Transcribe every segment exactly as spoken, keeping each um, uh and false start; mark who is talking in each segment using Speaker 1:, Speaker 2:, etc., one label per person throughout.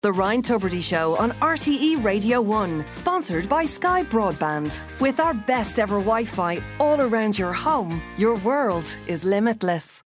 Speaker 1: The Ryan Tubridy Show on R T E Radio one, sponsored by Sky Broadband. With our best ever Wi-Fi all around your home, your world is limitless.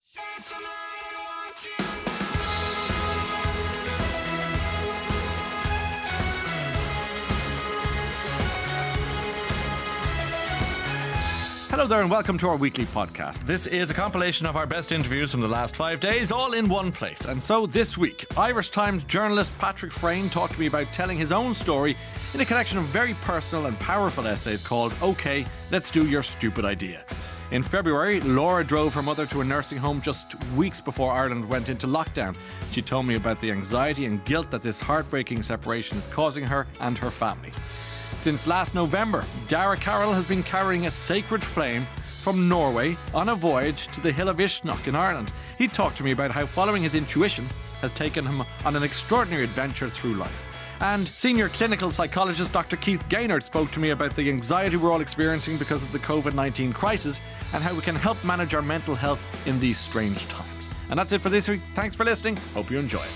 Speaker 2: Hello there and welcome to our weekly podcast. This is a compilation of our best interviews from the last five days, all in one place. And so this week, Irish Times journalist Patrick Freyne talked to me about telling his own story in a collection of very personal and powerful essays called OK, Let's Do Your Stupid Idea. In February, Laura drove her mother to a nursing home just weeks before Ireland went into lockdown. She told me about the anxiety and guilt that this heartbreaking separation is causing her and her family. Since last November, Dara Carroll has been carrying a sacred flame from Norway on a voyage to the Hill of Ishnok in Ireland. He talked to me about how following his intuition has taken him on an extraordinary adventure through life. And senior clinical psychologist Doctor Keith Gaynard spoke to me about the anxiety we're all experiencing because of the covid nineteen crisis and how we can help manage our mental health in these strange times. And that's it for this week. Thanks for listening. Hope you enjoy it.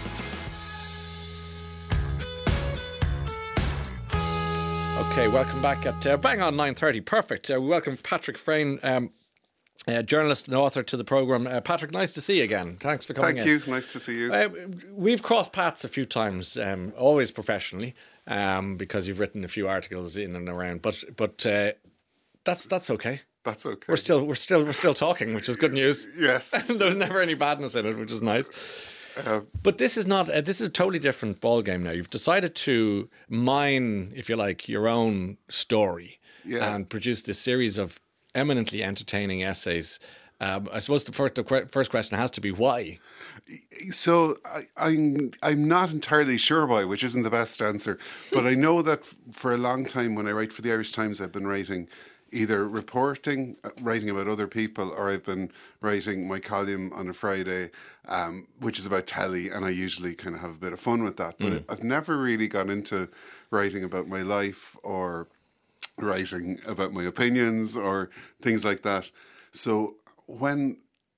Speaker 2: Okay, welcome back at uh, bang on nine thirty. Perfect. Uh, we welcome Patrick Freyne, um, uh, journalist and author to the programme. Uh, Patrick, nice to see you again. Thanks for coming
Speaker 3: Thank
Speaker 2: in.
Speaker 3: Thank you. Nice to see you.
Speaker 2: Uh, we've crossed paths a few times, um, always professionally, um, because you've written a few articles in and around. But but uh, that's that's okay.
Speaker 3: That's okay.
Speaker 2: We're still we're still we're still talking, which is good news.
Speaker 3: Yes.
Speaker 2: There's never any badness in it, which is nice. Uh, but this is not, uh, this is a totally different ballgame now. You've decided to mine, if you like, your own story
Speaker 3: yeah.
Speaker 2: and produce this series of eminently entertaining essays. Um, I suppose the first, the first question has to be why?
Speaker 3: So I, I'm, I'm not entirely sure why, which isn't the best answer. But I know that f- for a long time when I write for the Irish Times, I've been writing either reporting, writing about other people, or I've been writing my column on a Friday, um, which is about telly, and I usually kind of have a bit of fun with that. But mm. I've never really gone into writing about my life or writing about my opinions or things like that. So when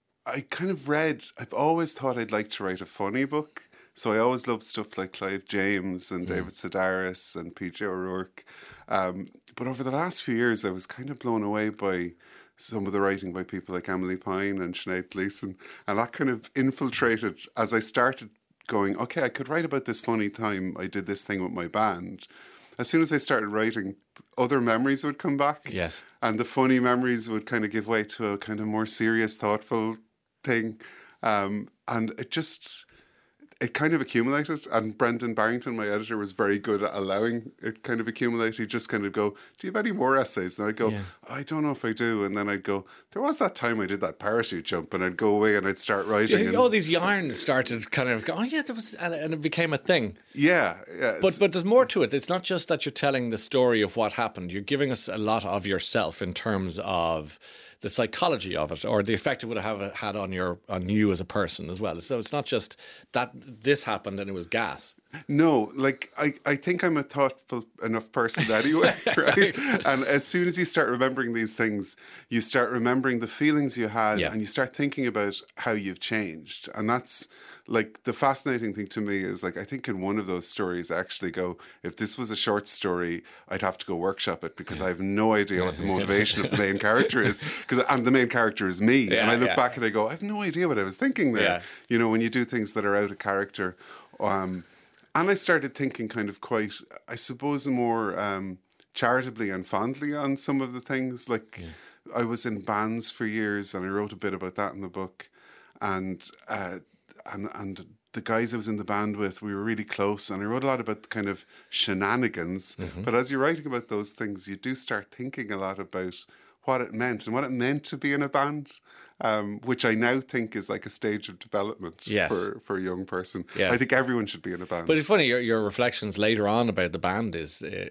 Speaker 3: I kind of read, I've always thought I'd like to write a funny book. So I always loved stuff like Clive James and mm. David Sedaris and P J O'Rourke. Um, but over the last few years, I was kind of blown away by some of the writing by people like Emily Pine and Sinead Gleeson. And that kind of infiltrated as I started going, okay, I could write about this funny time I did this thing with my band. As soon as I started writing, other memories would come back.
Speaker 2: Yes.
Speaker 3: And the funny memories would kind of give way to a kind of more serious, thoughtful thing. Um, and it just... It kind of accumulated, and Brendan Barrington, my editor, was very good at allowing it kind of accumulate. He'd just kind of go, do you have any more essays? And I'd go, yeah. I don't know if I do. And then I'd go, there was that time I did that parachute jump, and I'd go away and I'd start writing.
Speaker 2: Yeah,
Speaker 3: and
Speaker 2: all these yarns started kind of go, oh yeah, there was, and, and it became a thing.
Speaker 3: Yeah. yeah
Speaker 2: but but there's more to it. It's not just that you're telling the story of what happened. You're giving us a lot of yourself in terms of the psychology of it, or the effect it would have had on your on you as a person as well. So it's not just that this happened and it was gas.
Speaker 3: No, like I, I think I'm a thoughtful enough person anyway, right? And as soon as you start remembering these things, you start remembering the feelings you had, yeah. and you start thinking about how you've changed. And that's like the fascinating thing to me is like, I think in one of those stories I actually go, if this was a short story, I'd have to go workshop it because yeah. I have no idea what the motivation of the main character is, because and the main character is me. Yeah, and I look yeah. back and I go, I have no idea what I was thinking there. Yeah. You know, when you do things that are out of character. Um, and I started thinking kind of quite, I suppose, more um, charitably and fondly on some of the things. Like yeah. I was in bands for years and I wrote a bit about that in the book. And uh, and and the guys I was in the band with, we were really close, and I wrote a lot about the kind of shenanigans. Mm-hmm. But as you're writing about those things, you do start thinking a lot about what it meant and what it meant to be in a band, um, which I now think is like a stage of development
Speaker 2: yes.
Speaker 3: for, for a young person.
Speaker 2: Yeah.
Speaker 3: I think everyone should be in a band.
Speaker 2: But it's funny, your, your reflections later on about the band is uh,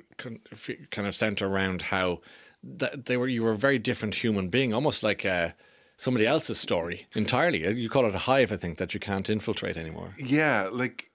Speaker 2: kind of centre around how that they were you were a very different human being, almost like a somebody else's story entirely. You call it a hive, I think, that you can't infiltrate anymore.
Speaker 3: Yeah, like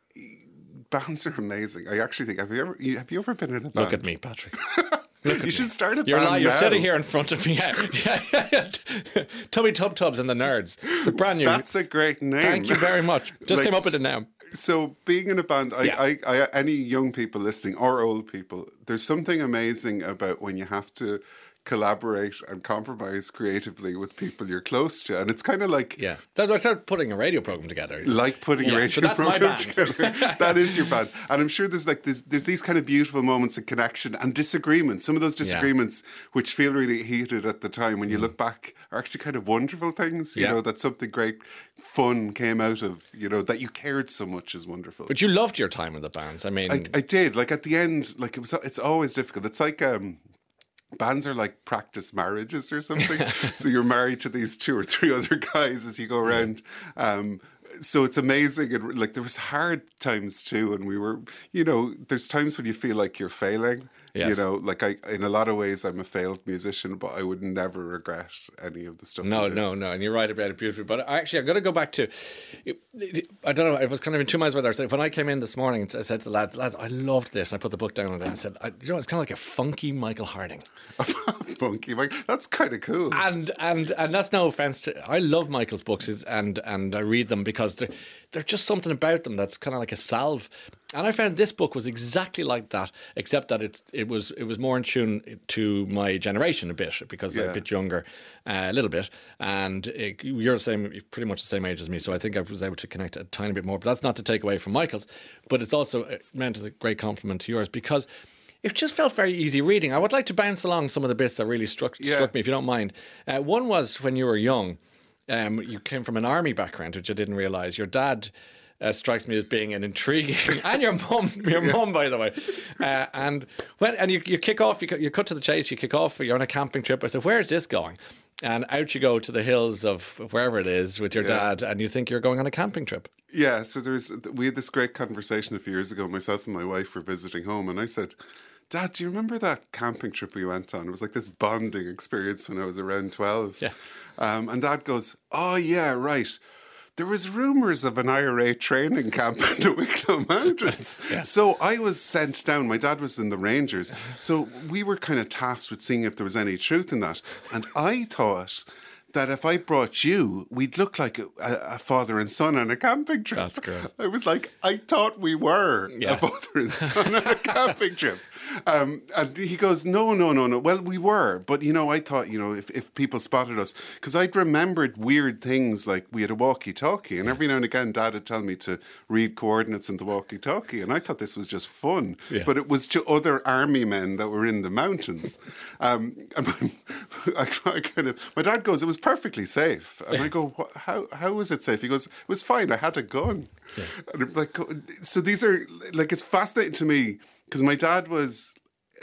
Speaker 3: bands are amazing. I actually think, have you ever have you ever been in a band?
Speaker 2: Look at me, Patrick. Look at
Speaker 3: you should
Speaker 2: me.
Speaker 3: start a
Speaker 2: you're
Speaker 3: band
Speaker 2: li- You're
Speaker 3: now.
Speaker 2: sitting here in front of me. Yeah, yeah, yeah. Tubby Tub Tubs and the Nerds. The brand new.
Speaker 3: That's a great name.
Speaker 2: Thank you very much. Just
Speaker 3: like,
Speaker 2: came up with it now.
Speaker 3: So being in a band, I,
Speaker 2: Yeah.
Speaker 3: I, I, any young people listening or old people, there's something amazing about when you have to collaborate and compromise creatively with people you're close to, and it's kind of like
Speaker 2: Yeah, that's like putting a radio program together.
Speaker 3: like putting
Speaker 2: Yeah,
Speaker 3: a radio
Speaker 2: so that's my
Speaker 3: program
Speaker 2: band.
Speaker 3: together. That is your band, and I'm sure there's like there's, there's these kind of beautiful moments of connection and disagreement. Some of those disagreements, which feel really heated at the time, when you look back, are actually kind of wonderful things. You
Speaker 2: Yeah.
Speaker 3: know, that something great, fun came out of. You know, that you cared so much is wonderful.
Speaker 2: But you loved your time in the bands. I mean,
Speaker 3: I, I did. Like at the end, like it was. It's always difficult. It's like um. Bands are like practice marriages or something. So you're married to these two or three other guys as you go around. Um, so it's amazing. And like there was hard times too. And we were, you know, there's times when you feel like you're failing.
Speaker 2: Yes.
Speaker 3: You know, like I, in a lot of ways, I'm a failed musician, but I would never regret any of the stuff.
Speaker 2: No,
Speaker 3: I did.
Speaker 2: no, no, and you're right about it beautifully. But actually, I've got to go back to, I don't know, I was kind of in two minds whether I said, when I came in this morning, I said to the lads, lads, I loved this. I put the book down and I said, I, you know, it's kind of like a funky Michael Harding.
Speaker 3: Funky, Mike. That's kind of cool.
Speaker 2: And and and that's no offense to, I love Michael's books and and I read them because they're, they're just something about them that's kind of like a salve. And I found this book was exactly like that, except that it it was it was more in tune to my generation a bit, because
Speaker 3: Yeah.
Speaker 2: I'm a bit younger, uh, a little bit, and it, you're the same, pretty much the same age as me, so I think I was able to connect a tiny bit more. But that's not to take away from Michael's, but it's also meant as a great compliment to yours, because it just felt very easy reading. I would like to bounce along some of the bits that really struck
Speaker 3: Yeah.
Speaker 2: struck me, if you don't mind. Uh, one was when you were young, um, you came from an army background, which I didn't realise. Your dad uh, strikes me as being an intriguing, and your mum, your yeah. mum, by the way. Uh, and when and you, you kick off, you, you cut to the chase, you kick off. You're on a camping trip. I said, "Where's this going?" And out you go to the hills of wherever it is with your yeah. dad, and you think you're going on a camping trip.
Speaker 3: Yeah. So there's we had this great conversation a few years ago. Myself and my wife were visiting home, and I said, "Dad, do you remember that camping trip we went on? It was like this bonding experience when I was around twelve."
Speaker 2: Yeah.
Speaker 3: Um, and Dad goes, "Oh, yeah, right. There was rumours of an I R A training camp in the Wicklow Mountains." yeah. So I was sent down. My dad was in the Rangers. So we were kind of tasked with seeing if there was any truth in that. And I thought that if I brought you, we'd look like a, a father and son on a camping trip.
Speaker 2: That's great.
Speaker 3: I was like, I thought we were
Speaker 2: yeah.
Speaker 3: a father and son on a camping trip. Um, and he goes, no, no, no, no. Well, we were. But, you know, I thought, you know, if, if people spotted us, because I'd remembered weird things like we had a walkie-talkie. And every now and again, Dad would tell me to read coordinates in the walkie-talkie. And I thought this was just fun. Yeah. But it was to other army men that were in the mountains. Um, and my, I, I kind of, my dad goes, it was perfectly safe. And I go, how, how was it safe? He goes, it was fine. I had a gun. Yeah. And I'm like, so these are, like, it's fascinating to me. Because my dad was,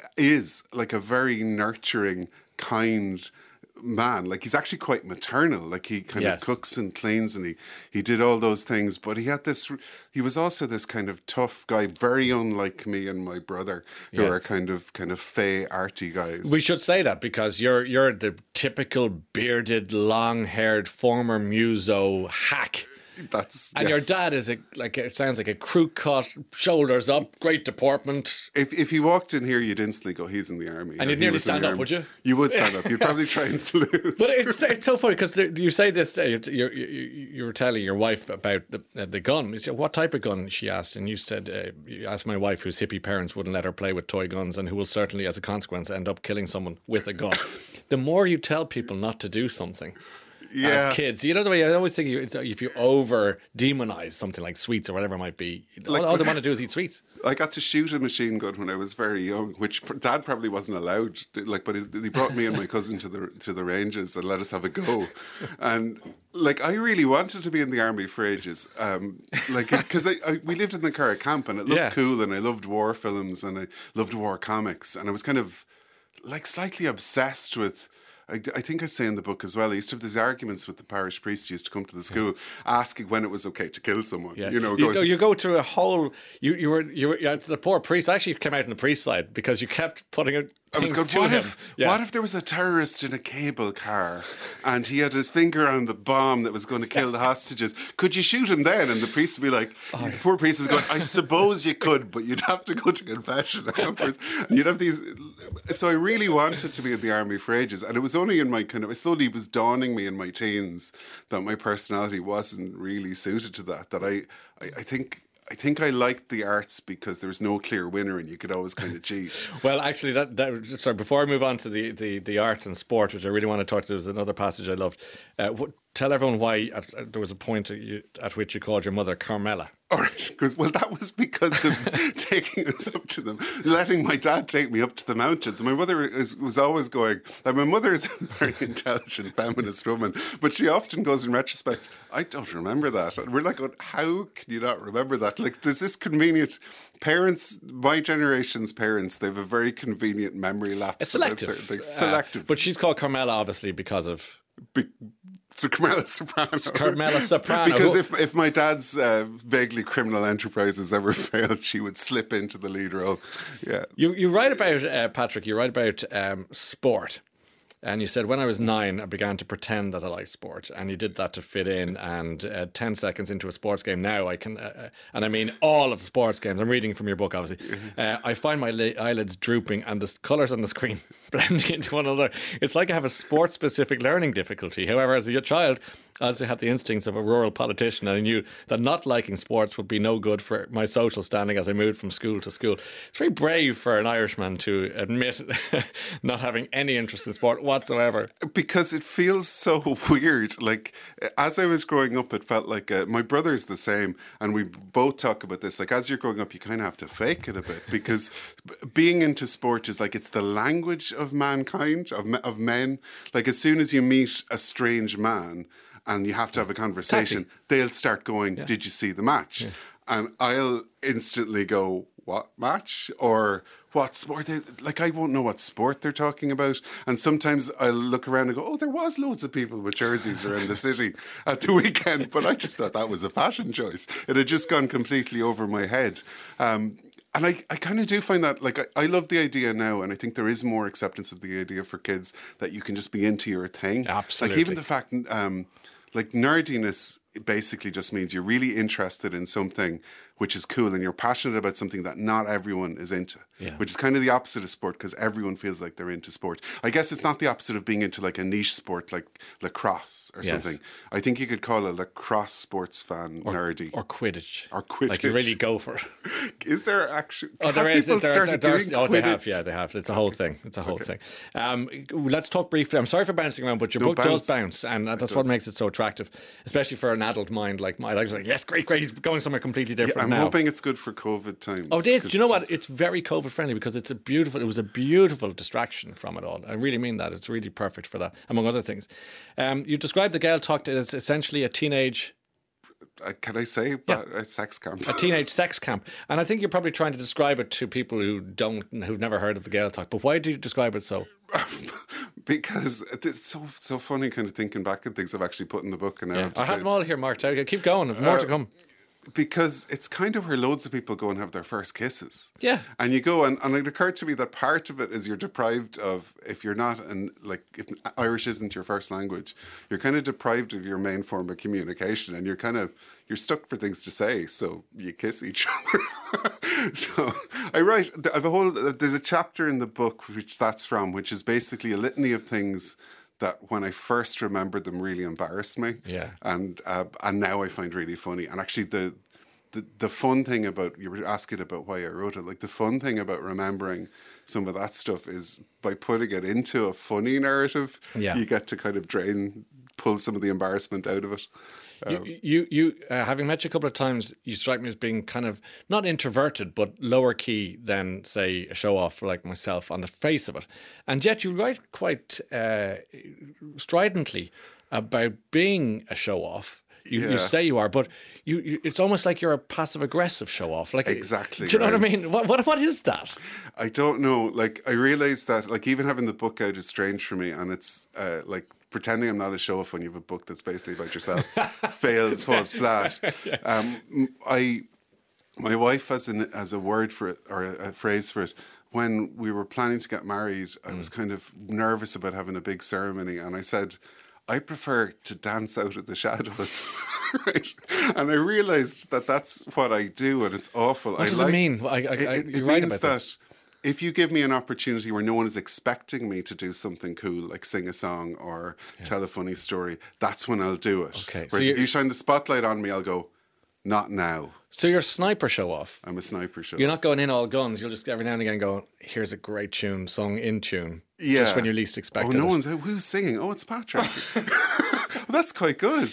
Speaker 3: is like a very nurturing, kind man. Like he's actually quite maternal. Like he kind yes. of cooks and cleans and he, he did all those things. But he had this, he was also this kind of tough guy, very unlike me and my brother, who yeah. are kind of kind of fey, arty guys.
Speaker 2: We should say that because you're you're the typical bearded, long-haired former muso hack.
Speaker 3: That's
Speaker 2: and
Speaker 3: yes.
Speaker 2: your dad is a like it sounds like a crew cut, shoulders up, great deportment.
Speaker 3: If if he walked in here, you'd instantly go, "He's in the army,"
Speaker 2: and you'd nearly stand up, would you?
Speaker 3: You would stand up. You'd probably try and salute.
Speaker 2: But it's it's so funny because you say this. You you you were telling your wife about the uh, the gun. You said, "What type of gun?" She asked, and you said, uh, "You asked my wife, whose hippie parents wouldn't let her play with toy guns, and who will certainly, as a consequence, end up killing someone with a gun." The more you tell people not to do something. Yeah. As kids, you know the way I always think you, if you over demonize something like sweets or whatever it might be, like, all, all they want to do is eat sweets.
Speaker 3: I got to shoot a machine gun when I was very young, which Dad probably wasn't allowed. To, like, but he, he brought me and my cousin to the to the ranges and let us have a go. And like, I really wanted to be in the army for ages. Um, like, because I, I we lived in the Curragh camp and it looked yeah. cool, and I loved war films and I loved war comics, and I was kind of like slightly obsessed with. I, I think I say in the book as well, I used to have these arguments with the parish priest who used to come to the school yeah. asking when it was okay to kill someone.
Speaker 2: Yeah.
Speaker 3: You know,
Speaker 2: you
Speaker 3: going,
Speaker 2: go, you go through a whole, you, you were, you were, you the poor priest, I actually came out on the priest side because you kept putting it.
Speaker 3: I was going, what if, yeah. what if there was a terrorist in a cable car and he had his finger on the bomb that was going to kill the hostages? Could you shoot him then? And the priest would be like, oh, the poor priest was going, I suppose you could, but you'd have to go to confession afterwards. And you'd have these. So I really wanted to be in the army for ages. And it was only in my kind of, it slowly was dawning me in my teens that my personality wasn't really suited to that. That I, I, I think, I think I liked the arts because there was no clear winner and you could always kind of cheat.
Speaker 2: Well, actually, that, that sorry, before I move on to the, the, the arts and sport, which I really want to talk to, there was another passage I loved. Uh, what, tell everyone why at, uh, there was a point at, you, at which you called your mother Carmela.
Speaker 3: All right, because well, that was because of taking us up to them, letting my dad take me up to the mountains. My mother was, was always going. Like my mother is a very intelligent feminist woman, but she often goes in retrospect, I don't remember that. And we're like, how can you not remember that? Like, there's this convenient parents, my generation's parents. They have a very convenient memory lapse.
Speaker 2: It's selective,
Speaker 3: uh, selective.
Speaker 2: But she's called Carmela obviously because of.
Speaker 3: Be- So Carmela Soprano.
Speaker 2: Carmela Soprano.
Speaker 3: Because if, if my dad's uh, vaguely criminal enterprises ever failed, she would slip into the lead role. Yeah.
Speaker 2: You you write about, uh, Patrick, you write about um, sport. And you said, when I was nine, I began to pretend that I liked sport. And you did that to fit in. And uh, ten seconds into a sports game now, I can, uh, and I mean all of the sports games, I'm reading from your book, obviously, uh, I find my li- eyelids drooping and the colours on the screen blending into one another. It's like I have a sport-specific learning difficulty. However, as a child, I also had the instincts of a rural politician, and I knew that not liking sports would be no good for my social standing as I moved from school to school. It's very brave for an Irishman to admit not having any interest in sport whatsoever.
Speaker 3: Because it feels so weird. Like, as I was growing up, it felt like uh, my brother's the same, and we both talk about this. Like, as you're growing up, you kind of have to fake it a bit, because being into sport is like, it's the language of mankind, of of men. Like, as soon as you meet a strange man and you have to have a conversation, Tacky. They'll start going, yeah. Did you see the match? Yeah. And I'll instantly go, what match? Or what sport? They, like, I won't know what sport they're talking about. And sometimes I'll look around and go, oh, there was loads of people with jerseys around the city at the weekend. But I just thought that was a fashion choice. It had just gone completely over my head. Um, And I, I kind of do find that, like, I, I love the idea now, and I think there is more acceptance of the idea for kids that you can just be into your thing.
Speaker 2: Absolutely.
Speaker 3: Like, even the fact, um, like, nerdiness basically just means you're really interested in something which is cool, and you're passionate about something that not everyone is into, yeah. which is kind of the opposite of sport, because everyone feels like they're into sport. I guess it's not the opposite of being into like a niche sport like lacrosse or yes. something. I think you could call a lacrosse sports fan
Speaker 2: or,
Speaker 3: nerdy.
Speaker 2: Or Quidditch.
Speaker 3: Or Quidditch.
Speaker 2: Like, you really go for it.
Speaker 3: Is there actually...
Speaker 2: Oh, there is.
Speaker 3: People
Speaker 2: there,
Speaker 3: started
Speaker 2: there,
Speaker 3: doing
Speaker 2: oh,
Speaker 3: Quidditch?
Speaker 2: they have, yeah, they have. It's a whole thing. It's a whole okay. thing. Um, let's talk briefly. I'm sorry for bouncing around, but your
Speaker 3: no,
Speaker 2: book
Speaker 3: bounce.
Speaker 2: does bounce, and that's what makes it so attractive, especially for an adult mind like mine. I was like, yes, great, great. He's going somewhere completely different
Speaker 3: yeah, I'm
Speaker 2: now.
Speaker 3: hoping it's good for COVID times.
Speaker 2: Oh, it is. Do you know what? It's very COVID friendly because it's a beautiful. It was a beautiful distraction from it all. I really mean that. It's really perfect for that, among other things. Um, you described the Gaeltacht as essentially a teenage.
Speaker 3: Uh, can I say
Speaker 2: yeah.
Speaker 3: a sex camp?
Speaker 2: A teenage sex camp. And I think you're probably trying to describe it to people who don't, who've never heard of the Gaeltacht. But why do you describe it so?
Speaker 3: Because it's so so funny, kind of thinking back at things I've actually put in the book. And
Speaker 2: yeah. I have,
Speaker 3: I have
Speaker 2: them all here marked out. Keep going. There's more
Speaker 3: uh,
Speaker 2: to come.
Speaker 3: Because it's kind of where loads of people go and have their first kisses.
Speaker 2: Yeah.
Speaker 3: And you go, and, and it occurred to me that part of it is you're deprived of, if you're not, and like, if Irish isn't your first language, you're kind of deprived of your main form of communication, and you're kind of, you're stuck for things to say, so you kiss each other. So I write, I have a whole, there's a chapter in the book which that's from, which is basically a litany of things that when I first remembered them really embarrassed me.
Speaker 2: Yeah.
Speaker 3: And uh, and now I find really funny. And actually the, the the fun thing about, you were asking about why I wrote it, like the fun thing about remembering some of that stuff is by putting it into a funny narrative,
Speaker 2: yeah.
Speaker 3: you get to kind of drain, pull some of the embarrassment out of it.
Speaker 2: Um, you, you, you uh, having met you a couple of times, you strike me as being kind of not introverted, but lower key than, say, a show off like myself on the face of it. And yet you write quite uh, stridently about being a show off. You,
Speaker 3: yeah.
Speaker 2: you say you are, but you, you, it's almost like you're a passive aggressive show off. Like
Speaker 3: exactly.
Speaker 2: Do you know
Speaker 3: right.
Speaker 2: what I mean? What, what what is that?
Speaker 3: I don't know. Like, I realised that, like, even having the book out is strange for me, and it's uh, like pretending I'm not a show off when you have a book that's basically about yourself fails, falls flat. Yeah. Um, I, my wife has an has a word for it, or a, a phrase for it. When we were planning to get married, I mm. was kind of nervous about having a big ceremony, and I said, I prefer to dance out of the shadows. Right? And I realised that that's what I do, and it's awful.
Speaker 2: What
Speaker 3: I
Speaker 2: does
Speaker 3: like,
Speaker 2: it mean? I, I,
Speaker 3: it
Speaker 2: I,
Speaker 3: it,
Speaker 2: you're
Speaker 3: it
Speaker 2: right
Speaker 3: means
Speaker 2: about
Speaker 3: that
Speaker 2: this.
Speaker 3: If you give me an opportunity where no one is expecting me to do something cool, like sing a song or yeah. tell a funny story, that's when I'll do it.
Speaker 2: Okay.
Speaker 3: Whereas
Speaker 2: so
Speaker 3: if you shine the spotlight on me, I'll go, Not now.
Speaker 2: So you're a sniper show off.
Speaker 3: I'm a sniper show.
Speaker 2: You're not going in all guns. You'll just every now and again go, here's a great tune, sung in tune.
Speaker 3: Yeah.
Speaker 2: Just when you're least expected.
Speaker 3: Oh, no
Speaker 2: it.
Speaker 3: one's who's singing? Oh, it's Patrick. Well, that's quite good.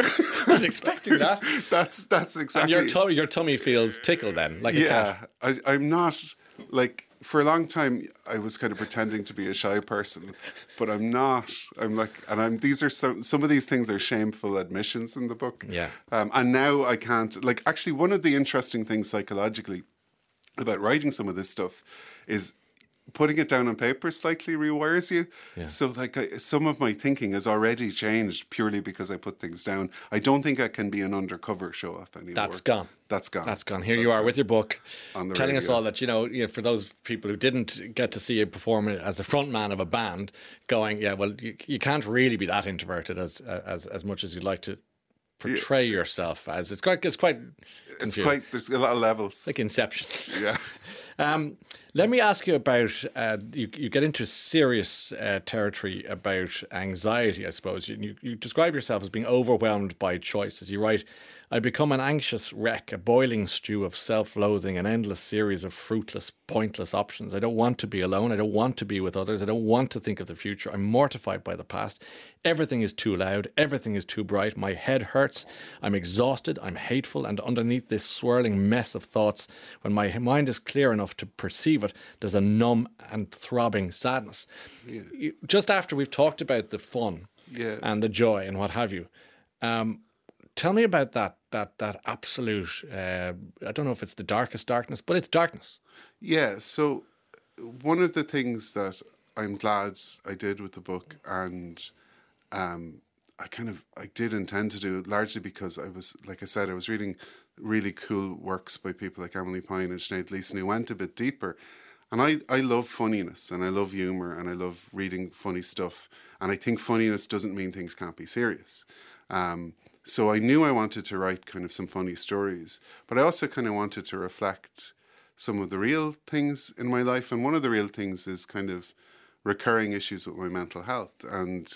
Speaker 2: I wasn't expecting that.
Speaker 3: That's that's exactly.
Speaker 2: And your tummy, your tummy feels tickled then, like
Speaker 3: yeah.
Speaker 2: a cat.
Speaker 3: I, I'm not like. For a long time, I was kind of pretending to be a shy person, but I'm not. I'm like, and I'm. These are some. Some of these things are shameful admissions in the book.
Speaker 2: Yeah.
Speaker 3: Um, and now I can't. Like, actually, one of the interesting things psychologically about writing some of this stuff is putting it down on paper slightly rewires you.
Speaker 2: Yeah.
Speaker 3: So, like, I, some of my thinking has already changed purely because I put things down. I don't think I can be an undercover show off anymore.
Speaker 2: That's gone.
Speaker 3: That's gone.
Speaker 2: That's gone. Here
Speaker 3: That's
Speaker 2: you are
Speaker 3: gone.
Speaker 2: with your book,
Speaker 3: On the
Speaker 2: telling us
Speaker 3: radio.
Speaker 2: all that, you know, you know, for those people who didn't get to see you perform as a front man of a band, going, yeah, well, you, you can't really be that introverted as as as much as you'd like to portray yeah. yourself as. It's quite, it's quite,
Speaker 3: it's
Speaker 2: confusing.
Speaker 3: quite. There's a lot of levels.
Speaker 2: Like Inception.
Speaker 3: Yeah.
Speaker 2: Um, let me ask you about, uh, you, you get into serious uh, territory about anxiety, I suppose. You, you describe yourself as being overwhelmed by choices. You write, I become an anxious wreck, a boiling stew of self-loathing, an endless series of fruitless, pointless options. I don't want to be alone. I don't want to be with others. I don't want to think of the future. I'm mortified by the past. Everything is too loud. Everything is too bright. My head hurts. I'm exhausted. I'm hateful. And underneath this swirling mess of thoughts, when my mind is clear enough to perceive it, there's a numb and throbbing sadness. Yeah. You, just after we've talked about the fun
Speaker 3: yeah.
Speaker 2: and the joy and what have you, um, tell me about that that that absolute, uh, I don't know if it's the darkest darkness, but it's darkness.
Speaker 3: Yeah, so one of the things that I'm glad I did with the book, and um, I kind of, I did intend to do, largely because I was, like I said, I was reading really cool works by people like Emily Pine and Sinead Leeson who went a bit deeper. And I, I love funniness and I love humour and I love reading funny stuff. And I think funniness doesn't mean things can't be serious. Um, so I knew I wanted to write kind of some funny stories, but I also kind of wanted to reflect some of the real things in my life. And one of the real things is kind of recurring issues with my mental health. And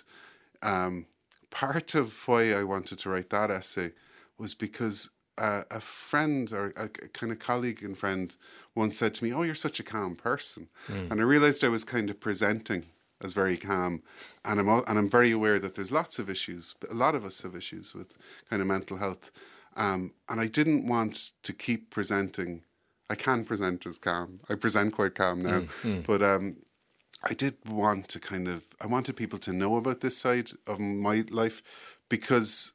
Speaker 3: um, part of why I wanted to write that essay was because uh, a friend or a, a kind of colleague and friend once said to me, oh, you're such a calm person. Mm. And I realised I was kind of presenting as very calm, and I'm and I'm very aware that there's lots of issues. But a lot of us have issues with kind of mental health, um, and I didn't want to keep presenting. I can present as calm. I present quite calm now, mm, mm. but um, I did want to kind of. I wanted people to know about this side of my life because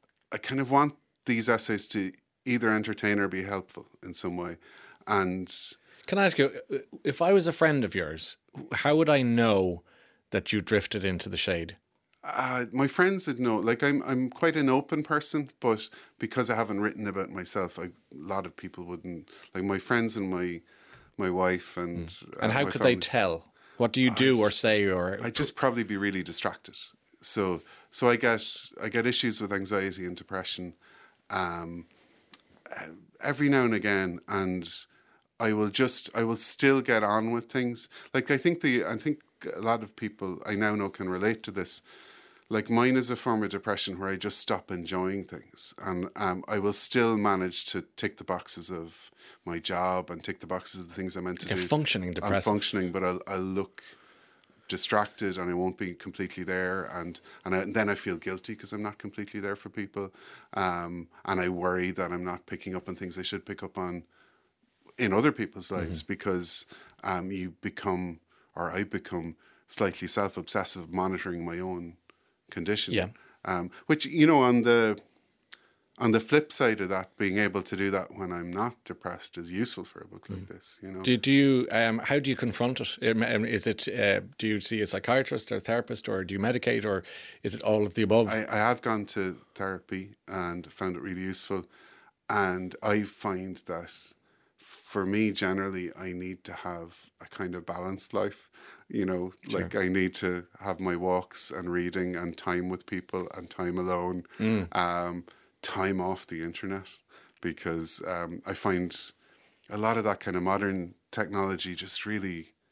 Speaker 3: I kind of want these essays to either entertain or be helpful in some way, and.
Speaker 2: Can I ask you, if I was a friend of yours, how would I know that you drifted into the shade?
Speaker 3: Uh, my friends would know. Like, I'm I'm quite an open person, but because I haven't written about myself, I, a lot of people wouldn't. Like, my friends and my my wife and mm.
Speaker 2: and
Speaker 3: uh,
Speaker 2: how could family, they tell? What do you do
Speaker 3: I,
Speaker 2: or say? Or
Speaker 3: I'd just probably be really distracted. So so I get I get issues with anxiety and depression, um, every now and again, and. I will just, I will still get on with things. Like, I think the, I think a lot of people I now know can relate to this. Like, mine is a form of depression where I just stop enjoying things. And um, I will still manage to tick the boxes of my job and tick the boxes of the things I'm meant to
Speaker 2: You're
Speaker 3: do.
Speaker 2: functioning depressed.
Speaker 3: I'm functioning, but I'll, I'll look distracted and I won't be completely there. And, and, I, and then I feel guilty because I'm not completely there for people. Um, and I worry that I'm not picking up on things I should pick up on in other people's lives, mm-hmm. because um, you become, or I become, slightly self-obsessive, monitoring my own condition.
Speaker 2: Yeah.
Speaker 3: Um, which, you know, on the on the flip side of that, being able to do that when I'm not depressed is useful for a book mm. like this. You know.
Speaker 2: Do do you? Um, how do you confront it? Is it? Uh, do you see a psychiatrist or a therapist, or do you medicate, or is it all of the above?
Speaker 3: I, I have gone to therapy and found it really useful, and I find that. For me, generally, I need to have a kind of balanced life. You know, sure. Like I need to have my walks and reading and time with people and time alone, mm. um, time off the internet, because um, I find a lot of that kind of modern technology just really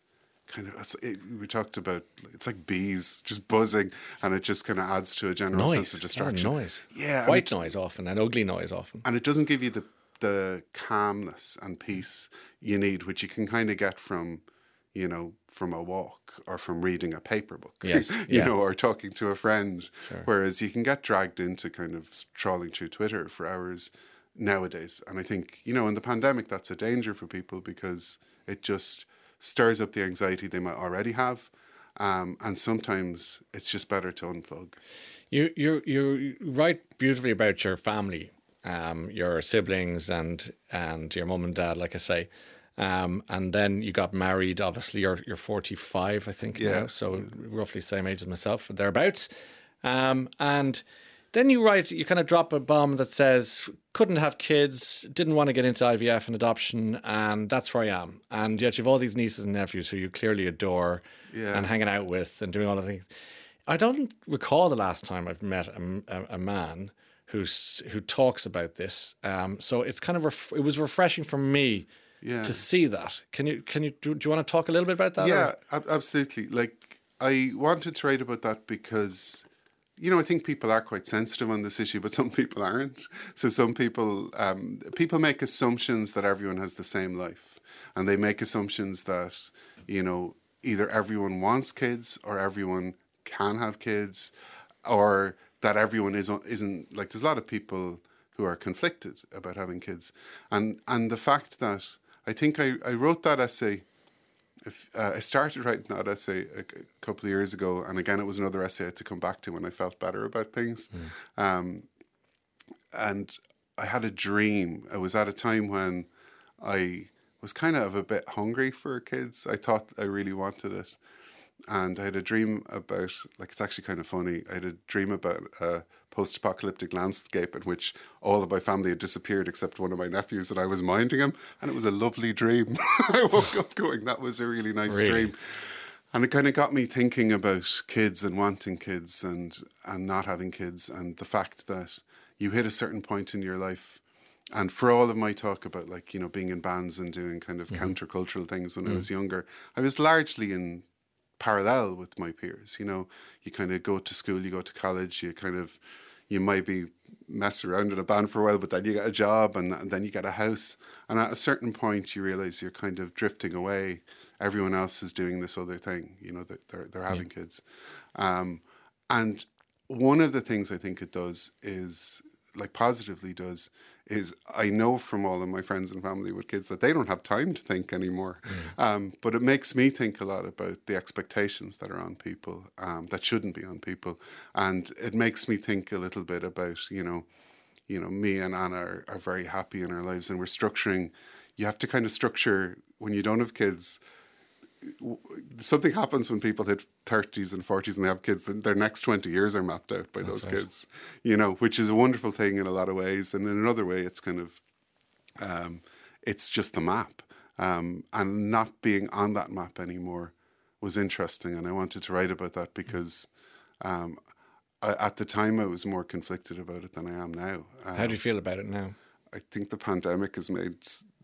Speaker 3: kind of, it, we talked about, it's like bees just buzzing, and it just kind of adds to a general
Speaker 2: noise.
Speaker 3: sense of distraction.
Speaker 2: Noise.
Speaker 3: Yeah.
Speaker 2: White it, noise often, and ugly noise often.
Speaker 3: And it doesn't give you the, the calmness and peace you need, which you can kind of get from, you know, from a walk or from reading a paper book,
Speaker 2: yes,
Speaker 3: you
Speaker 2: yeah.
Speaker 3: know, or talking to a friend.
Speaker 2: Sure.
Speaker 3: Whereas you can get dragged into kind of trawling through Twitter for hours nowadays. And I think, you know, in the pandemic, that's a danger for people because it just stirs up the anxiety they might already have. Um, and sometimes it's just better to unplug.
Speaker 2: You, you, you write beautifully about your family, um, your siblings and, and your mum and dad, like I say. Um, and then you got married. Obviously, you're you're forty-five, I think, yeah. now, so roughly the same age as myself, thereabouts. Um, and then you write, you kind of drop a bomb that says, couldn't have kids, didn't want to get into I V F and adoption, and that's where I am. And yet you've all these nieces and nephews who you clearly adore yeah. and hanging out with and doing all the things. I don't recall the last time I've met a, a, a man who's who talks about this. Um, so it's kind of ref- it was refreshing for me. Yeah. To see that. Can you can you do, do you want to talk a little bit about that?
Speaker 3: Yeah, ab- absolutely. Like, I wanted to write about that because, you know, I think people are quite sensitive on this issue, but some people aren't. So some people um, people make assumptions that everyone has the same life, and they make assumptions that, you know, either everyone wants kids or everyone can have kids, or that everyone is isn't like. There's a lot of people who are conflicted about having kids, and and the fact that I think I, I wrote that essay, if, uh, I started writing that essay a, a couple of years ago, and again, it was another essay I had to come back to when I felt better about things. Mm. Um, and I had a dream. It was at a time when I was kind of a bit hungry for kids. I thought I really wanted it. And I had a dream about, like, it's actually kind of funny. I had a dream about a post-apocalyptic landscape in which all of my family had disappeared except one of my nephews, and I was minding him. And it was a lovely dream. I woke up going, that was a really nice really? dream. And it kind of got me thinking about kids and wanting kids and, and not having kids, and the fact that you hit a certain point in your life. And for all of my talk about, like, you know, being in bands and doing kind of mm-hmm. countercultural things when mm. I was younger, I was largely in parallel with my peers. You know, you kind of go to school, you go to college, you kind of, you might be messing around in a band for a while, but then you get a job and, and then you get a house. And at a certain point, you realize you're kind of drifting away. Everyone else is doing this other thing. You know, they're they're having yeah. kids. Um, and one of the things I think it does is, like, positively does, is I know from all of my friends and family with kids that they don't have time to think anymore. Mm. Um, but it makes me think a lot about the expectations that are on people, um, that shouldn't be on people. And it makes me think a little bit about, you know, you know, me and Anna are, are very happy in our lives, and we're structuring, you have to kind of structure, when you don't have kids, something happens when people hit thirties and forties and they have kids, then their next twenty years are mapped out by That's those right. kids, you know, which is a wonderful thing in a lot of ways. And in another way, it's kind of, um, it's just the map. Um, and not being on that map anymore was interesting. And I wanted to write about that because um, I, at the time I was more conflicted about it than I am now. Um,
Speaker 2: How do you feel about it now?
Speaker 3: I think the pandemic has made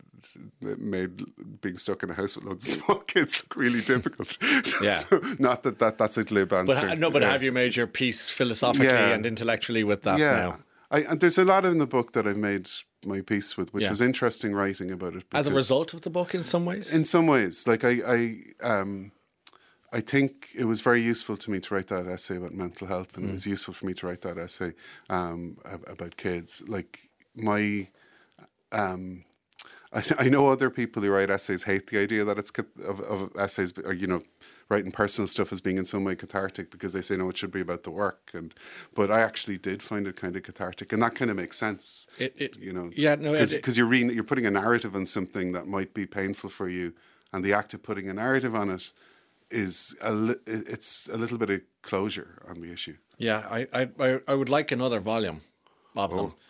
Speaker 3: made being stuck in a house with loads of small kids look really difficult. so,
Speaker 2: yeah.
Speaker 3: So not that, that that's a glib answer.
Speaker 2: But, no, but
Speaker 3: yeah.
Speaker 2: have you made your peace philosophically yeah. and intellectually with that
Speaker 3: yeah.
Speaker 2: now? I,
Speaker 3: and there's a lot in the book that I've made my peace with, which
Speaker 2: yeah.
Speaker 3: was interesting writing about it.
Speaker 2: As a result of the book, in some ways?
Speaker 3: In some ways. Like, I, I, um, I think it was very useful to me to write that essay about mental health, and mm. it was useful for me to write that essay um, about kids. Like, my... Um, I, I know other people who write essays hate the idea that it's of, of essays, or, you know, writing personal stuff as being in some way cathartic, because they say, no, it should be about the work. And but I actually did find it kind of cathartic, and that kind of makes sense. It, it, you know,
Speaker 2: yeah, no,
Speaker 3: because you're reading, you're putting a narrative on something that might be painful for you, and the act of putting a narrative on it is a li- it's a little bit of closure on the issue.
Speaker 2: Yeah, I I I would like another volume of
Speaker 3: oh.
Speaker 2: them.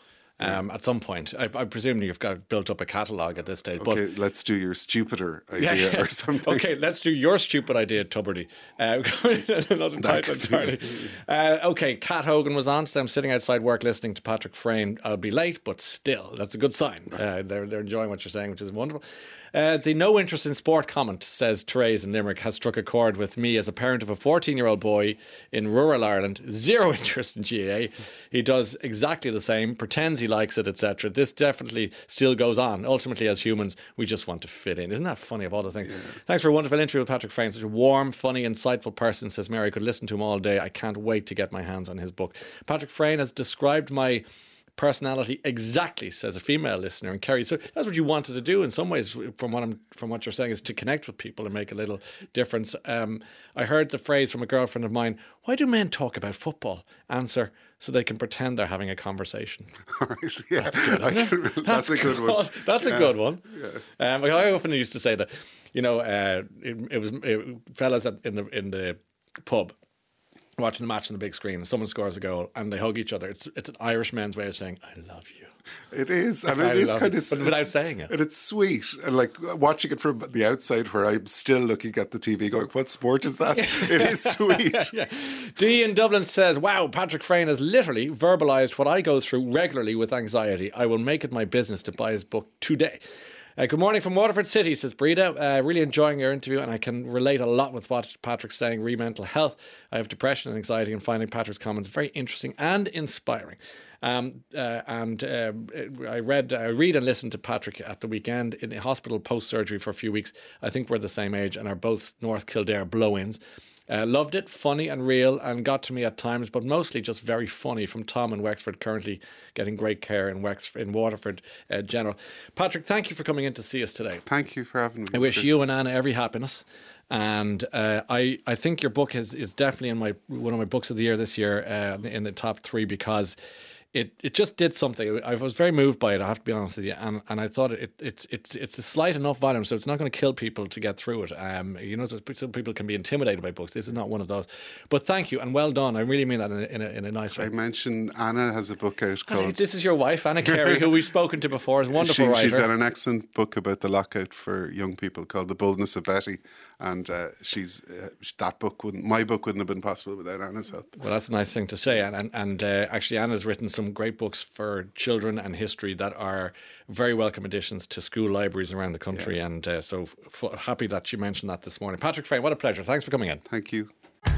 Speaker 2: um, at some point. I, I presume you've got built up a catalogue at this stage.
Speaker 3: Okay,
Speaker 2: but
Speaker 3: let's do your stupider idea or something.
Speaker 2: Okay, let's do your stupid idea, Tuberty. Uh, another title entirely. Uh, okay, Kat Hogan was on, so I'm sitting outside work listening to Patrick Freyne. I'll be late, but still, that's a good sign. Uh, they're, they're enjoying what you're saying, which is wonderful. Uh, the no interest in sport comment, says Therese in Limerick, has struck a chord with me as a parent of a fourteen-year-old boy in rural Ireland. Zero interest in G A A. He does exactly the same, pretends he likes it, et cetera. This definitely still goes on. Ultimately, as humans, we just want to fit in. Isn't that funny of all the things? Yeah. Thanks for a wonderful interview with Patrick Freyne. Such a warm, funny, insightful person, says Mary. I could listen to him all day. I can't wait to get my hands on his book. Patrick Freyne has described my personality exactly, says a female listener, and Kerry, so that's what you wanted to do in some ways, from what I'm from what you're saying, is to connect with people and make a little difference. um, I heard the phrase from a girlfriend of mine, why do men talk about football? Answer, so they can pretend they're having a conversation.
Speaker 3: All right, yeah. That's, good,
Speaker 2: can,
Speaker 3: that's,
Speaker 2: that's
Speaker 3: a good one.
Speaker 2: That's
Speaker 3: yeah.
Speaker 2: a good one.
Speaker 3: Yeah.
Speaker 2: um, I often used to say that, you know, uh, it, it was it, fellas in the in the pub watching the match on the big screen, and someone scores a goal and they hug each other. It's it's an Irish man's way of saying, I love you.
Speaker 3: It is, and
Speaker 2: I
Speaker 3: it is kind
Speaker 2: it,
Speaker 3: of,
Speaker 2: but without saying it,
Speaker 3: and it's sweet. And like watching it from the outside, where I'm still looking at the T V, going, "What sport is that?" It is sweet.
Speaker 2: yeah, yeah. Dee in Dublin says, "Wow, Patrick Freyne has literally verbalised what I go through regularly with anxiety. I will make it my business to buy his book today." Uh, good morning from Waterford City, says Breda. Uh, really enjoying your interview, and I can relate a lot with what Patrick's saying. Re mental health. I have depression and anxiety, and finding Patrick's comments very interesting and inspiring. Um, uh, and uh, I read, I read and listened to Patrick at the weekend in a hospital post surgery for a few weeks. I think we're the same age and are both North Kildare blow-ins. Uh, loved it, funny and real, and got to me at times, but mostly just very funny. From Tom in Wexford, currently getting great care in Wexford, in Waterford uh, General. Patrick, thank you for coming in to see us today.
Speaker 3: Thank you for having me.
Speaker 2: I wish you and Anna every happiness. And uh, I, I think your book is, is definitely in my one of my books of the year this year, uh, in the top three, because It it just did something. I was very moved by it, I have to be honest with you, and and I thought it it's it's it's a slight enough volume, so it's not going to kill people to get through it. Um, you know, some people can be intimidated by books. This is not one of those. But thank you and well done. I really mean that in a, in a, in a nice way.
Speaker 3: I mentioned Anna has a book out called.
Speaker 2: Hey, this is your wife, Anna Carey, who we've spoken to before. Is a wonderful
Speaker 3: she,
Speaker 2: writer.
Speaker 3: She's got an excellent book about the lockout for young people called The Boldness of Betty, and uh, she's uh, that book wouldn't my book wouldn't have been possible without Anna's help.
Speaker 2: Well, that's a nice thing to say, and and, and uh, actually Anna's written some great books for for children and history that are very welcome additions to school libraries around the country. Yeah. And uh, so f- happy that you mentioned that this morning. Patrick Freyne, what a pleasure. Thanks for coming in.
Speaker 3: Thank you.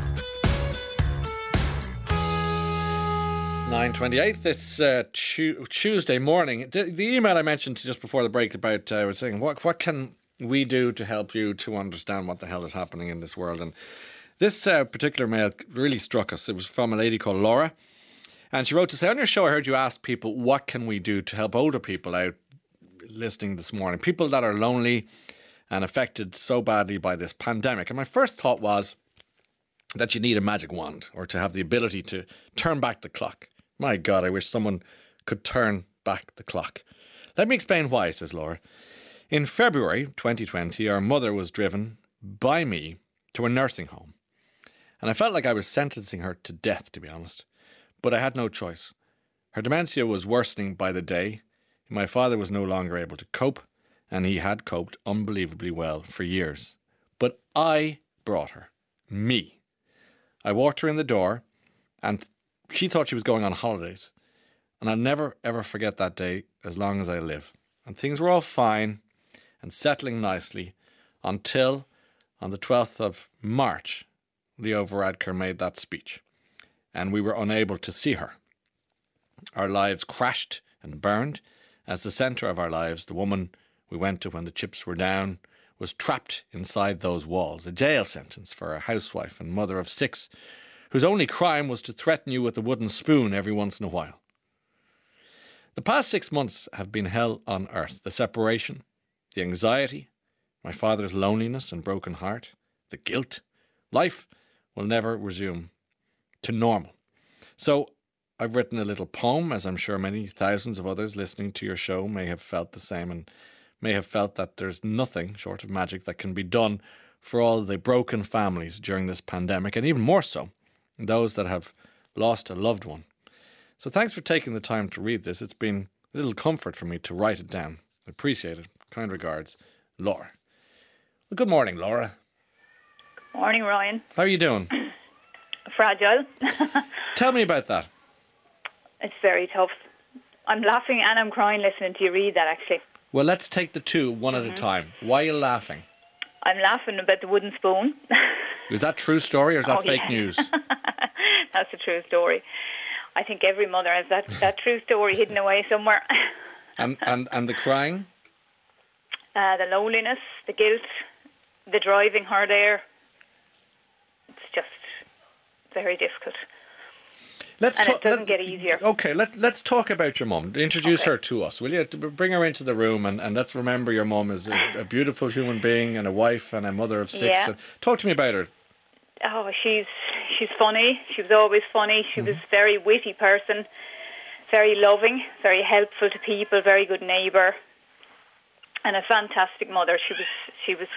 Speaker 2: nine twenty-eight this uh, tu- Tuesday morning. The, the email I mentioned just before the break about, I uh, was saying, what, what can we do to help you to understand what the hell is happening in this world? And this uh, particular mail really struck us. It was from a lady called Laura. And she wrote to say, on your show, I heard you ask people, what can we do to help older people out listening this morning? People that are lonely and affected so badly by this pandemic. And my first thought was that you need a magic wand or to have the ability to turn back the clock. My God, I wish someone could turn back the clock. Let me explain why, says Laura. In February twenty twenty, our mother was driven by me to a nursing home. And I felt like I was sentencing her to death, to be honest. But I had no choice. Her dementia was worsening by the day. My father was no longer able to cope, and he had coped unbelievably well for years. But I brought her. Me. I walked her in the door, and she thought she was going on holidays. And I'll never, ever forget that day as long as I live. And things were all fine and settling nicely until on the twelfth of March, Leo Varadkar made that speech. And we were unable to see her. Our lives crashed and burned as the centre of our lives, the woman we went to when the chips were down, was trapped inside those walls. A jail sentence for a housewife and mother of six, whose only crime was to threaten you with a wooden spoon every once in a while. The past six months have been hell on earth. The separation, the anxiety, my father's loneliness and broken heart, the guilt. Life will never resume to normal. So I've written a little poem, as I'm sure many thousands of others listening to your show may have felt the same and may have felt that there's nothing short of magic that can be done for all the broken families during this pandemic, and even more so, those that have lost a loved one. So thanks for taking the time to read this. It's been A little comfort for me to write it down. I appreciate it. Kind regards, Laura. Well, good morning, Laura.
Speaker 4: Morning, Ryan.
Speaker 2: How are you doing?
Speaker 4: Fragile.
Speaker 2: Tell me about that.
Speaker 4: It's very tough. I'm laughing and I'm crying listening to you read that, actually.
Speaker 2: Well, let's take the two one mm-hmm. at a time. Why are you laughing?
Speaker 4: I'm laughing about the wooden spoon.
Speaker 2: Is that true story or is that
Speaker 4: oh,
Speaker 2: fake
Speaker 4: yeah.
Speaker 2: news?
Speaker 4: That's a true story. I think every mother has that, that true story hidden away somewhere.
Speaker 2: and, and and the crying?
Speaker 4: Uh, the loneliness, the guilt, the driving her there. It's just very difficult. Let's and ta- it doesn't let, get easier.
Speaker 2: Okay, let's let's talk about your mum. Introduce
Speaker 4: okay.
Speaker 2: her to us, will you? Bring her into the room, and, and let's remember your mum is a, a beautiful human being and a wife and a mother of six.
Speaker 4: Yeah.
Speaker 2: And talk to me about her.
Speaker 4: Oh, she's she's funny. She was always funny. She mm-hmm. was a very witty person, very loving, very helpful to people, very good neighbour, and a fantastic mother. She was she was.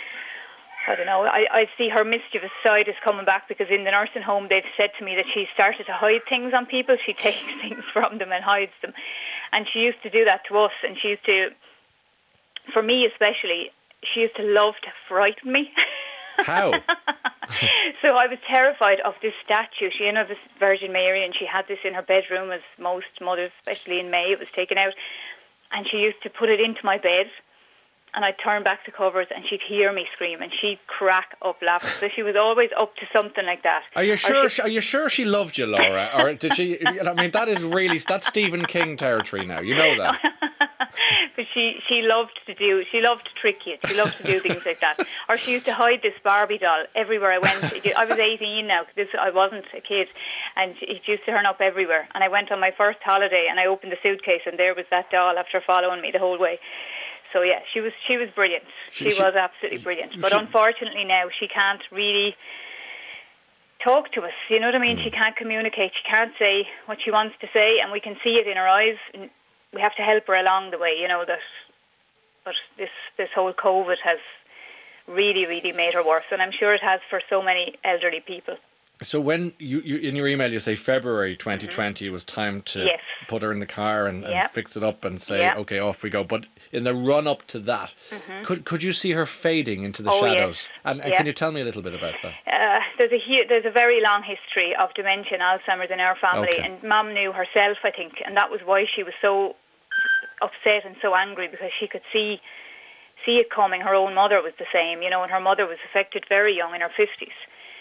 Speaker 4: I don't know, I, I see her mischievous side is coming back because in the nursing home they've said to me that she started to hide things on people. She takes things from them and hides them. And she used to do that to us, and she used to, for me especially, she used to love to frighten me.
Speaker 2: How?
Speaker 4: So I was terrified of this statue. She, you know, this Virgin Mary, and she had this in her bedroom, as most mothers, especially in May, it was taken out. And she used to put it into my bed. And I'd turn back the covers and she'd hear me scream and she'd crack up laughing. So she was always up to something like that.
Speaker 2: Are you sure? She, are you sure she loved you, Laura? Or did she? I mean, that is really that's Stephen King territory now. You know that.
Speaker 4: But she, she loved to do. She loved to trick you. She loved to do things like that. Or she used to hide this Barbie doll everywhere I went. I was eighteen now. This I wasn't a kid, and it used to turn up everywhere. And I went on my first holiday and I opened the suitcase and there was that doll after following me the whole way. So yeah, she was she was brilliant. She, she was absolutely brilliant. But she, unfortunately now she can't really talk to us. You know what I mean? Mm. She can't communicate. She can't say what she wants to say, and we can see it in her eyes. And we have to help her along the way. You know that. But this this whole COVID has really really made her worse, and I'm sure it has for so many elderly people.
Speaker 2: So when you, you in your email you say February twenty twenty mm-hmm. was time to yes. put her in the car and, and yep. fix it up and say
Speaker 4: yep.
Speaker 2: okay, off we go. But in the run up to that, mm-hmm. could could you see her fading into the
Speaker 4: oh,
Speaker 2: shadows?
Speaker 4: Yes.
Speaker 2: And, and
Speaker 4: yep.
Speaker 2: can you tell me a little bit about that?
Speaker 4: Uh, there's a hu- there's a very long history of dementia and Alzheimer's in our family, okay. and Mum knew herself, I think, and that was why she was so upset and so angry, because she could see see it coming. Her own mother was the same, you know, and her mother was affected very young in her fifties.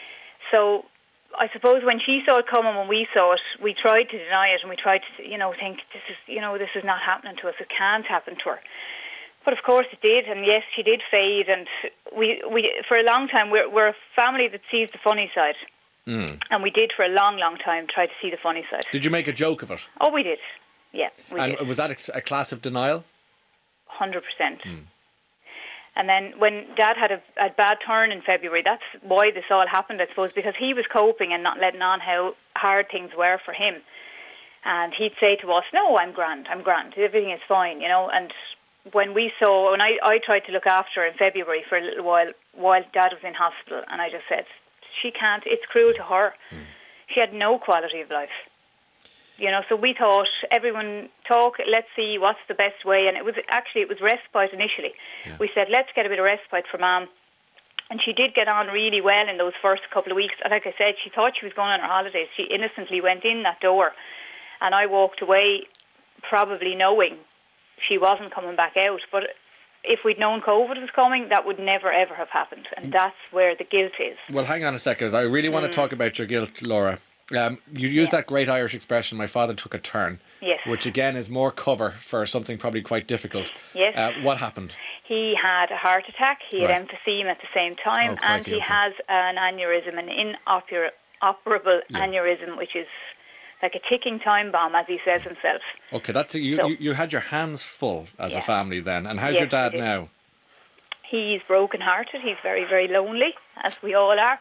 Speaker 4: So I suppose when she saw it coming, when we saw it, we tried to deny it and we tried to, you know, think this is, you know, this is not happening to us. It can't happen to her. But of course it did, and yes, she did fade. And we, we for a long time, we're, we're a family that sees the funny side. Mm. And we did for a long, long time try to see the funny side.
Speaker 2: Did you make a joke of it?
Speaker 4: Oh, we did. Yeah, we
Speaker 2: and
Speaker 4: did.
Speaker 2: Was that a, a class of denial?
Speaker 4: one hundred percent. Mm. And then when Dad had a, a bad turn in February, that's why this all happened, I suppose, because he was coping and not letting on how hard things were for him. And he'd say to us, no, I'm grand, I'm grand, everything is fine, you know. And when we saw, when I, I tried to look after her in February for a little while, while Dad was in hospital, and I just said, she can't, it's cruel to her. Mm. She had no quality of life. You know, so we thought, everyone talk, let's see what's the best way. And it was actually, it was respite initially. Yeah. We said, let's get a bit of respite for Mum. And she did get on really well in those first couple of weeks. And like I said, she thought she was going on her holidays. She innocently went in that door. And I walked away probably knowing she wasn't coming back out. But if we'd known COVID was coming, that would never, ever have happened. And that's where the guilt is.
Speaker 2: Well, hang on a second. I really want mm. to talk about your guilt, Laura. Um, you used yeah. that great Irish expression, my father took a turn,
Speaker 4: yes.
Speaker 2: which again is more cover for something probably quite difficult.
Speaker 4: Yes.
Speaker 2: Uh, what happened?
Speaker 4: He had a heart attack, he had
Speaker 2: right.
Speaker 4: emphysema at the same time,
Speaker 2: oh, crikey,
Speaker 4: and he
Speaker 2: okay.
Speaker 4: has an aneurysm, an inoperable yeah. aneurysm, which is like a ticking time bomb, as he says himself.
Speaker 2: Okay, that's a, you, so, you, you had your hands full as yeah. a family then, and how's
Speaker 4: yes,
Speaker 2: your dad now?
Speaker 4: He's broken-hearted, he's very, very lonely, as we all are.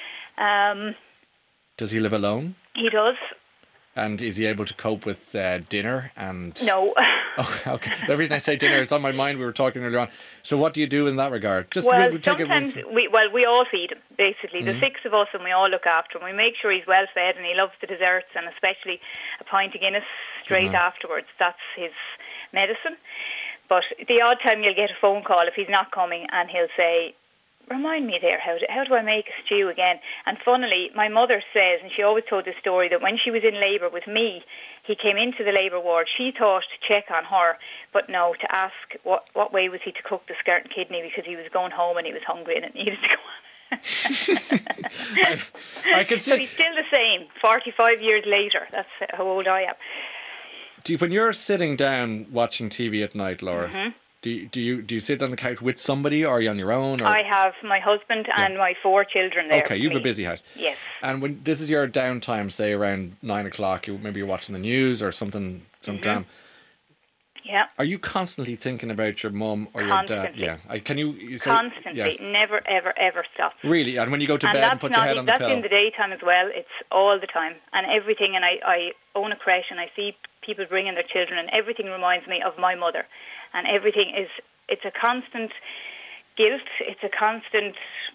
Speaker 4: Um...
Speaker 2: Does he live alone?
Speaker 4: He does.
Speaker 2: And is he able to cope with uh, dinner and...
Speaker 4: No.
Speaker 2: Oh, okay. The reason I say dinner, it's on my mind. We were talking earlier on. So what do you do in that regard? Just
Speaker 4: well,
Speaker 2: we'll take
Speaker 4: sometimes
Speaker 2: it
Speaker 4: we well we all feed him basically.
Speaker 2: Mm-hmm.
Speaker 4: The six of us, and we all look after him. We make sure he's well fed, and he loves the desserts, and especially a pint of Guinness straight afterwards. That's his medicine. But the odd time you'll get a phone call if he's not coming, and he'll say, remind me there, how do, how do I make a stew again? And funnily, my mother says, and she always told this story, that when she was in labour with me, he came into the labour ward. She thought to check on her, but no, to ask what, what way was he to cook the skirt and kidney, because he was going home and he was hungry and it needed to go on.
Speaker 2: I, I can see.
Speaker 4: But he's still the same, forty-five years later. That's how old I am.
Speaker 2: Do you, when you're sitting down watching T V at night, Laura,
Speaker 4: mm-hmm.
Speaker 2: do, you, do you do you sit on the couch with somebody, or are you on your own? Or?
Speaker 4: I have my husband yeah. and my four children there.
Speaker 2: Okay, you have a busy house.
Speaker 4: Yes.
Speaker 2: And when this is your downtime, say around nine o'clock, you maybe you're watching the news or something, some
Speaker 4: mm-hmm.
Speaker 2: drama.
Speaker 4: Yeah.
Speaker 2: Are you constantly thinking about your mum or
Speaker 4: constantly.
Speaker 2: your dad? Yeah. I, can you, you say,
Speaker 4: constantly,
Speaker 2: yeah.
Speaker 4: never, ever, ever stop.
Speaker 2: Really? And when you go to
Speaker 4: and
Speaker 2: bed and put your head on the
Speaker 4: that's
Speaker 2: pillow?
Speaker 4: That's in the daytime as well. It's all the time. And everything, and I, I own a creche and I see people bringing their children, and everything reminds me of my mother. And everything is, it's a constant guilt. It's a constant,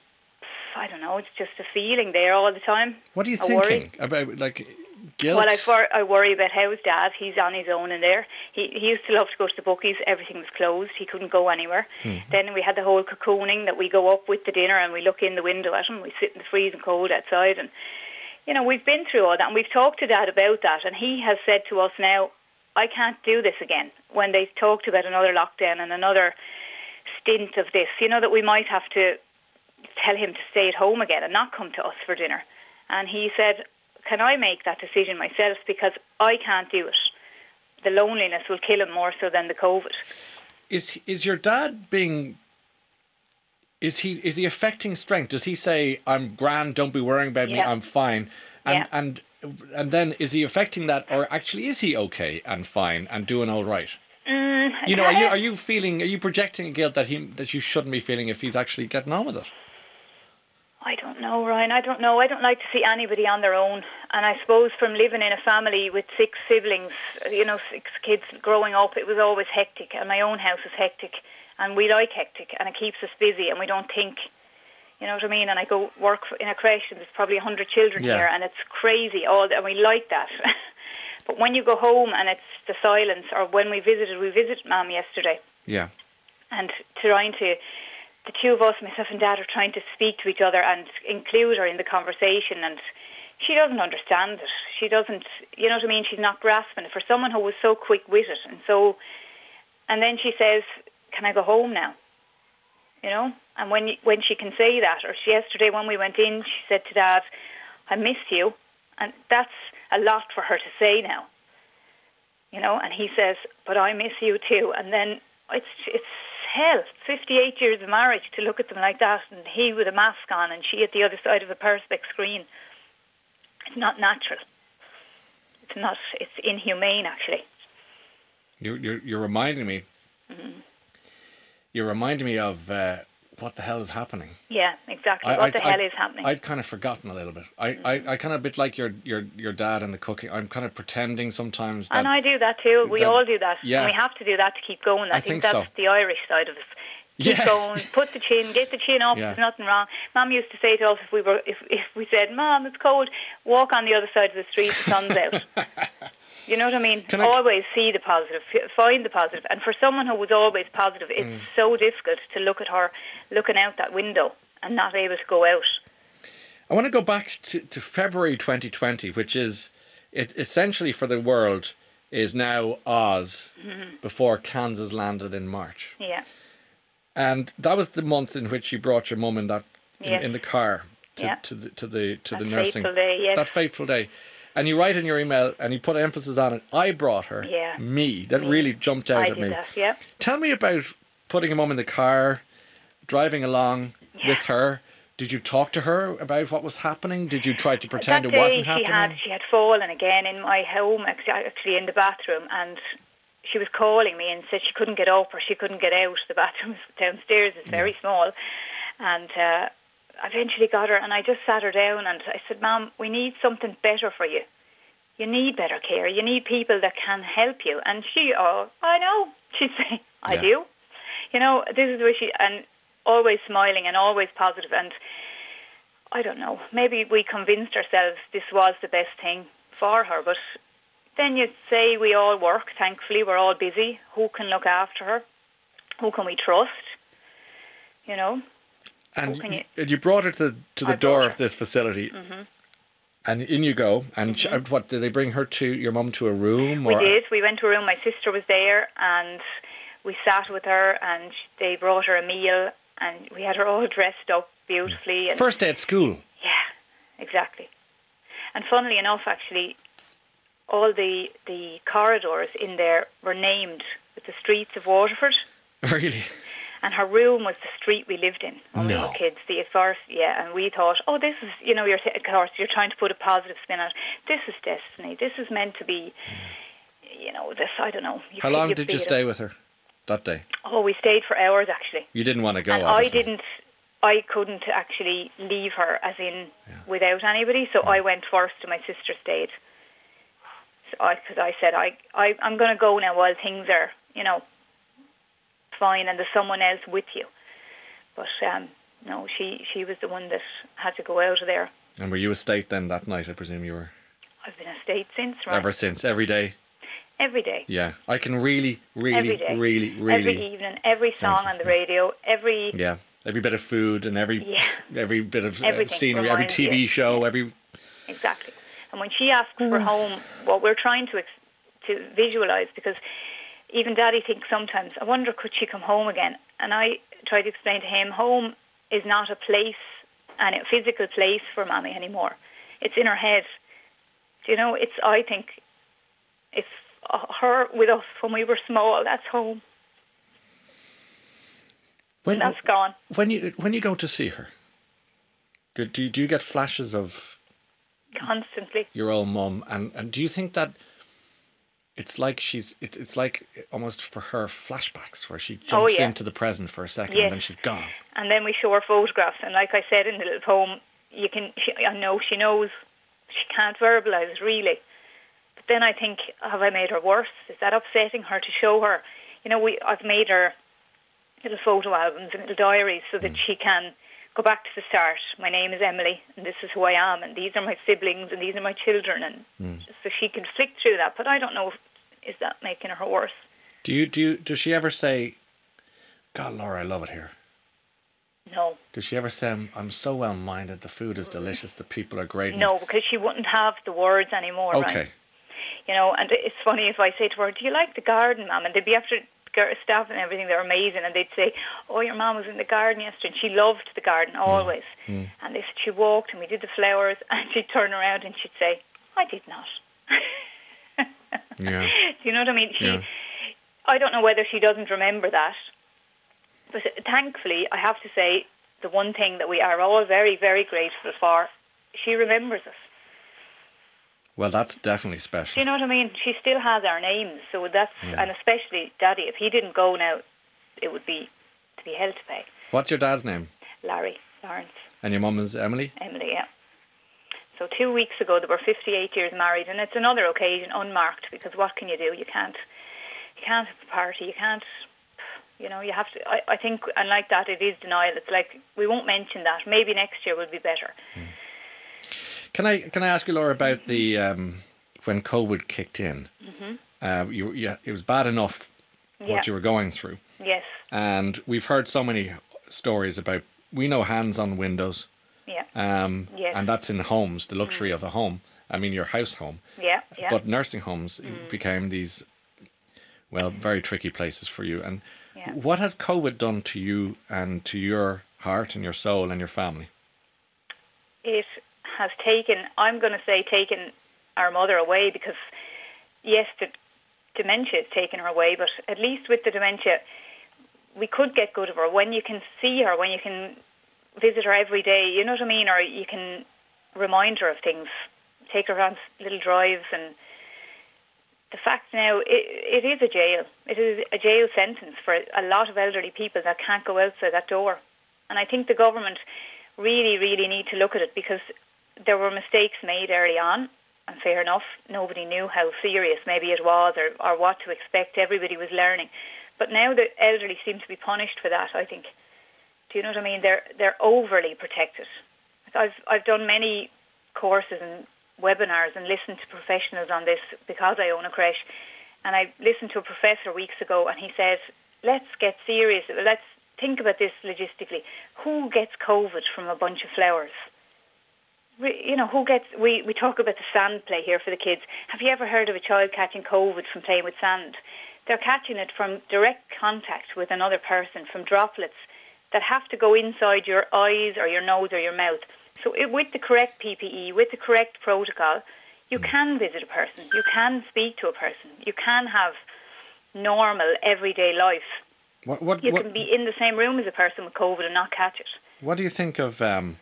Speaker 4: I don't know, it's just a feeling there all the time.
Speaker 2: What are you
Speaker 4: a
Speaker 2: thinking
Speaker 4: worry.
Speaker 2: about, like, guilt?
Speaker 4: Well, I, for, I worry about how's Dad. He's on his own in there. He he used to love to go to the bookies. Everything was closed. He couldn't go anywhere. Mm-hmm. Then we had the whole cocooning that we go up with the dinner and we look in the window at him. We sit in the freezing cold outside, and you know, we've been through all that, and we've talked to Dad about that, and he has said to us now, I can't do this again. When they talked about another lockdown and another stint of this, you know, that we might have to tell him to stay at home again and not come to us for dinner. And he said, can I make that decision myself, because I can't do it. The loneliness will kill him more so than the COVID.
Speaker 2: Is is your dad being... Is he is he affecting strength? Does he say, I'm grand, don't be worrying about yeah. me, I'm fine? And
Speaker 4: yeah.
Speaker 2: and and then is he affecting that, or actually is he okay and fine and doing all right?
Speaker 4: Mm,
Speaker 2: you know, are you are you feeling, are you projecting a guilt that he that you shouldn't be feeling if he's actually getting on with it?
Speaker 4: I don't know, Ryan. I don't know. I don't like to see anybody on their own. And I suppose from living in a family with six siblings, you know, six kids growing up, it was always hectic. And my own house is hectic. And we like hectic. And it keeps us busy. And we don't think, you know what I mean? And I go work in a creche and there's probably one hundred children
Speaker 2: yeah.
Speaker 4: here. And it's crazy. All And we like that. But when you go home and it's the silence, or when we visited, we visited Mum yesterday.
Speaker 2: Yeah.
Speaker 4: And trying to... The two of us, myself and Dad, are trying to speak to each other and include her in the conversation, and she doesn't understand it. She doesn't, you know what I mean? She's not grasping it. For someone who was so quick-witted and so... And then she says, can I go home now? You know? And when when she can say that, or she, yesterday when we went in, she said to Dad, I miss you. And that's a lot for her to say now. You know? And he says, but I miss you too. And then it's it's... hell, fifty-eight years of marriage, to look at them like that, and he with a mask on and she at the other side of a perspex screen. It's not natural. It's not, it's inhumane, actually.
Speaker 2: You're, you're, you're reminding me, mm-hmm. you're reminding me of uh, what the hell is happening.
Speaker 4: Yeah, exactly.
Speaker 2: I,
Speaker 4: what
Speaker 2: I,
Speaker 4: the
Speaker 2: I,
Speaker 4: hell is happening?
Speaker 2: I'd kind of forgotten a little bit. I, mm-hmm. I, I kind of a bit like your, your, your dad and the cooking. I'm kind of pretending sometimes that...
Speaker 4: And I do that too. We
Speaker 2: that,
Speaker 4: all do that.
Speaker 2: Yeah.
Speaker 4: And we have to do that to keep going. I,
Speaker 2: I
Speaker 4: think,
Speaker 2: think
Speaker 4: that's
Speaker 2: so.
Speaker 4: the Irish side of it. Keep
Speaker 2: yeah.
Speaker 4: going, put the chin, get the chin up,
Speaker 2: yeah.
Speaker 4: there's nothing wrong. Mum used to say to us, if we were, if, if we said, Mum, it's cold, walk on the other side of the street, the sun's out. You know what I mean?
Speaker 2: Can I...
Speaker 4: Always see the positive, find the positive. And for someone who was always positive, it's mm. so difficult to look at her looking out that window and not able to go out.
Speaker 2: I want to go back to, to February twenty twenty, which is, it essentially for the world, is now Oz, mm-hmm. before Kansas landed in March.
Speaker 4: Yeah.
Speaker 2: And that was the month in which you brought your mum in that in,
Speaker 4: yes.
Speaker 2: in the car to,
Speaker 4: yeah.
Speaker 2: to the to the to
Speaker 4: that
Speaker 2: the nursing.
Speaker 4: Fateful day, yes.
Speaker 2: That fateful day. And you write in your email, and you put emphasis on it, I brought her,
Speaker 4: yeah.
Speaker 2: me. That
Speaker 4: me.
Speaker 2: really jumped out
Speaker 4: I
Speaker 2: at
Speaker 4: did
Speaker 2: me.
Speaker 4: That, yeah.
Speaker 2: Tell me about putting your mum in the car, driving along
Speaker 4: yeah.
Speaker 2: with her. Did you talk to her about what was happening? Did you try to pretend
Speaker 4: that
Speaker 2: it wasn't
Speaker 4: day
Speaker 2: happening?
Speaker 4: She had, she had fallen again in my home, actually in the bathroom, and she was calling me and said she couldn't get up or she couldn't get out. The bathroom downstairs is very yeah. small. And uh, I eventually got her, and I just sat her down and I said, Mom, we need something better for you. You need better care. You need people that can help you. And she, oh, I know. She'd say, I yeah. do. You know, this is where she, and always smiling and always positive. And I don't know, maybe we convinced ourselves this was the best thing for her. But then you say we all work, thankfully. We're all busy. Who can look after her? Who can we trust? You know?
Speaker 2: And you, you, you brought her to the, to the door of this facility. Mm-hmm. And in you go. And mm-hmm. she, what, did they bring her to your mum to a room?
Speaker 4: We
Speaker 2: or?
Speaker 4: did. We went to a room. My sister was there, and we sat with her, and they brought her a meal, and we had her all dressed up beautifully. And
Speaker 2: first day at school.
Speaker 4: Yeah, exactly. And funnily enough, actually, all the the corridors in there were named with the streets of Waterford.
Speaker 2: Really?
Speaker 4: And her room was the street we lived in when
Speaker 2: no.
Speaker 4: we were kids. The first, yeah, and we thought, oh, this is, you know, you're of course you're trying to put a positive spin on it. This is destiny. This is meant to be, you know, this. I don't know. You
Speaker 2: How long did you stay it. with her that day?
Speaker 4: Oh, we stayed for hours actually.
Speaker 2: You didn't want to go.
Speaker 4: And
Speaker 2: obviously.
Speaker 4: I didn't. I couldn't actually leave her, as in yeah. without anybody. So yeah. I went first, and my sister stayed. So I, because I said, I, I, I'm going to go now while things are, you know, fine, and there's someone else with you. But um, no, she, she was the one that had to go out of there.
Speaker 2: And were you a state then that night? I presume you were.
Speaker 4: I've been a state since, right?
Speaker 2: Ever since, every day.
Speaker 4: Every day.
Speaker 2: Yeah, I can really, really, really, really.
Speaker 4: Every evening, every song on the radio, every.
Speaker 2: Yeah, every bit of food and every yeah. every bit of uh, scenery, every T V
Speaker 4: you.
Speaker 2: show,
Speaker 4: yeah.
Speaker 2: every.
Speaker 4: Exactly, and when she asks for home, what we're trying to ex- to visualise, because even Daddy thinks sometimes, I wonder could she come home again? And I try to explain to him, home is not a place, and a physical place for Mommy anymore. It's in her head. Do you know? It's I think, it's. Her with us when we were small, that's home. When, and that's gone.
Speaker 2: When you when you go to see her, do, do, do you get flashes of
Speaker 4: constantly
Speaker 2: your old mum? And, and do you think that it's like she's it, it's like almost for her flashbacks where she jumps oh, yeah. into the present for a second yes. and then she's gone.
Speaker 4: And then we show her photographs, and like I said in the little poem, you can she, I know she knows she can't verbalise really. Then I think, have I made her worse? Is that upsetting her to show her? You know, we I've made her little photo albums and little diaries so that mm. she can go back to the start. My name is Emily, and this is who I am, and these are my siblings, and these are my children, and mm. so she can flick through that. But I don't know, if, is that making her worse?
Speaker 2: Do you do? You, does she ever say, "God, Laura, I love it here"?
Speaker 4: No.
Speaker 2: Does she ever say, I'm, I'm so well-minded, the food is delicious, the people are great?
Speaker 4: No, because she wouldn't have the words anymore.
Speaker 2: Okay.
Speaker 4: Right? You know, and it's funny if I say to her, do you like the garden, Mum? And they'd be after staff and everything, they're amazing, and they'd say, oh, your mum was in the garden yesterday, and she loved the garden always. Mm. Mm. And they said she walked and we did the flowers, and she'd turn around and she'd say, I did not.
Speaker 2: Yeah.
Speaker 4: Do you know what I mean? She,
Speaker 2: yeah.
Speaker 4: I don't know whether she doesn't remember that, but thankfully, I have to say, the one thing that we are all very, very grateful for, she remembers us.
Speaker 2: Well, that's definitely special.
Speaker 4: Do you know what I mean? She still has our names, so that's yeah. and especially Daddy. If he didn't go now, it would be to be hell to pay.
Speaker 2: What's your dad's name?
Speaker 4: Larry Lawrence.
Speaker 2: And your mum is Emily?
Speaker 4: Emily, yeah. So two weeks ago, they were fifty-eight years married, and it's another occasion unmarked because what can you do? You can't, you can't have a party. You can't, you know. You have to. I, I think, and like that, it is denial. It's like we won't mention that. Maybe next year will be better. Mm.
Speaker 2: Can I can I ask you, Laura, about the um, when COVID kicked in?
Speaker 4: Mm-hmm.
Speaker 2: Uh, you, you, it was bad enough what
Speaker 4: yeah.
Speaker 2: you were going through.
Speaker 4: Yes.
Speaker 2: And we've heard so many stories about, we know hands on windows.
Speaker 4: Yeah.
Speaker 2: Um,
Speaker 4: yes.
Speaker 2: And that's in homes, the luxury mm. of a home. I mean, your house home.
Speaker 4: Yeah, yeah.
Speaker 2: But nursing homes mm. became these, well, very tricky places for you. And
Speaker 4: yeah.
Speaker 2: what has COVID done to you and to your heart and your soul and your family?
Speaker 4: It has taken, I'm going to say taken our mother away, because yes, the dementia has taken her away, but at least with the dementia, we could get good of her. When you can see her, when you can visit her every day, you know what I mean, or you can remind her of things, take her on little drives, and the fact now, it, it is a jail. It is a jail sentence for a lot of elderly people that can't go outside that door. And I think the government really, really need to look at it, because there were mistakes made early on, and fair enough. Nobody knew how serious maybe it was or, or what to expect. Everybody was learning. But now the elderly seem to be punished for that, I think. Do you know what I mean? They're they're overly protected. I've I've done many courses and webinars and listened to professionals on this because I own a creche. And I listened to a professor weeks ago, and he said, let's get serious. Let's think about this logistically. Who gets COVID from a bunch of flowers? You know, who gets... We, we talk about the sand play here for the kids. Have you ever heard of a child catching COVID from playing with sand? They're catching it from direct contact with another person, from droplets that have to go inside your eyes or your nose or your mouth. So it, with the correct P P E, with the correct protocol, you can visit a person, you can speak to a person, you can have normal, everyday life.
Speaker 2: What, what,
Speaker 4: you
Speaker 2: what,
Speaker 4: can be in the same room as a person with COVID and not catch it.
Speaker 2: What do you think of um,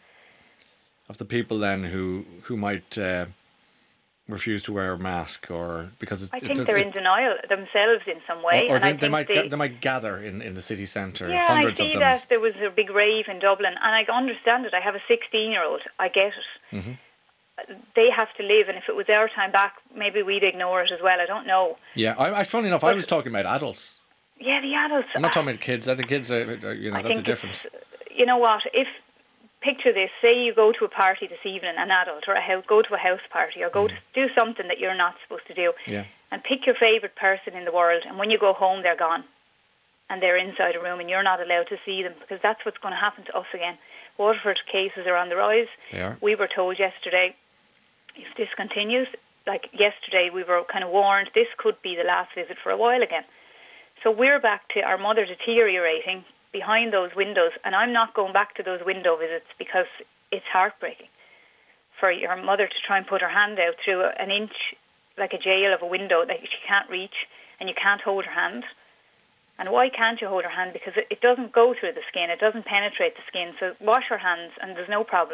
Speaker 2: of the people then who who might uh, refuse to wear a mask, or because it's,
Speaker 4: I think
Speaker 2: it's,
Speaker 4: they're
Speaker 2: it,
Speaker 4: in denial themselves in some way,
Speaker 2: or, or
Speaker 4: and
Speaker 2: they,
Speaker 4: I
Speaker 2: they
Speaker 4: think
Speaker 2: might
Speaker 4: they,
Speaker 2: they might gather in, in the city centre.
Speaker 4: Yeah,
Speaker 2: hundreds
Speaker 4: I see
Speaker 2: of them.
Speaker 4: that there was a big rave in Dublin, and I understand it. I have a sixteen-year-old. I get it.
Speaker 2: Mm-hmm.
Speaker 4: They have to live, and if it was our time back, maybe we'd ignore it as well. I don't know.
Speaker 2: Yeah, I, I funny enough, but, I was talking about adults.
Speaker 4: Yeah, the adults.
Speaker 2: I'm not talking about kids. I think kids are, you know,
Speaker 4: I
Speaker 2: that's a
Speaker 4: think
Speaker 2: different.
Speaker 4: You know what? If picture this: say you go to a party this evening, an adult, or a house, go to a house party, or go mm. to do something that you're not supposed to do,
Speaker 2: yeah.
Speaker 4: and pick your favourite person in the world, and when you go home, they're gone, and they're inside a room, and you're not allowed to see them, because that's what's going to happen to us again. Waterford cases are on the rise.
Speaker 2: They are.
Speaker 4: We were told yesterday, if this continues, like yesterday we were kind of warned, this could be the last visit for a while again. So we're back to our mother deteriorating behind those windows, and I'm not going back to those window visits because it's heartbreaking for your mother to try and put her hand out through an inch, like a jail of a window that she can't reach, and you can't hold her hand. And why can't you hold her hand? Because it, it doesn't go through the skin, it doesn't penetrate the skin, so wash her hands and there's no problem.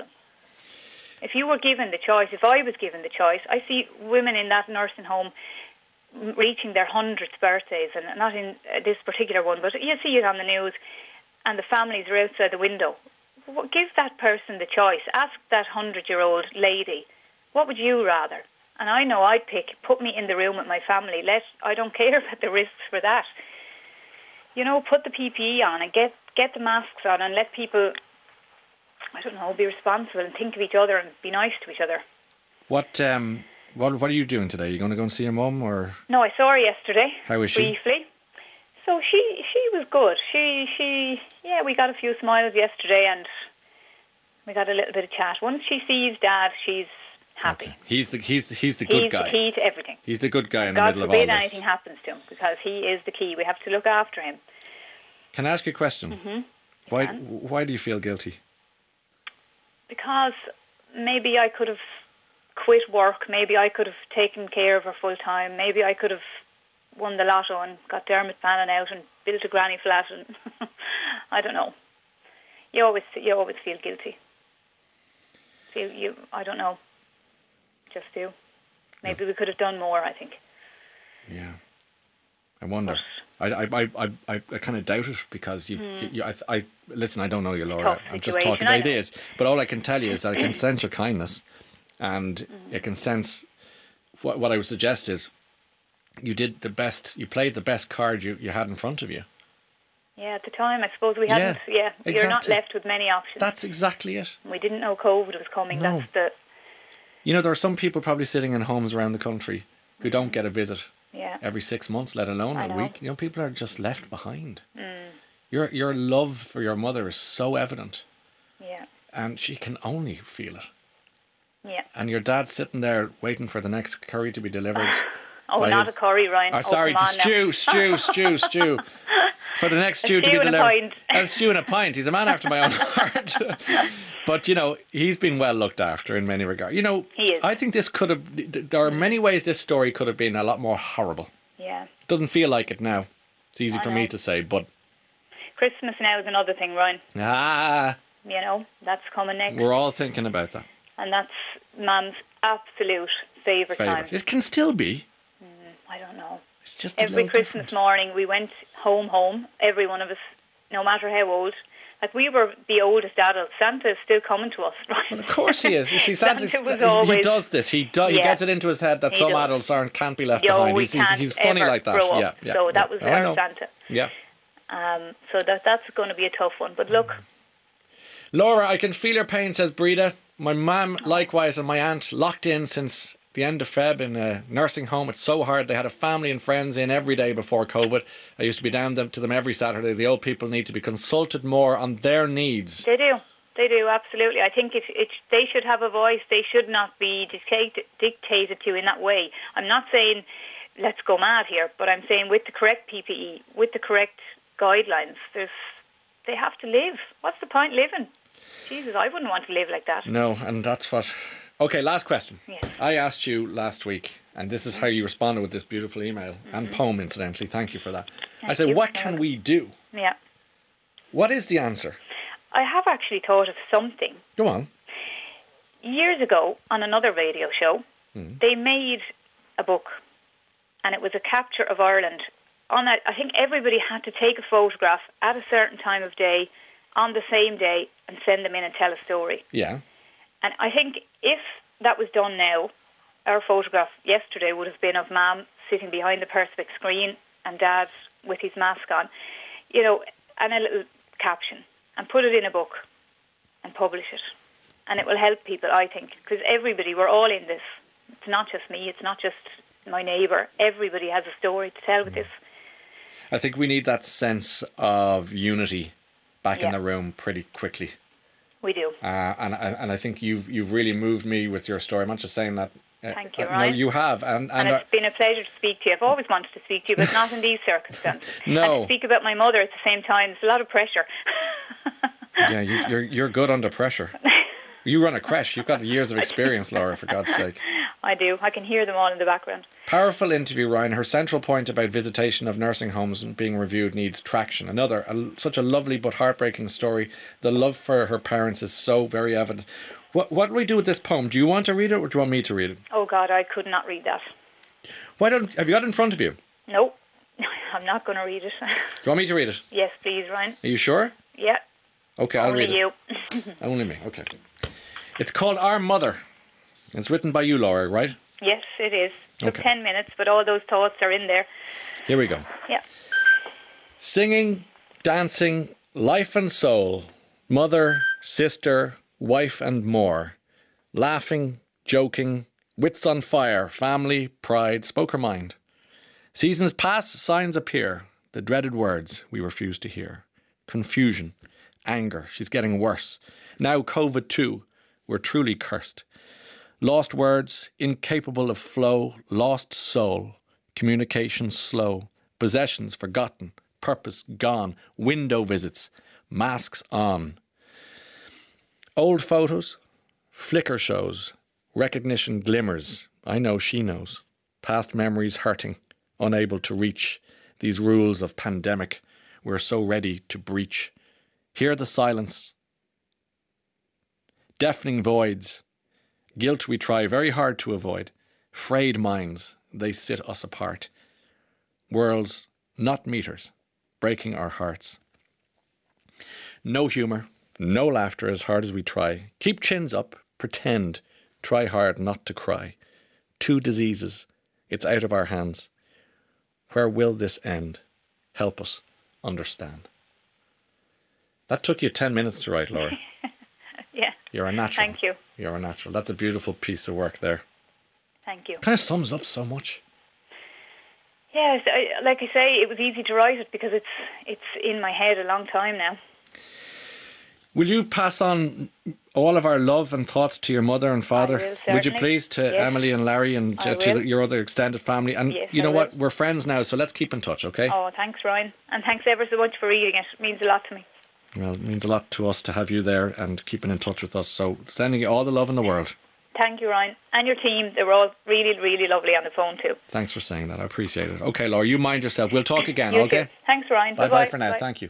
Speaker 4: If you were given the choice, if I was given the choice, I see women in that nursing home reaching their hundredth birthdays, and not in this particular one, but you see it on the news, and the families are outside the window. Give that person the choice. Ask that hundred-year-old lady, what would you rather? And I know I'd pick, put me in the room with my family. Let I don't care about the risks for that. You know, put the P P E on and get, get the masks on and let people, I don't know, be responsible and think of each other and be nice to each other.
Speaker 2: What um what what are you doing today? Are you going to go and see your mum, or?
Speaker 4: No, I saw her yesterday.
Speaker 2: How is she?
Speaker 4: Briefly. So she she was good. She she yeah, we got a few smiles yesterday and we got a little bit of chat. Once she sees Dad, she's happy.
Speaker 2: Okay. He's the he's the, he's the good
Speaker 4: he's
Speaker 2: guy.
Speaker 4: He's the key to everything.
Speaker 2: He's the good guy in
Speaker 4: God
Speaker 2: the middle of all
Speaker 4: forbid
Speaker 2: this.
Speaker 4: anything happens to him, because he is the key. We have to look after him.
Speaker 2: Can I ask you a question?
Speaker 4: Mm-hmm.
Speaker 2: Why why do you feel guilty?
Speaker 4: Because maybe I could have quit work. Maybe I could have taken care of her full time. Maybe I could have won the lotto and got Dermot Bannon out and built a granny flat. And I don't know. You always you always feel guilty. Feel you. I don't know. Just do. Maybe we could have done more, I think.
Speaker 2: Yeah. I wonder. I I I I, I kind of doubt it, because you, mm. you, you I, I listen. I don't know you, Laura. I'm just talking about ideas. But all I can tell you is that I can sense your kindness, and mm. I can sense what what I would suggest is you did the best. You played the best card you, you had in front of you.
Speaker 4: Yeah, at the time, I suppose we hadn't. Yeah, yeah
Speaker 2: exactly.
Speaker 4: You're not left with many options.
Speaker 2: That's exactly it.
Speaker 4: We didn't know COVID was coming.
Speaker 2: No.
Speaker 4: That's the.
Speaker 2: You know, there are some people probably sitting in homes around the country who don't get a visit.
Speaker 4: Yeah.
Speaker 2: Every six months, let alone
Speaker 4: I
Speaker 2: a
Speaker 4: know.
Speaker 2: week. You know, people are just left behind.
Speaker 4: Mm.
Speaker 2: Your your love for your mother is so evident.
Speaker 4: Yeah.
Speaker 2: And she can only feel it.
Speaker 4: Yeah.
Speaker 2: And your dad's sitting there waiting for the next curry to be delivered.
Speaker 4: Oh, not
Speaker 2: his...
Speaker 4: a curry, Ryan.
Speaker 2: Oh,
Speaker 4: oh
Speaker 2: sorry, the stew, stew, stew, stew. For the next stew
Speaker 4: a
Speaker 2: to
Speaker 4: stew
Speaker 2: be
Speaker 4: and
Speaker 2: delivered.
Speaker 4: A pint.
Speaker 2: And a stew and a pint. He's a man after my own heart. But, you know, he's been well looked after in many regards. You know,
Speaker 4: he is.
Speaker 2: I think this could have, there are many ways this story could have been a lot more horrible.
Speaker 4: Yeah.
Speaker 2: Doesn't feel like it now. It's easy
Speaker 4: I
Speaker 2: for
Speaker 4: know.
Speaker 2: me to say, but...
Speaker 4: Christmas now is another thing, Ryan.
Speaker 2: Ah.
Speaker 4: You know, that's coming next.
Speaker 2: We're all thinking about that.
Speaker 4: And that's Mum's absolute favourite time.
Speaker 2: Favourite. It can still be.
Speaker 4: Mm, I don't know.
Speaker 2: It's just a
Speaker 4: Every
Speaker 2: little
Speaker 4: Christmas
Speaker 2: different.
Speaker 4: morning we went home, home, every one of us, no matter how old, Like, we were the oldest adults. Santa is still coming to us, right?
Speaker 2: Well, of course he is. You see, Santa,
Speaker 4: Santa was
Speaker 2: he,
Speaker 4: always,
Speaker 2: he does this. He do,
Speaker 4: yeah,
Speaker 2: he gets it into his head that some
Speaker 4: does.
Speaker 2: adults aren't can't be left
Speaker 4: Yo,
Speaker 2: behind.
Speaker 4: we
Speaker 2: He's, he's,
Speaker 4: can't
Speaker 2: he's funny
Speaker 4: ever
Speaker 2: like that.
Speaker 4: grow up.
Speaker 2: Yeah, yeah.
Speaker 4: So
Speaker 2: yeah.
Speaker 4: that was
Speaker 2: oh,
Speaker 4: our Santa.
Speaker 2: Yeah.
Speaker 4: Um, so that that's going to be a tough one. But look.
Speaker 2: Laura, I can feel your pain, says Breda. My mum, likewise, and my aunt locked in since the end of Feb in a nursing home. It's so hard. They had a family and friends in every day before COVID. I used to be down to them every Saturday. The old people need to be consulted more on their needs.
Speaker 4: They do. They do, absolutely. I think it, it, they should have a voice. They should not be dictated, dictated to in that way. I'm not saying let's go mad here, but I'm saying with the correct P P E, with the correct guidelines, there's they have to live. What's the point living? Jesus, I wouldn't want to live like that.
Speaker 2: No, and that's what... Okay, last question.
Speaker 4: Yes.
Speaker 2: I asked you last week, and this is how you responded with this beautiful email mm-hmm. and poem, incidentally. Thank you for that.
Speaker 4: Thank
Speaker 2: I said,
Speaker 4: you.
Speaker 2: what can we do?
Speaker 4: Yeah.
Speaker 2: What is the answer?
Speaker 4: I have actually thought of something.
Speaker 2: Go on.
Speaker 4: Years ago, on another radio show, mm. they made a book, and it was a capture of Ireland. On that, I think everybody had to take a photograph at a certain time of day, on the same day, and send them in and tell a story.
Speaker 2: Yeah.
Speaker 4: And I think if that was done now, our photograph yesterday would have been of Mum sitting behind the Perspex screen and Dad with his mask on, you know, and a little caption, and put it in a book and publish it. And it will help people, I think, because everybody, we're all in this. It's not just me, it's not just my neighbour. Everybody has a story to tell with this.
Speaker 2: I think we need that sense of unity back
Speaker 4: yeah.
Speaker 2: in the room pretty quickly.
Speaker 4: We do.
Speaker 2: Uh, and and I think you've you've really moved me with your story. I'm not just saying that. Uh,
Speaker 4: Thank you,
Speaker 2: uh,
Speaker 4: Ryan.
Speaker 2: No, you have. And, and,
Speaker 4: and it's uh, been a pleasure to speak to you. I've always wanted to speak to you, but not in these circumstances.
Speaker 2: No.
Speaker 4: And to speak about my mother at the same time, it's a lot of pressure.
Speaker 2: Yeah, you, you're you're good under pressure. You run a creche. You've got years of experience, Laura, for God's sake.
Speaker 4: I do. I can hear them all in the background.
Speaker 2: Powerful interview, Ryan. Her central point about visitation of nursing homes and being reviewed needs traction. Another, a, such a lovely but heartbreaking story. The love for her parents is so very evident. What what do we do with this poem? Do you want to read it or do you want me to read it?
Speaker 4: Oh, God, I could not read that.
Speaker 2: Why don't... Have you got it in front of you?
Speaker 4: No, I'm not going to read it.
Speaker 2: Do you want me to read it?
Speaker 4: Yes, please, Ryan.
Speaker 2: Are you sure?
Speaker 4: Yeah.
Speaker 2: Okay, I'll
Speaker 4: Only
Speaker 2: read
Speaker 4: you.
Speaker 2: it. Only me, okay. It's called Our Mother. It's written by you, Laura, right?
Speaker 4: Yes, it is. It took
Speaker 2: okay.
Speaker 4: ten minutes, but all those thoughts are in there.
Speaker 2: Here we go.
Speaker 4: Yeah.
Speaker 2: Singing, dancing, life and soul, mother, sister, wife and more. Laughing, joking, wits on fire, family, pride, spoke her mind. Seasons pass, signs appear, the dreaded words we refuse to hear. Confusion, anger, she's getting worse. Now COVID too, we're truly cursed. Lost words, incapable of flow, lost soul, communication slow, possessions forgotten, purpose gone, window visits, masks on. Old photos, flicker shows, recognition glimmers, I know she knows. Past memories hurting, unable to reach these rules of pandemic we're so ready to breach. Hear the silence, deafening voids, guilt we try very hard to avoid, frayed minds, they sit us apart. Worlds, not meters, breaking our hearts. No humour, no laughter as hard as we try. Keep chins up, pretend, try hard not to cry. Two diseases, it's out of our hands. Where will this end? Help us understand. That took you ten minutes to write, Laura.
Speaker 4: Yeah.
Speaker 2: You're a natural.
Speaker 4: Thank you.
Speaker 2: You're a natural. That's a beautiful piece of work there.
Speaker 4: Thank you.
Speaker 2: Kind of sums up so much.
Speaker 4: Yes, I, like I say, it was easy to write it because it's it's in my head a long time now.
Speaker 2: Will you pass on all of our love and thoughts to your mother and father?
Speaker 4: I will,
Speaker 2: Would you please, to
Speaker 4: yes.
Speaker 2: Emily and Larry and to, to your other extended family? And
Speaker 4: yes,
Speaker 2: you know
Speaker 4: I
Speaker 2: what?
Speaker 4: will.
Speaker 2: We're friends now, so let's keep in touch, okay?
Speaker 4: Oh, thanks, Ryan. And thanks ever so much for reading it. It means a lot to me.
Speaker 2: Well, it means a lot to us to have you there and keeping in touch with us. So sending you all the love in the world.
Speaker 4: Thank you, Ryan. And your team, they were all really, really lovely on the phone too.
Speaker 2: Thanks for saying that. I appreciate it. Okay, Laura, you mind yourself. We'll talk again,
Speaker 4: you
Speaker 2: okay?
Speaker 4: Too. Thanks, Ryan.
Speaker 2: Bye-bye,
Speaker 4: Bye-bye
Speaker 2: for now.
Speaker 4: Bye.
Speaker 2: Thank you.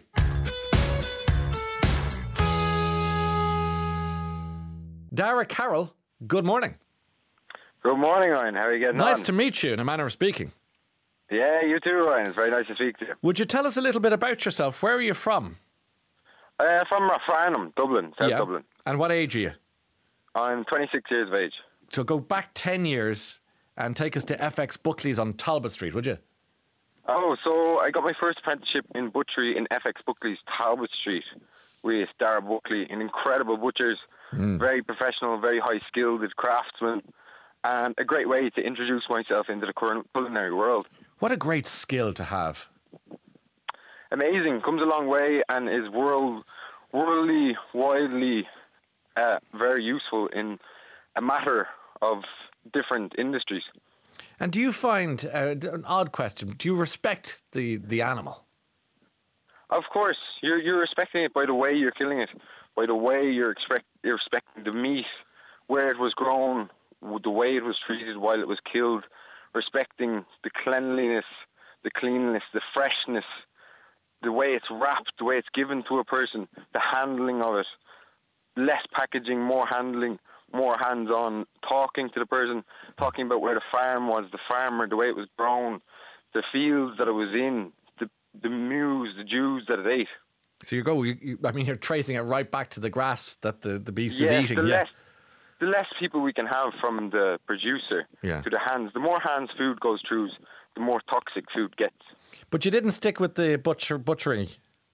Speaker 2: Dara Carroll, good morning.
Speaker 5: Good morning, Ryan. How are you getting
Speaker 2: nice
Speaker 5: on?
Speaker 2: Nice to meet you, in a manner of speaking.
Speaker 5: Yeah, you too, Ryan. It's very nice to speak to you.
Speaker 2: Would you tell us a little bit about yourself? Where are you from?
Speaker 5: Uh, from Rathfarnham, Dublin, South
Speaker 2: yeah.
Speaker 5: Dublin.
Speaker 2: And what age are you?
Speaker 5: I'm twenty-six years of age.
Speaker 2: So go back ten years and take us to F X Buckley's on Talbot Street, would you?
Speaker 5: Oh, so I got my first apprenticeship in butchery in F X Buckley's Talbot Street with Dara Buckley, an incredible butchers, mm. very professional, very high skilled craftsman, and a great way to introduce myself into the current culinary world.
Speaker 2: What a great skill to have.
Speaker 5: Amazing, comes a long way and is world, worldly, widely uh, very useful in a matter of different industries.
Speaker 2: And do you find, uh, an odd question, do you respect the, the animal?
Speaker 5: Of course, you're you're respecting it by the way you're killing it, by the way you're, expect, you're respecting the meat, where it was grown, the way it was treated while it was killed, respecting the cleanliness, the cleanliness, the freshness, the way it's wrapped, the way it's given to a person, the handling of it, less packaging, more handling, more hands-on, talking to the person, talking about where the farm was, the farmer, the way it was grown, the fields that it was in, the the mews, the dews that it ate.
Speaker 2: So you go, you, you, I mean, you're tracing it right back to the grass that the, the beast
Speaker 5: yes,
Speaker 2: is eating.
Speaker 5: The
Speaker 2: yeah,
Speaker 5: less, the less people we can have from the producer
Speaker 2: yeah.
Speaker 5: to the hands. The more hands food goes through, the more toxic food gets.
Speaker 2: But you didn't stick with the butcher butchering.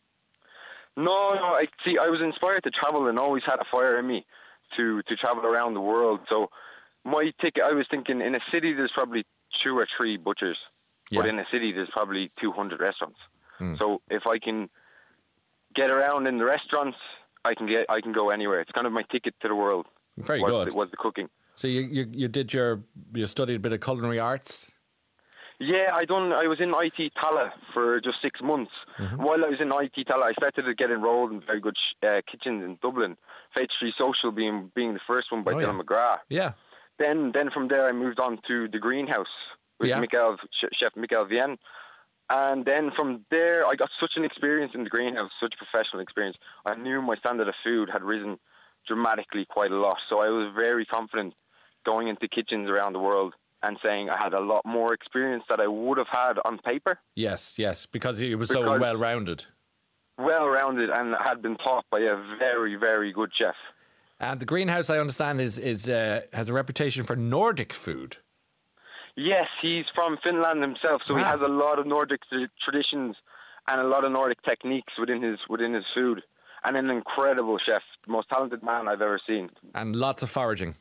Speaker 5: No, no. I see. I was inspired to travel and always had a fire in me to to travel around the world. So my ticket, I was thinking, in a city there's probably two or three butchers, yeah. but in a city there's probably two hundred restaurants. Mm. So if I can get around in the restaurants, I can get I can go anywhere. It's kind of my ticket to the world.
Speaker 2: Very
Speaker 5: was
Speaker 2: good.
Speaker 5: The, was the cooking.
Speaker 2: So you, you you did your you studied a bit of culinary arts.
Speaker 5: Yeah, I done. I was in I T Tala for just six months. Mm-hmm. While I was in I T Tala, I started to get enrolled in very good sh- uh, kitchens in Dublin. Faith Street Social being being the first one by
Speaker 2: oh,
Speaker 5: Dylan
Speaker 2: yeah.
Speaker 5: McGrath.
Speaker 2: Yeah.
Speaker 5: Then then from there I moved on to the Greenhouse with
Speaker 2: yeah.
Speaker 5: Michael, Chef Michael Vienne. And then from there I got such an experience in the Greenhouse, such a professional experience. I knew my standard of food had risen dramatically quite a lot. So I was very confident going into kitchens around the world and saying I had a lot more experience that I would have had on paper.
Speaker 2: Yes, yes, because he was
Speaker 5: because
Speaker 2: so well-rounded.
Speaker 5: Well-rounded and had been taught by a very, very good chef.
Speaker 2: And the Greenhouse, I understand, is is uh, has a reputation for Nordic food.
Speaker 5: Yes, he's from Finland himself, so ah. he has a lot of Nordic traditions and a lot of Nordic techniques within his within his food. And an incredible chef, the most talented man I've ever seen.
Speaker 2: And lots of foraging.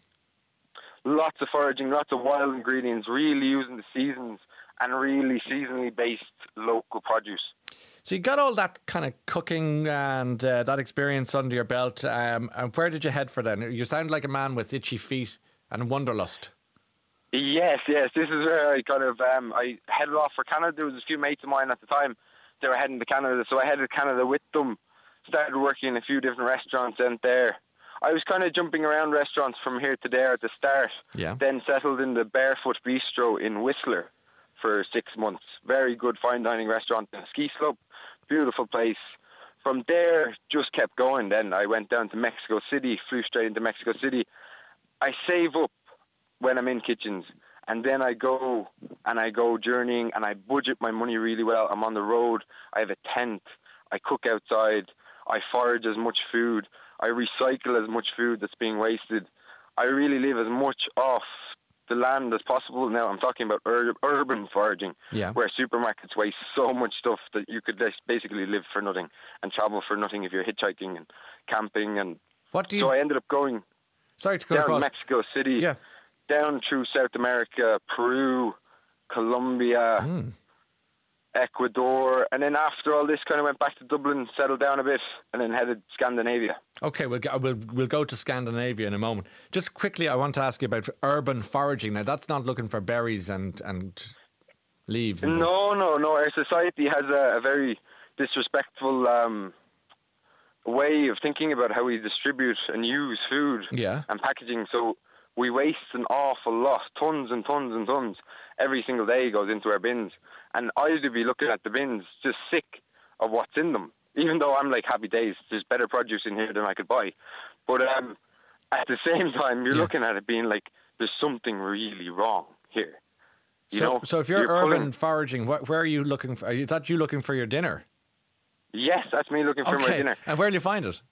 Speaker 5: Lots of foraging, lots of wild ingredients, really using the seasons and really seasonally based local produce.
Speaker 2: So you got all that kind of cooking and uh, that experience under your belt. Um, and where did you head for then? You sound like a man with itchy feet and wanderlust.
Speaker 5: Yes, yes. This is where I kind of um, I headed off for Canada. There was a few mates of mine at the time. They were heading to Canada, so I headed to Canada with them. Started working in a few different restaurants out there. I was kind of jumping around restaurants from here to there at the start.
Speaker 2: Yeah.
Speaker 5: Then settled in the Barefoot Bistro in Whistler for six months. Very good fine dining restaurant in a ski slope. Beautiful place. From there, just kept going. Then I went down to Mexico City, flew straight into Mexico City. I save up when I'm in kitchens. And then I go and I go journeying and I budget my money really well. I'm on the road. I have a tent. I cook outside. I forage as much food. I recycle as much food that's being wasted. I really live as much off the land as possible. Now I'm talking about ur- urban foraging,
Speaker 2: yeah.
Speaker 5: where supermarkets waste so much stuff that you could basically live for nothing and travel for nothing if you're hitchhiking and camping. And
Speaker 2: what do you...
Speaker 5: So I ended up going
Speaker 2: Sorry to go
Speaker 5: down
Speaker 2: across.
Speaker 5: Mexico City,
Speaker 2: yeah.
Speaker 5: down through South America, Peru, Colombia,
Speaker 2: mm.
Speaker 5: Ecuador, and then after all this, kind of went back to Dublin, settled down a bit, and then headed Scandinavia.
Speaker 2: Okay, we'll go, we'll we'll go to Scandinavia in a moment. Just quickly, I want to ask you about urban foraging. Now, that's not looking for berries and and leaves. And
Speaker 5: no,
Speaker 2: things.
Speaker 5: no, no. Our society has a, a very disrespectful um, way of thinking about how we distribute and use food
Speaker 2: yeah.
Speaker 5: and packaging. So we waste an awful lot, tons and tons and tons. Every single day goes into our bins. And I'd be looking at the bins just sick of what's in them. Even though I'm like, happy days, there's better produce in here than I could buy. But um, at the same time, you're yeah. looking at it being like, there's something really wrong here. You
Speaker 2: so,
Speaker 5: know?
Speaker 2: so if you're,
Speaker 5: you're
Speaker 2: urban
Speaker 5: pulling...
Speaker 2: foraging, wh- where are you looking for? Is that you looking for your dinner?
Speaker 5: Yes, that's me looking for
Speaker 2: okay.
Speaker 5: my dinner.
Speaker 2: And where will you find it?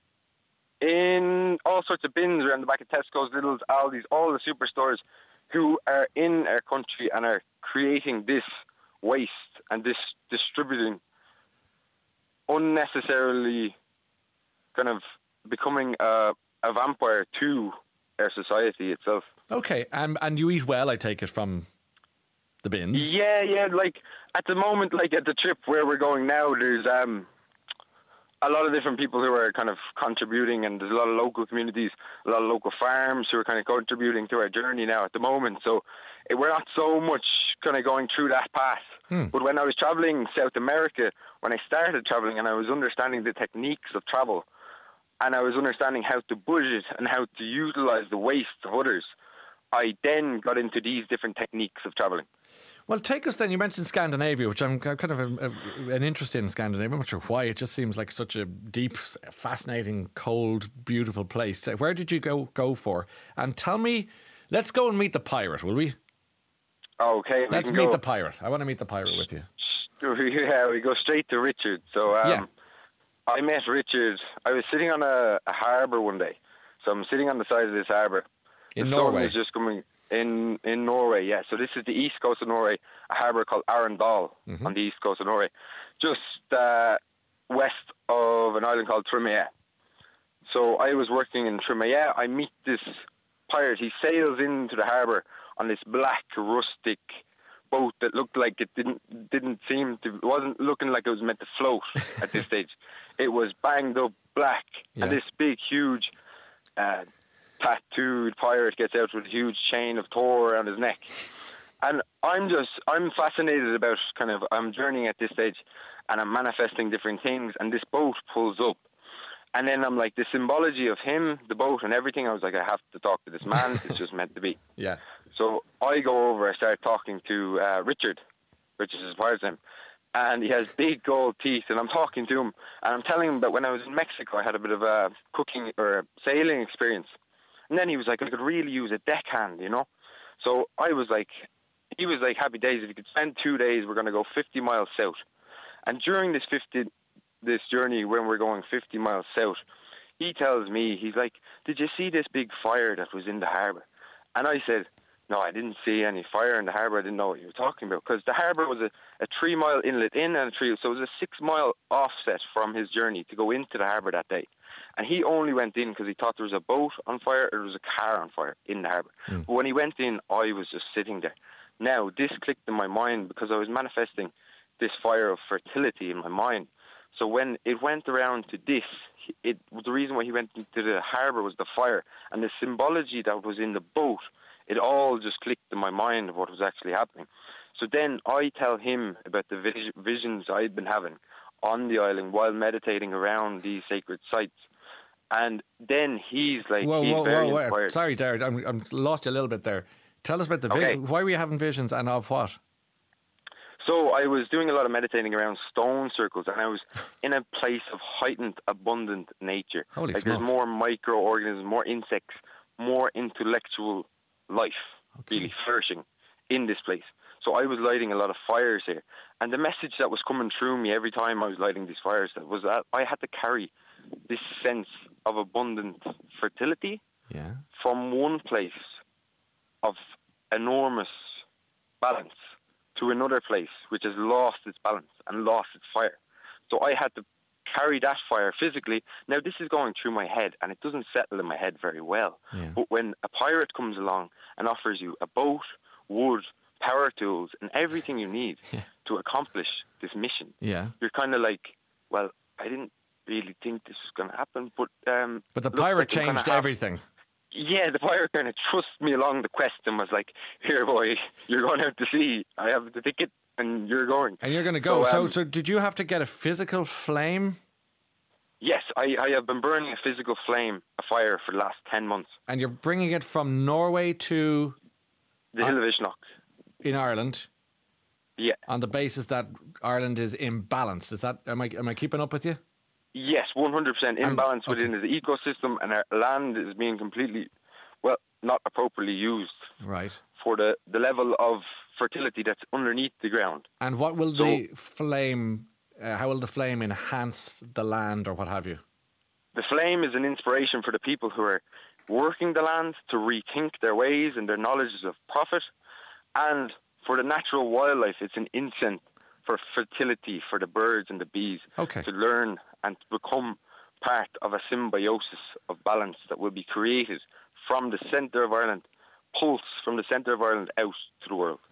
Speaker 5: In all sorts of bins around the back of Tesco's, Lidl's, Aldi's, all the superstores who are in our country and are creating this waste and this distributing unnecessarily kind of becoming a, a vampire to our society itself.
Speaker 2: Okay, and and you eat well, I take it, from the bins?
Speaker 5: Yeah, yeah, like at the moment, like at the trip where we're going now, there's um a lot of different people who are kind of contributing, and there's a lot of local communities, a lot of local farms who are kind of contributing to our journey now at the moment. So it, we're not so much kind of going through that path. Hmm. But when I was traveling South America, when I started traveling and I was understanding the techniques of travel, and I was understanding how to budget and how to utilize the waste of others, I then got into these different techniques of traveling.
Speaker 2: Well, take us then. You mentioned Scandinavia, which I'm kind of a, a, an interest in Scandinavia. I'm not sure why. It just seems like such a deep, fascinating, cold, beautiful place. Where did you go go for? And tell me, let's go and meet the pirate, will we?
Speaker 5: Okay. We
Speaker 2: let's
Speaker 5: can
Speaker 2: meet
Speaker 5: go.
Speaker 2: the pirate. I want to meet the pirate with you.
Speaker 5: Yeah, we go straight to Richard. So um,
Speaker 2: yeah.
Speaker 5: I met Richard. I was sitting on a, a harbour one day. So I'm sitting on the side of this harbour.
Speaker 2: In
Speaker 5: the
Speaker 2: Norway?
Speaker 5: sun was just coming... In in Norway, yeah. So this is the east coast of Norway, a harbour called Arendal mm-hmm. on the east coast of Norway, just uh, west of an island called Tromøya. So I was working in Tromøya. I meet this pirate. He sails into the harbour on this black rustic boat that looked like it didn't didn't seem to it wasn't looking like it was meant to float at this stage. It was banged up black, yeah. and this big, huge. Uh, tattooed pirate gets out with a huge chain of Thor around his neck. And I'm just, I'm fascinated about kind of, I'm journeying at this stage and I'm manifesting different things, and this boat pulls up. And then I'm like, the symbology of him, the boat and everything, I was like, I have to talk to this man. It's just meant to be.
Speaker 2: Yeah.
Speaker 5: So I go over, I start talking to uh, Richard, which is his pirate's name. And he has big gold teeth, and I'm talking to him, and I'm telling him that when I was in Mexico, I had a bit of a cooking or a sailing experience. And then he was like, I could really use a deckhand, you know? So I was like, he was like, happy days. If you could spend two days, we're going to go fifty miles south. And during this fifty, this journey, when we're going fifty miles south, he tells me, he's like, did you see this big fire that was in the harbour? And I said, no, I didn't see any fire in the harbour. I didn't know what you were talking about. Because the harbour was a, a three-mile inlet in and a three, so it was a six-mile offset from his journey to go into the harbour that day. And he only went in because he thought there was a boat on fire or there was a car on fire in the harbour. Mm. But when he went in, I was just sitting there. Now, this clicked in my mind because I was manifesting this fire of fertility in my mind. So when it went around to this, it the reason why he went into the harbour was the fire. And the symbology that was in the boat, it all just clicked in my mind of what was actually happening. So then I tell him about the vis- visions I'd been having on the island while meditating around these sacred sites. And then he's like,
Speaker 2: whoa,
Speaker 5: he's
Speaker 2: whoa,
Speaker 5: very
Speaker 2: whoa,
Speaker 5: inspired.
Speaker 2: Sorry, Darren, I'm, I'm lost you a little bit there. Tell us about the
Speaker 5: okay.
Speaker 2: vision. Why were you having visions, and of what?
Speaker 5: So I was doing a lot of meditating around stone circles, and I was in a place of heightened, abundant nature.
Speaker 2: Holy
Speaker 5: like
Speaker 2: smoke.
Speaker 5: There's more microorganisms, more insects, more intellectual life, okay. really flourishing in this place. So I was lighting a lot of fires here. And the message that was coming through me every time I was lighting these fires was that I had to carry this sense of abundant fertility
Speaker 2: yeah.
Speaker 5: from one place of enormous balance to another place which has lost its balance and lost its fire. So I had to carry that fire physically. Now, this is going through my head, and it doesn't settle in my head very well.
Speaker 2: Yeah.
Speaker 5: But when a pirate comes along and offers you a boat, wood, power tools, and everything you need
Speaker 2: yeah.
Speaker 5: to accomplish this mission,
Speaker 2: yeah.
Speaker 5: you're kind of like, well, I didn't really think this was going to happen, but... Um,
Speaker 2: but the pirate like changed everything.
Speaker 5: Have, yeah, the pirate kind of trusted me along the quest and was like, here, boy, you're going out to sea. I have the ticket, and you're going.
Speaker 2: And you're going to go.
Speaker 5: So,
Speaker 2: so,
Speaker 5: um,
Speaker 2: so did you have to get a physical flame?
Speaker 5: Yes, I, I have been burning a physical flame, a fire, for the last ten months.
Speaker 2: And you're bringing it from Norway to...
Speaker 5: The Hill of Ishnok.
Speaker 2: In Ireland?
Speaker 5: Yeah.
Speaker 2: On the basis that Ireland is imbalanced. Is that, am I, am I keeping up with you?
Speaker 5: Yes, one hundred percent imbalance
Speaker 2: um, okay.
Speaker 5: within the ecosystem, and our land is being completely, well, not appropriately used.
Speaker 2: Right.
Speaker 5: For the, the level of fertility that's underneath the ground.
Speaker 2: And what will
Speaker 5: so,
Speaker 2: the flame Uh, how will the flame enhance the land or what have you?
Speaker 5: The flame is an inspiration for the people who are working the land to rethink their ways and their knowledges of profit. And for the natural wildlife, it's an incense for fertility for the birds and the bees
Speaker 2: okay.
Speaker 5: to learn and to become part of a symbiosis of balance that will be created from the centre of Ireland, pulse from the centre of Ireland out to the world.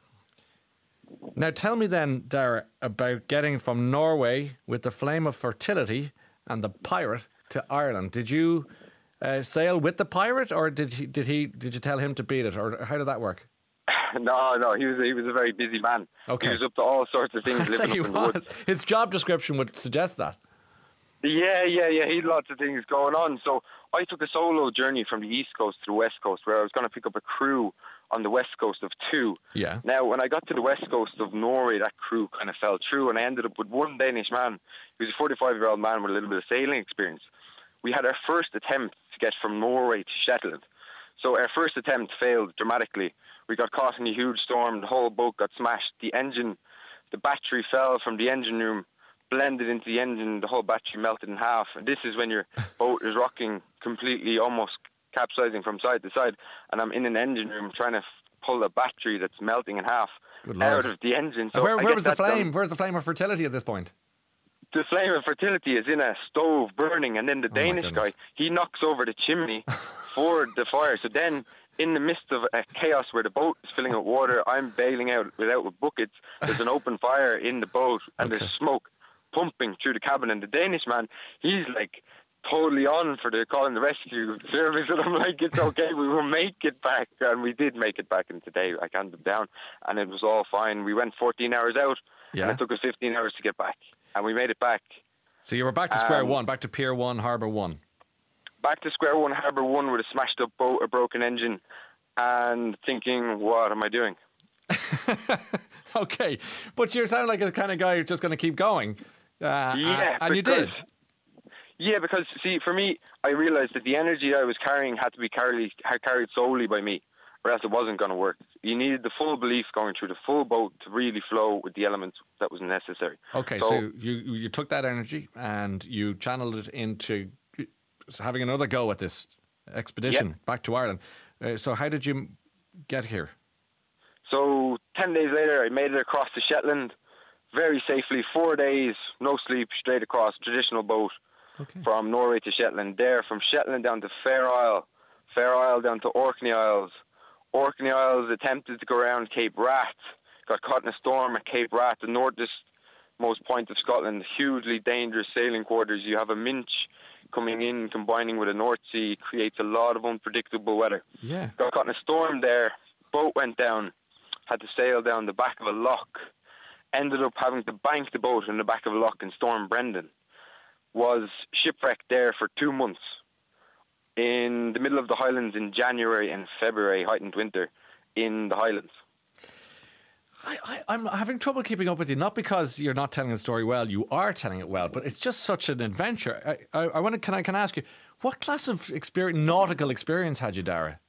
Speaker 2: Now tell me then, Dara, about getting from Norway with the flame of fertility and the pirate to Ireland. Did you uh, sail with the pirate, or did he? Did he? Did you tell him to beat it, or how did that work?
Speaker 5: No, no, he was he was a very busy man.
Speaker 2: Okay.
Speaker 5: He was up to all sorts of things.
Speaker 2: I'd say
Speaker 5: living
Speaker 2: he
Speaker 5: up in the
Speaker 2: was.
Speaker 5: woods.
Speaker 2: His job description would suggest that.
Speaker 5: Yeah, yeah, yeah. He had lots of things going on. So I took a solo journey from the East Coast to the West Coast, where I was going to pick up a crew on the West Coast of two.
Speaker 2: Yeah.
Speaker 5: Now, when I got to the West Coast of Norway, that crew kind of fell through, and I ended up with one Danish man. He was a forty-five-year-old man with a little bit of sailing experience. We had our first attempt to get from Norway to Shetland. So our first attempt failed dramatically. We got caught in a huge storm. The whole boat got smashed. The engine, the battery fell from the engine room, blended into the engine. The whole battery melted in half. And this is when your boat is rocking completely, almost capsizing from side to side. And I'm in an engine room trying to pull a battery that's melting in half out of the engine. So
Speaker 2: where, where was the flame?
Speaker 5: Done.
Speaker 2: Where's the flame of fertility at this point?
Speaker 5: The flame of fertility is in a stove burning, and then the
Speaker 2: oh
Speaker 5: Danish guy, he knocks over the chimney for the fire. So then, in the midst of a chaos where the boat is filling up water, I'm bailing out without with buckets. There's an open fire in the boat, and
Speaker 2: okay.
Speaker 5: there's smoke pumping through the cabin. And the Danish man, he's like totally on for the calling the rescue service, and I'm like, it's okay, we will make it back. And we did make it back, and today I calmed them down, and it was all fine. We went fourteen hours out,
Speaker 2: yeah.
Speaker 5: and it took us fifteen hours to get back. And we made it back.
Speaker 2: So you were back to square
Speaker 5: um,
Speaker 2: one, back to Pier one, Harbour one.
Speaker 5: Back to square one, Harbour one, with a smashed up boat, a broken engine, and thinking, what am I doing?
Speaker 2: Okay, but you sound like the kind of guy who's just going to keep going. Uh,
Speaker 5: yeah,
Speaker 2: and you did.
Speaker 5: Yeah, because, see, for me, I realised that the energy I was carrying had to be carried, carried solely by me, or else it wasn't going to work. You needed the full belief going through the full boat to really flow with the elements that was necessary.
Speaker 2: Okay, so, so you you took that energy and you channeled it into having another go at this expedition
Speaker 5: yep.
Speaker 2: back to Ireland. Uh, so how did you get here?
Speaker 5: So ten days later, I made it across to Shetland very safely. Four days, no sleep, straight across, traditional boat okay. from Norway to Shetland. There, from Shetland down to Fair Isle, Fair Isle down to Orkney Isles. Orkney Isles attempted to go around Cape Wrath, got caught in a storm at Cape Wrath, the northernmost point of Scotland, hugely dangerous sailing quarters. You have a minch coming in, combining with a North Sea, creates a lot of unpredictable weather.
Speaker 2: Yeah.
Speaker 5: Got caught in a storm there, boat went down, had to sail down the back of a loch, ended up having to bank the boat in the back of a loch in Storm Brendan, was shipwrecked there for two months. In the middle of the Highlands in January and February, heightened winter in the Highlands.
Speaker 2: I, I, I'm having trouble keeping up with you, not because you're not telling the story well, you are telling it well, but it's just such an adventure. I, I, I want to, can I can I ask you, what class of experience, nautical experience had you, Dara?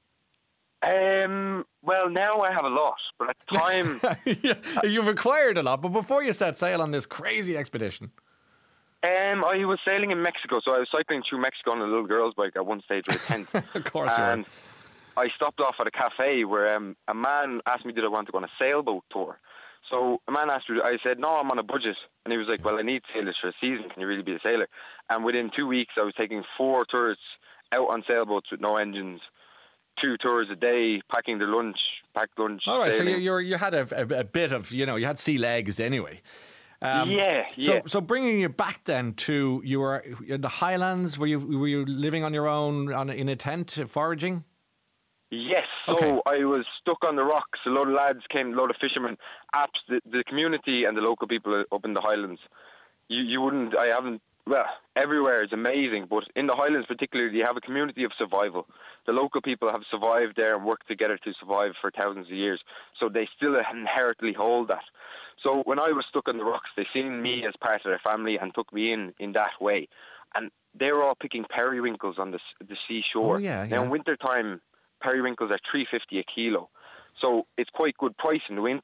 Speaker 5: Um, well, now I have a lot, but at the time...
Speaker 2: yeah, you've acquired a lot, but before you set sail on this crazy expedition...
Speaker 5: Um, I was sailing in Mexico, so I was cycling through Mexico on a little girl's bike at one stage with a tent.
Speaker 2: Of course
Speaker 5: and
Speaker 2: you
Speaker 5: were. I stopped off at a cafe where um, a man asked me did I want to go on a sailboat tour. So a man asked me, I said, no, I'm on a budget. And he was like, well, I need sailors for a season. Can you really be a sailor? And within two weeks, I was taking four tours out on sailboats with no engines, two tours a day, packing their lunch, packed lunch.
Speaker 2: All right,
Speaker 5: sailing.
Speaker 2: so you you had a, a, a bit of, you know, you had sea legs anyway.
Speaker 5: Um, yeah,
Speaker 2: so,
Speaker 5: yeah.
Speaker 2: So bringing you back then to, you were in the Highlands, were you were you living on your own on, in a tent, foraging?
Speaker 5: Yes, so
Speaker 2: okay.
Speaker 5: I was stuck on the rocks. A load of lads came, a load of fishermen, apps, the, the community and the local people up in the Highlands. You you wouldn't, I haven't, well, everywhere is amazing, but in the Highlands particularly, you have a community of survival. The local people have survived there and worked together to survive for thousands of years, so they still inherently hold that. So when I was stuck on the rocks, they seen me as part of their family and took me in in that way. And they were all picking periwinkles on the, the seashore.
Speaker 2: Oh, yeah, yeah.
Speaker 5: Now in winter time, periwinkles are three fifty a kilo. So it's quite good price in the winter.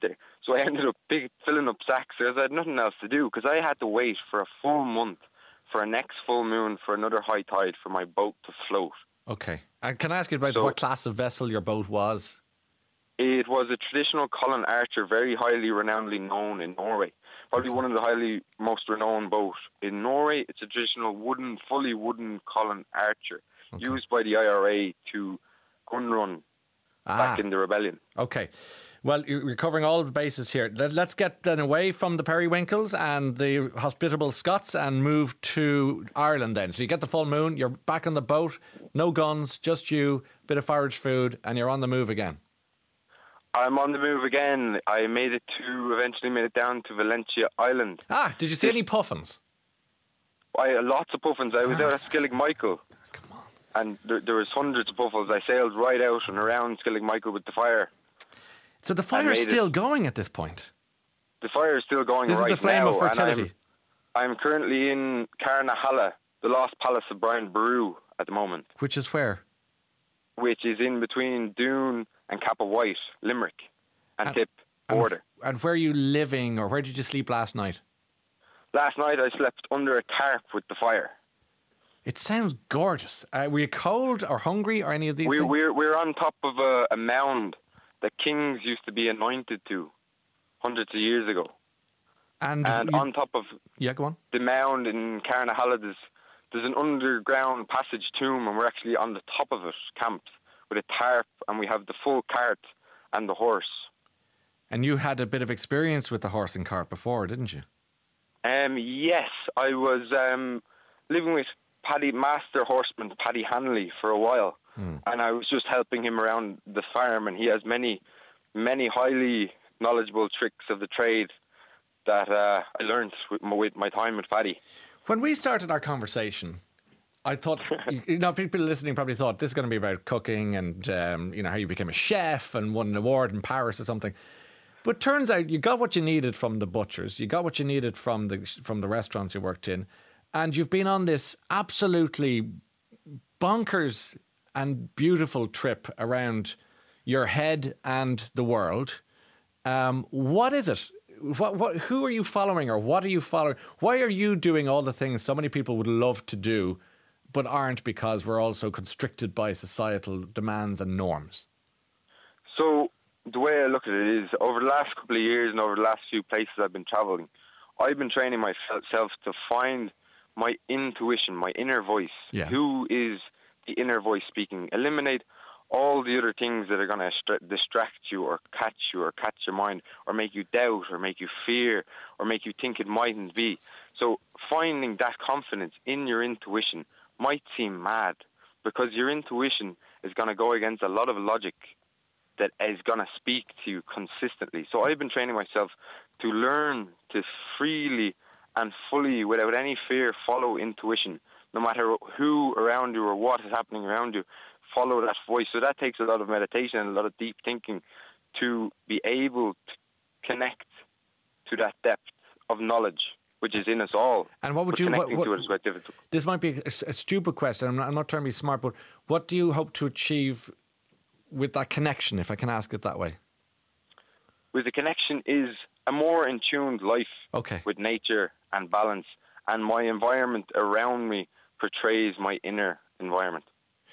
Speaker 5: So I ended up big, filling up sacks because I had nothing else to do, because I had to wait for a full month for a next full moon for another high tide for my boat to float.
Speaker 2: Okay. And can I ask you about
Speaker 5: So-
Speaker 2: what class of vessel your boat was?
Speaker 5: It was a traditional Colin Archer, very highly renownedly known in Norway. Probably one of the highly most renowned boats in Norway. It's a traditional wooden, fully wooden Colin Archer,
Speaker 2: Okay.
Speaker 5: used by the I R A to gun run
Speaker 2: Ah.
Speaker 5: back in the rebellion.
Speaker 2: Okay. Well, you're covering all the bases here. Let- Let's get then away from the periwinkles and the hospitable Scots and move to Ireland then. So you get the full moon, you're back on the boat, no guns, just you, bit of forage food, and you're on the move again.
Speaker 5: I'm on the move again. I made it to, eventually made it down to Valentia Island.
Speaker 2: Ah, did you see any puffins?
Speaker 5: I lots of puffins. I was out at Skillig Michael.
Speaker 2: Come on.
Speaker 5: And there, there was hundreds of puffins. I sailed right out and around Skillig Michael with the fire.
Speaker 2: So the
Speaker 5: I
Speaker 2: fire's
Speaker 5: made
Speaker 2: still
Speaker 5: it.
Speaker 2: going at this point.
Speaker 5: The fire is still going
Speaker 2: This
Speaker 5: right
Speaker 2: is the flame
Speaker 5: now.
Speaker 2: of
Speaker 5: and
Speaker 2: fertility.
Speaker 5: I'm, I'm currently in Carnahalla, the lost palace of Brian Boru at the moment,
Speaker 2: Which is where?
Speaker 5: which is in between Doon and Cap of White, Limerick, and,
Speaker 2: And-
Speaker 5: Tip
Speaker 2: And,
Speaker 5: border.
Speaker 2: and where are you living, or where did you sleep last night?
Speaker 5: Last night I slept under a tarp with the fire.
Speaker 2: It sounds gorgeous. Uh, were you cold or hungry or any of these
Speaker 5: We,
Speaker 2: things?
Speaker 5: we're, we're on top of a, a mound that kings used to be anointed to hundreds of years ago.
Speaker 2: And,
Speaker 5: And
Speaker 2: you-
Speaker 5: on top of
Speaker 2: yeah, go on.
Speaker 5: the mound in Carnahalla, there's, there's an underground passage tomb, and we're actually on the top of it, camped, with a tarp, and we have the full cart and the horse.
Speaker 2: And you had a bit of experience with the horse and cart before, didn't you?
Speaker 5: Um, yes, I was um, living with Paddy, master horseman Paddy Hanley for a while,
Speaker 2: Hmm.
Speaker 5: and I was just helping him around the farm, and he has many, many highly knowledgeable tricks of the trade that uh, I learned with my, with my time with Paddy.
Speaker 2: When we started our conversation, I thought, you know, people listening probably thought this is going to be about cooking and, um, you know, how you became a chef and won an award in Paris or something. But turns out you got what you needed from the butchers, you got what you needed from the from the restaurants you worked in, and you've been on this absolutely bonkers and beautiful trip around your head and the world. Um, what is it? What, what, who are you following, or what are you following? Why are you doing all the things so many people would love to do, but aren't, because we're also constricted by societal demands and norms?
Speaker 5: So the way I look at it is, over the last couple of years and over the last few places I've been traveling, I've been training myself to find my intuition, my inner voice.
Speaker 2: Yeah.
Speaker 5: Who is the inner voice speaking? Eliminate all the other things that are going to distract you or catch you or catch your mind or make you doubt or make you fear or make you think it mightn't be. So finding that confidence in your intuition might seem mad, because your intuition is going to go against a lot of logic that is going to speak to you consistently. So I've been training myself to learn to freely and fully, without any fear, follow intuition, no matter who around you or what is happening around you. Follow that voice. So that takes a lot of meditation and a lot of deep thinking to be able to connect to that depth of knowledge which is in us all.
Speaker 2: And what would
Speaker 5: But
Speaker 2: you?
Speaker 5: connecting
Speaker 2: What,
Speaker 5: to
Speaker 2: what,
Speaker 5: it is quite difficult.
Speaker 2: this might be a, a stupid question. I'm not, I'm not trying to be smart, but what do you hope to achieve with that connection, if I can ask it that way?
Speaker 5: With the connection is a more in tuned life
Speaker 2: Okay.
Speaker 5: with nature and balance, and my environment around me portrays my inner environment.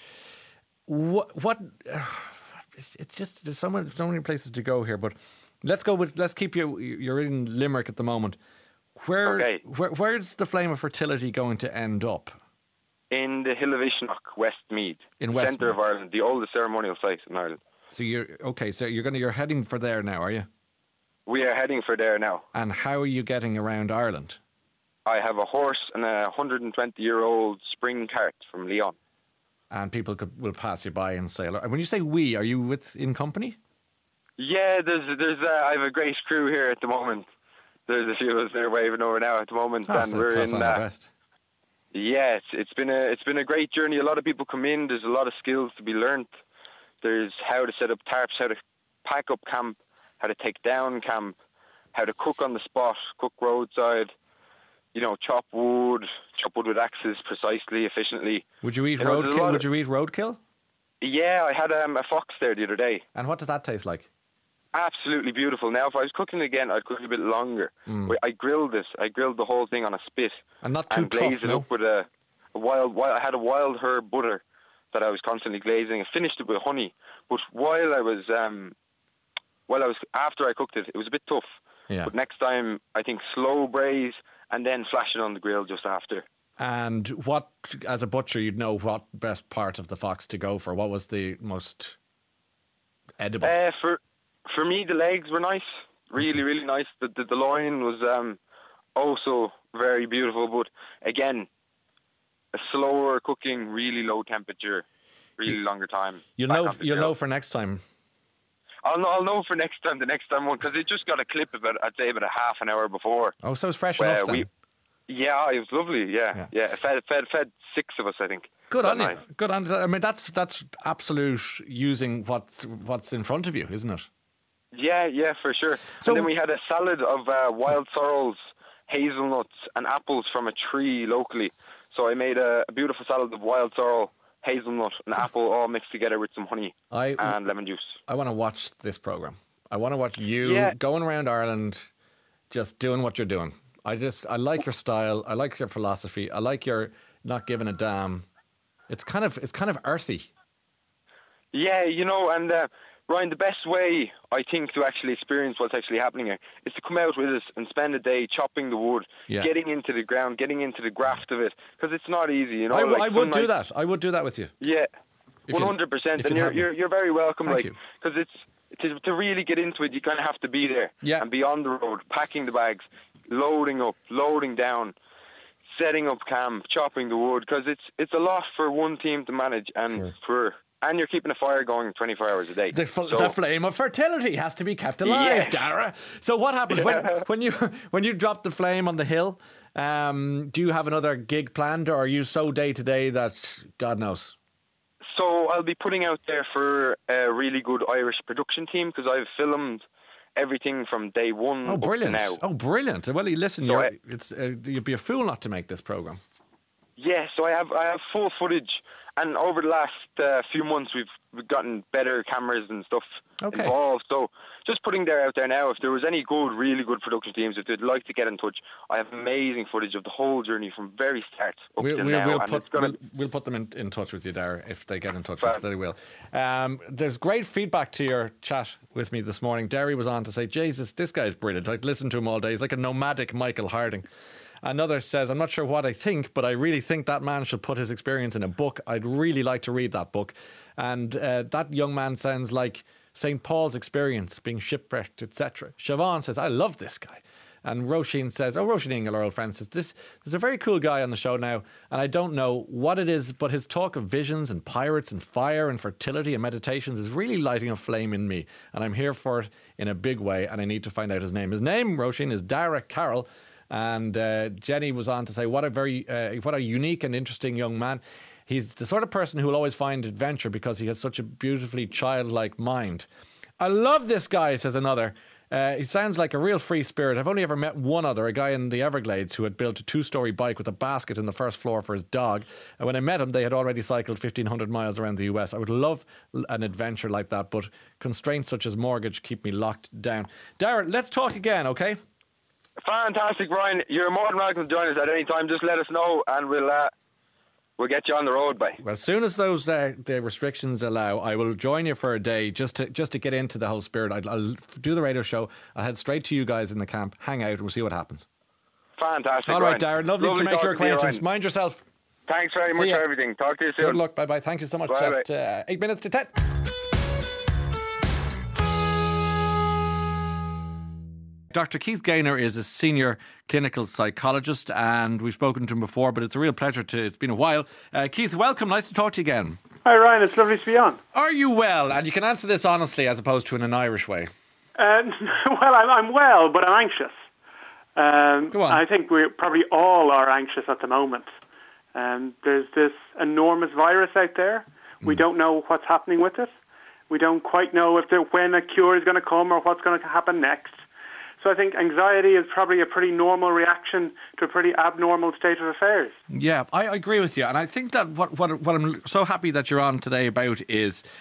Speaker 2: What? What? Uh, it's, it's just there's so many, so many places to go here, but let's go with let's keep you. You're in Limerick at the moment. Where?
Speaker 5: Okay.
Speaker 2: Where? Where's the flame of fertility going to end up?
Speaker 5: In the Hill of Ishnock, Westmeath,
Speaker 2: In
Speaker 5: centre of
Speaker 2: Westmeath.
Speaker 5: Ireland, the oldest ceremonial site in Ireland.
Speaker 2: So you're okay. So you're gonna you're heading for there now, are you?
Speaker 5: We are heading for there now.
Speaker 2: And how are you getting around Ireland?
Speaker 5: I have a horse and a one hundred twenty year old spring cart from Lyon.
Speaker 2: And people could will pass you by and say, hello. When you say we, are you with in company?
Speaker 5: Yeah, there's there's uh, I have a great crew here at the moment. There's a few of us there waving over now at the moment,
Speaker 2: Ah,
Speaker 5: and
Speaker 2: so
Speaker 5: we're
Speaker 2: pass
Speaker 5: in.
Speaker 2: on our
Speaker 5: Uh,
Speaker 2: best.
Speaker 5: yeah, it's, it's been a it's been a great journey. A lot of people come in. There's a lot of skills to be learnt. There's how to set up tarps, how to pack up camp, how to take down camp, how to cook on the spot, cook roadside. You know, chop wood, chop wood with axes precisely, efficiently.
Speaker 2: Would you eat
Speaker 5: you know, there's a lot
Speaker 2: roadkill?
Speaker 5: of-
Speaker 2: Would you eat roadkill?
Speaker 5: Yeah, I had um, a fox there the other day.
Speaker 2: And what does that taste like?
Speaker 5: absolutely beautiful. Now, if I was cooking again, I'd cook it a bit longer. Mm. I grilled this. I grilled the whole thing on a spit.
Speaker 2: And not too
Speaker 5: and
Speaker 2: tough,
Speaker 5: glazed it
Speaker 2: no?
Speaker 5: up with a, a wild, wild... I had a wild herb butter that I was constantly glazing. I finished it with honey. But while I was... Um, while I was... After I cooked it, it was a bit tough.
Speaker 2: Yeah.
Speaker 5: But next time, I think slow braise and then flash it on the grill just after.
Speaker 2: And what, as a butcher, you'd know what best part of the fox to go for? What was the most edible?
Speaker 5: Uh, for for me, the legs were nice. Really, really nice. The the, the loin was um, also very beautiful. But again, a slower cooking, really low temperature, really
Speaker 2: you,
Speaker 5: longer time.
Speaker 2: You'll know. You'll know for next time.
Speaker 5: I'll know, I'll know for next time, the next time one, because it just got a clip about, I'd say, about a half an hour before.
Speaker 2: Oh, so it was fresh enough then?
Speaker 5: We, yeah, it was lovely, yeah. Yeah, yeah. It fed, fed, fed six of us, I think.
Speaker 2: Good on
Speaker 5: nice.
Speaker 2: you. Good on you. I mean, that's that's absolute using what's, what's in front of you, isn't it? Yeah, yeah, for sure. So, and then we had a salad of uh, wild sorrels, hazelnuts, and apples from a tree locally. So I made a, a beautiful salad of wild sorrel, hazelnut and apple all mixed together with some honey I, and lemon juice. I want to watch this programme. I want to watch you
Speaker 5: yeah.
Speaker 2: going around Ireland just doing what you're doing. I just, I like your style. I like your philosophy. I like your not giving a damn. It's kind of, it's kind of earthy.
Speaker 5: Yeah, you know, and uh, Ryan, the best way, I think, to actually experience what's actually happening here is to come out with us and spend a day chopping the wood, yeah. getting into the ground, getting into the graft of it, because it's not easy, you know.
Speaker 2: I,
Speaker 5: like
Speaker 2: I would do that. I would do that with you.
Speaker 5: Yeah, one hundred percent. And you're, you're you're very welcome,
Speaker 2: Thank
Speaker 5: like, because it's to, to really get into it, you kind of have to be there
Speaker 2: yeah.
Speaker 5: and be on the road, packing the bags, loading up, loading down, setting up camp, chopping the wood, because it's it's a lot for one team to manage, and sure. for. And you're keeping a fire going twenty-four hours a day.
Speaker 2: The,
Speaker 5: so,
Speaker 2: the flame of fertility has to be kept alive,
Speaker 5: yeah.
Speaker 2: Dara. So what happens
Speaker 5: yeah.
Speaker 2: when, when you when you drop the flame on the hill? Um, do you have another gig planned, or are you so day to day that God knows?
Speaker 5: So I'll be putting out there for a really good Irish production team, because I've filmed everything from day one
Speaker 2: oh,
Speaker 5: up
Speaker 2: brilliant.
Speaker 5: to now.
Speaker 2: Oh, brilliant! Well, listen,
Speaker 5: so
Speaker 2: you're,
Speaker 5: I,
Speaker 2: it's uh, you'd be a fool not to make this program.
Speaker 5: Yeah, so I have I have full footage, and over the last uh, few months we've, we've gotten better cameras and stuff
Speaker 2: okay.
Speaker 5: involved. So just putting that out there now, if there was any good, really good production teams, if they'd like to get in touch, I have amazing footage of the whole journey from very start up
Speaker 2: we'll,
Speaker 5: to
Speaker 2: we'll,
Speaker 5: now.
Speaker 2: We'll
Speaker 5: and
Speaker 2: put,
Speaker 5: gonna...
Speaker 2: we'll, we'll put them in, in touch with you, Dara, if they get in touch with you, they will. Um, there's great feedback to your chat with me this morning. Derry was on to say, Jesus, this guy's brilliant. I'd listen to him all day. He's like a nomadic Michael Harding. Another says, I'm not sure what I think, but I really think that man should put his experience in a book. I'd really like to read that book. And uh, that young man sounds like Saint Paul's experience, being shipwrecked, et cetera. Siobhan says, I love this guy. And Roisin says, oh, Roisin Ingle, our old friend, says, this, there's a very cool guy on the show now, and I don't know what it is, but his talk of visions and pirates and fire and fertility and meditations is really lighting a flame in me. And I'm here for it in a big way, and I need to find out his name. His name, Roisin, is Dara Carroll. And uh, Jenny was on to say, what a very, uh, what a unique and interesting young man. He's the sort of person who will always find adventure because he has such a beautifully childlike mind. I love this guy, says another. Uh, he sounds like a real free spirit. I've only ever met one other, a guy in the Everglades who had built a two-storey bike with a basket in the first floor for his dog. And when I met him, they had already cycled fifteen hundred miles around the U S. I would love an adventure like that, but constraints such as mortgage keep me locked down. Darren, let's talk again, okay?
Speaker 5: Fantastic, Ryan. You're more than welcome to join us at any time. Just let us know, and we'll uh, we'll get you on the road, by.
Speaker 2: Well, as soon as those uh, the restrictions allow, I will join you for a day just to just to get into the whole spirit. I'll, I'll do the radio show. I'll head straight to you guys in the camp, hang out, and we'll see what happens.
Speaker 5: Fantastic.
Speaker 2: All right, Darren. Lovely, lovely to make your acquaintance. You, Mind yourself.
Speaker 5: Thanks very
Speaker 2: see
Speaker 5: much
Speaker 2: ya.
Speaker 5: for everything. Talk to you soon.
Speaker 2: Good luck. Bye bye. Thank you so much.
Speaker 5: Bye,
Speaker 2: at uh, eight minutes to ten. Doctor Keith Gaynor is a senior clinical psychologist, and we've spoken to him before, but it's a real pleasure to, it's been a while. Uh, Keith, welcome. Nice to talk to you again.
Speaker 6: Hi, Ryan. It's lovely to be on.
Speaker 2: Are you well? And you can answer this honestly as opposed to in an Irish way.
Speaker 6: Uh, well, I'm, I'm well, but I'm anxious. Um,
Speaker 2: Go on.
Speaker 6: I think we probably all are anxious at the moment. Um, there's this enormous virus out there. We mm. don't know what's happening with it. We don't quite know if there, when a cure is going to come or what's going to happen next. So I think anxiety is probably a pretty normal reaction to a pretty abnormal state of affairs.
Speaker 2: Yeah, I agree with you. And I think that what, what, what I'm so happy that you're on today about is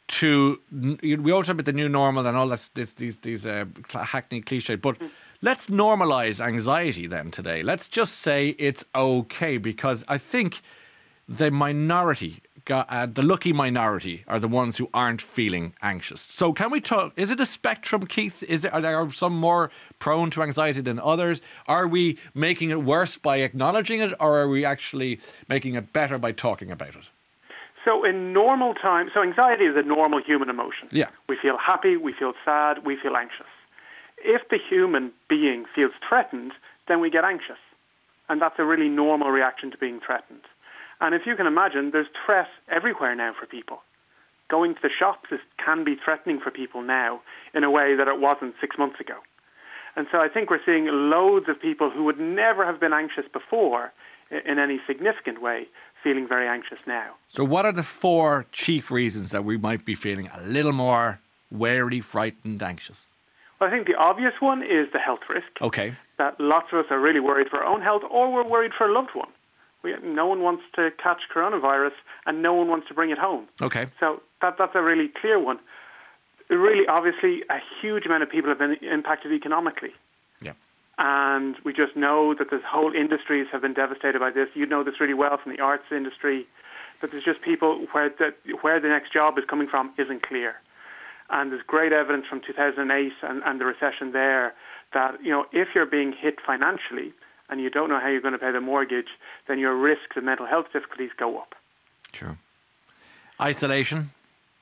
Speaker 2: to, we always talk about the new normal and all this, this these these uh, hackneyed cliché, but let's normalise anxiety then today. Let's just say it's okay, because I think the minority, uh, the lucky minority, are the ones who aren't feeling anxious. So can we talk, is it a spectrum, Keith? Is it, are there some more prone to anxiety than others? Are we making it worse by acknowledging it, or are we actually making it better by talking about it?
Speaker 6: So in normal times, so anxiety is a normal human emotion.
Speaker 2: Yeah.
Speaker 6: We feel happy, we feel sad, we feel anxious. If the human being feels threatened, then we get anxious. And that's a really normal reaction to being threatened. And if you can imagine, there's threat everywhere now for people. Going to the shops is, can be threatening for people now in a way that it wasn't six months ago. And so I think we're seeing loads of people who would never have been anxious before in any significant way feeling very anxious now.
Speaker 2: So what are the four chief reasons that we might be feeling a little more wary, frightened, anxious?
Speaker 6: Well, I think the obvious one is the health risk.
Speaker 2: Okay.
Speaker 6: That lots of us are really worried for our own health, or we're worried for a loved one. We, no one wants to catch coronavirus, and no one wants to bring it home.
Speaker 2: Okay.
Speaker 6: So that that's a really clear one. Really, obviously, a huge amount of people have been impacted economically.
Speaker 2: Yeah.
Speaker 6: And we just know that this whole industries have been devastated by this. You know this really well from the arts industry, that there's just people where the, where the next job is coming from isn't clear. And there's great evidence from two thousand eight and, and the recession there that, you know, if you're being hit financially and you don't know how you're going to pay the mortgage, then your risks of mental health difficulties go up.
Speaker 2: Sure. Isolation?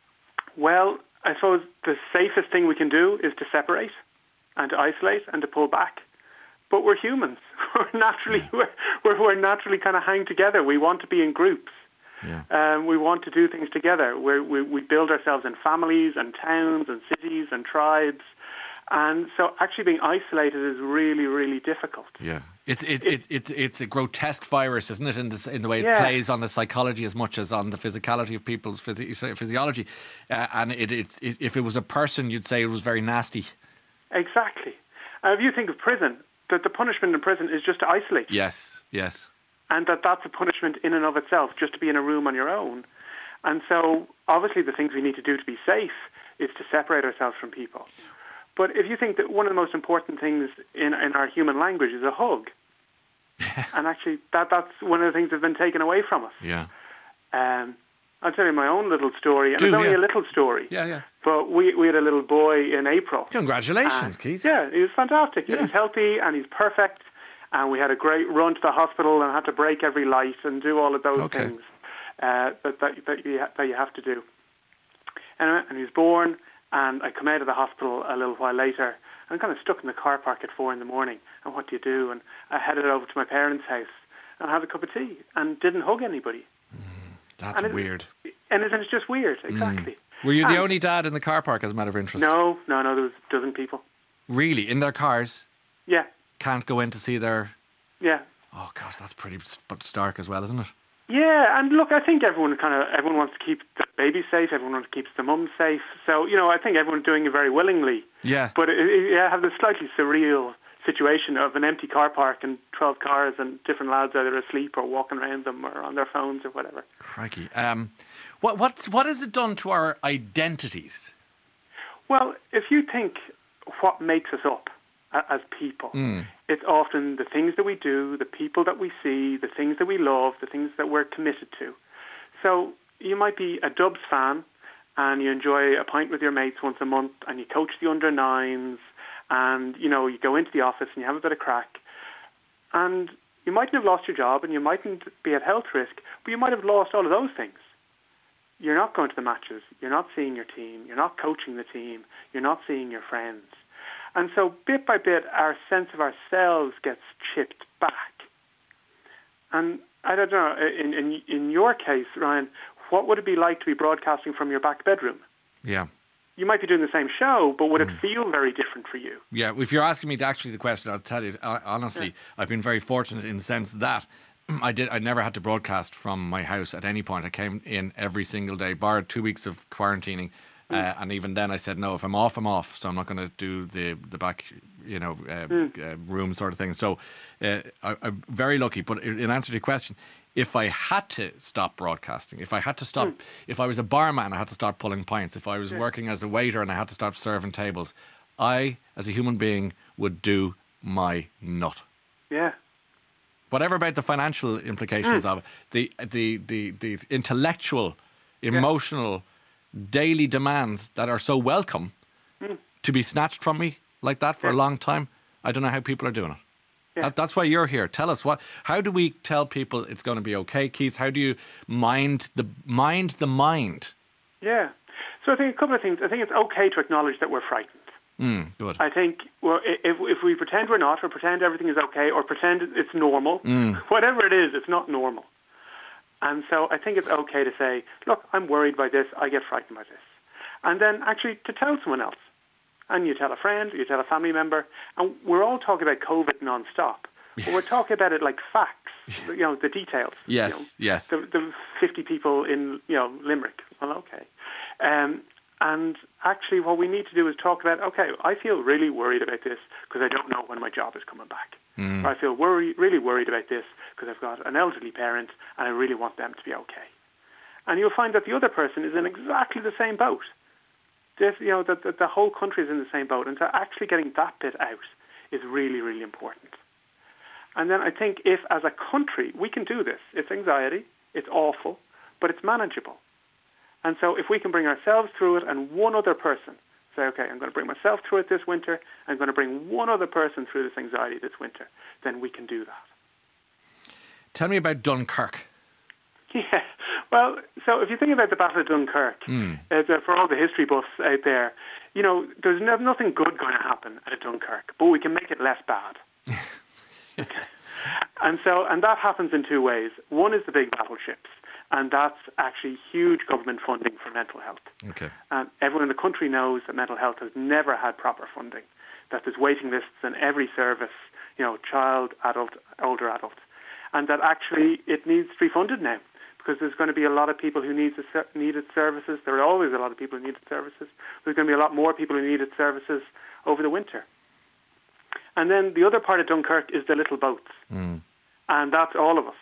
Speaker 6: Well, I suppose the safest thing we can do is to separate and to isolate and to pull back. But we're humans. We're naturally yeah. we're, we're naturally kind of hang together. We want to be in groups.
Speaker 2: Yeah.
Speaker 6: Um, we want to do things together. We're, we we build ourselves in families and towns and cities and tribes. And so actually being isolated is really, really difficult.
Speaker 2: Yeah. It's it, it, it, it's it's a grotesque virus, isn't it, in, this, in the way it
Speaker 6: yeah.
Speaker 2: plays on the psychology as much as on the physicality of people's physi- physiology. Uh, and it, it, it, if it was a person, you'd say it was very nasty.
Speaker 6: Exactly. Uh, if you think of prison, that the punishment in prison is just to isolate.
Speaker 2: Yes, yes.
Speaker 6: And that that's a punishment in and of itself, just to be in a room on your own. And so, obviously, the things we need to do to be safe is to separate ourselves from people. But if you think that one of the most important things in, in our human language is a hug, and actually that that's one of the things that's been taken away from us.
Speaker 2: Yeah.
Speaker 6: Um, I'll tell you my own little story, and
Speaker 2: Do,
Speaker 6: it's only
Speaker 2: yeah.
Speaker 6: a little story.
Speaker 2: Yeah, yeah.
Speaker 6: But we we had a little boy in April.
Speaker 2: Congratulations,
Speaker 6: uh,
Speaker 2: Keith.
Speaker 6: Yeah, he was fantastic.
Speaker 2: Yeah.
Speaker 6: He's healthy and he's perfect. And we had a great run to the hospital and had to break every light and do all of those
Speaker 2: okay.
Speaker 6: things uh, that, that, that, you ha- that you have to do. Anyway, and he was born, and I come out of the hospital a little while later, and I'm kind of stuck in the car park at four in the morning. And what do you do? And I headed over to my parents' house and had a cup of tea and didn't hug anybody.
Speaker 2: Mm, that's
Speaker 6: and
Speaker 2: weird.
Speaker 6: It, and it, it's just weird, exactly.
Speaker 2: Mm. Were you the
Speaker 6: and
Speaker 2: only dad in the car park, as a matter of interest?
Speaker 6: No, no, no, there was a dozen people.
Speaker 2: Really? In their cars?
Speaker 6: Yeah.
Speaker 2: Can't go in to see their...
Speaker 6: Yeah.
Speaker 2: Oh, God, that's pretty stark as well, isn't it?
Speaker 6: Yeah, and look, I think everyone kind of everyone wants to keep the baby safe. Everyone wants to keep the mum safe. So, you know, I think everyone's doing it very willingly.
Speaker 2: Yeah.
Speaker 6: But it, it, you have this slightly surreal situation of an empty car park and twelve cars and different lads either asleep or walking around them or on their phones or whatever.
Speaker 2: Crikey. Um, what what's what has it done to our identities?
Speaker 6: Well, if you think what makes us up as people, mm. it's often the things that we do, the people that we see, the things that we love, the things that we're committed to. So you might be a Dubs fan and you enjoy a pint with your mates once a month and you coach the under nines and, you know, you go into the office and you have a bit of crack. And you mightn't have lost your job and you mightn't be at health risk, but you might have lost all of those things. You're not going to the matches. You're not seeing your team. You're not coaching the team. You're not seeing your friends. And so bit by bit, our sense of ourselves gets chipped back. And I don't know, in, in, in your case, Ryan, what would it be like to be broadcasting from your back bedroom?
Speaker 2: Yeah.
Speaker 6: You might be doing the same show, but would mm. it feel very different for you?
Speaker 2: Yeah, if you're asking me to actually the question, I'll tell you, honestly, yeah. I've been very fortunate in the sense that I did. I never had to broadcast from my house at any point. I came in every single day, bar two weeks of quarantining. Uh, and even then I said, no, if I'm off, I'm off. So I'm not going to do the, the back you know, uh,
Speaker 6: mm.
Speaker 2: uh, room sort of thing. So uh, I, I'm very lucky. But in answer to your question, if I had to stop broadcasting, if I had to stop, mm. if I was a barman, I had to start pulling pints. If I was yeah. working as a waiter and I had to start serving tables, I, as a human being, would do my nut.
Speaker 6: Yeah.
Speaker 2: Whatever about the financial implications mm. of it, the, the, the, the intellectual, emotional, yeah. daily demands that are so welcome mm. to be snatched from me like that for yeah. a long time, I don't know how people are doing it. Yeah. That, that's why you're here. Tell us what. How do we tell people it's going to be okay, Keith? How do you mind the mind the mind?
Speaker 6: Yeah. So I think a couple of things. I think it's okay to acknowledge that we're frightened.
Speaker 2: Mm, good.
Speaker 6: I think well, if if we pretend we're not, or pretend everything is okay, or pretend it's normal, mm. whatever it is, it's not normal. And so I think it's okay to say, look, I'm worried by this. I get frightened by this, and then actually to tell someone else. And you tell a friend, you tell a family member, and we're all talking about COVID non-stop. But we're talking about it like facts, you know, the details.
Speaker 2: Yes,
Speaker 6: you know,
Speaker 2: yes.
Speaker 6: The, the fifty people in, you know, Limerick. Well, okay. Um, and actually what we need to do is talk about, okay, I feel really worried about this because I don't know when my job is coming back. Mm. Or I feel worry, really worried about this because I've got an elderly parent and I really want them to be okay. And you'll find that the other person is in exactly the same boat. This, you know, that the, the whole country is in the same boat, and so actually getting that bit out is really, really important. And then I think if, as a country, we can do this, it's anxiety, it's awful, but it's manageable. And so if we can bring ourselves through it and one other person, say, okay, I'm going to bring myself through it this winter, I'm going to bring one other person through this anxiety this winter, then we can do that.
Speaker 2: Tell me about Dunkirk.
Speaker 6: Yeah, well, so if you think about the Battle of Dunkirk, mm. uh, for all the history buffs out there, you know, there's no, nothing good going to happen at a Dunkirk, but we can make it less bad. Okay. And so, and that happens in two ways. One is the big battleships, and that's actually huge government funding for mental health.
Speaker 2: Okay.
Speaker 6: And everyone in the country knows that mental health has never had proper funding, that there's waiting lists in every service, you know, child, adult, older adult, and that actually it needs to be funded now. Because there's going to be a lot of people who need needed services. There are always a lot of people who needed services. There's going to be a lot more people who needed services over the winter. And then the other part of Dunkirk is the little boats. Mm. And that's all of us.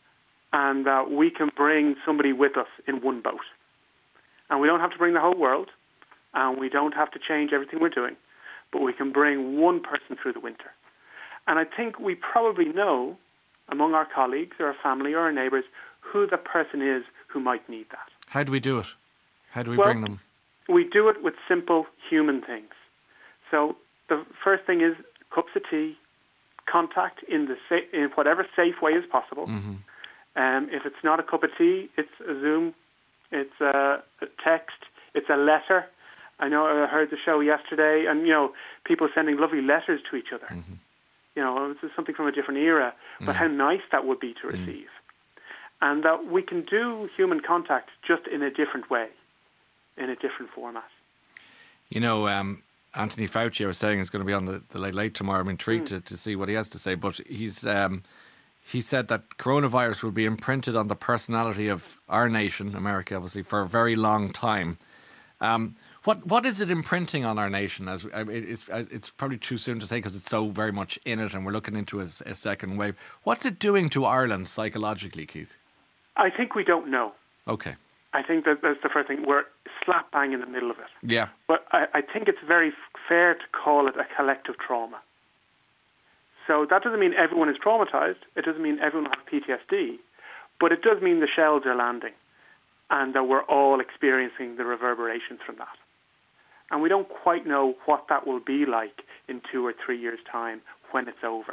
Speaker 6: And uh, we can bring somebody with us in one boat. And we don't have to bring the whole world. And we don't have to change everything we're doing. But we can bring one person through the winter. And I think we probably know, among our colleagues or our family or our neighbours, who the person is who might need that.
Speaker 2: How do we do it? How do we
Speaker 6: well,
Speaker 2: bring them?
Speaker 6: We do it with simple human things. So the first thing is cups of tea, contact in the sa- in whatever safe way is possible. Mm-hmm. Um, if it's not a cup of tea, it's a Zoom, it's a, a text, it's a letter. I know I heard the show yesterday, and you know people sending lovely letters to each other. Mm-hmm. You know, it's something from a different era, but mm-hmm. how nice that would be to receive. Mm-hmm. And that we can do human contact just in a different way, in a different format.
Speaker 2: You know, um, Anthony Fauci, I was saying, is going to be on the, the Late Late tomorrow. I'm intrigued mm. to, to see what he has to say. But he's um, he said that coronavirus will be imprinted on the personality of our nation, America, obviously, for a very long time. Um, what what is it imprinting on our nation? As I mean, it's it's probably too soon to say because it's so very much in it, and we're looking into a, a second wave. What's it doing to Ireland psychologically, Keith?
Speaker 6: I think we don't know.
Speaker 2: Okay.
Speaker 6: I think that that's the first thing. We're slap bang in the middle of it.
Speaker 2: Yeah.
Speaker 6: But I, I think it's very fair to call it a collective trauma. So that doesn't mean everyone is traumatized. It doesn't mean everyone has P T S D. But it does mean the shells are landing and that we're all experiencing the reverberations from that. And we don't quite know what that will be like in two or three years' time when it's over.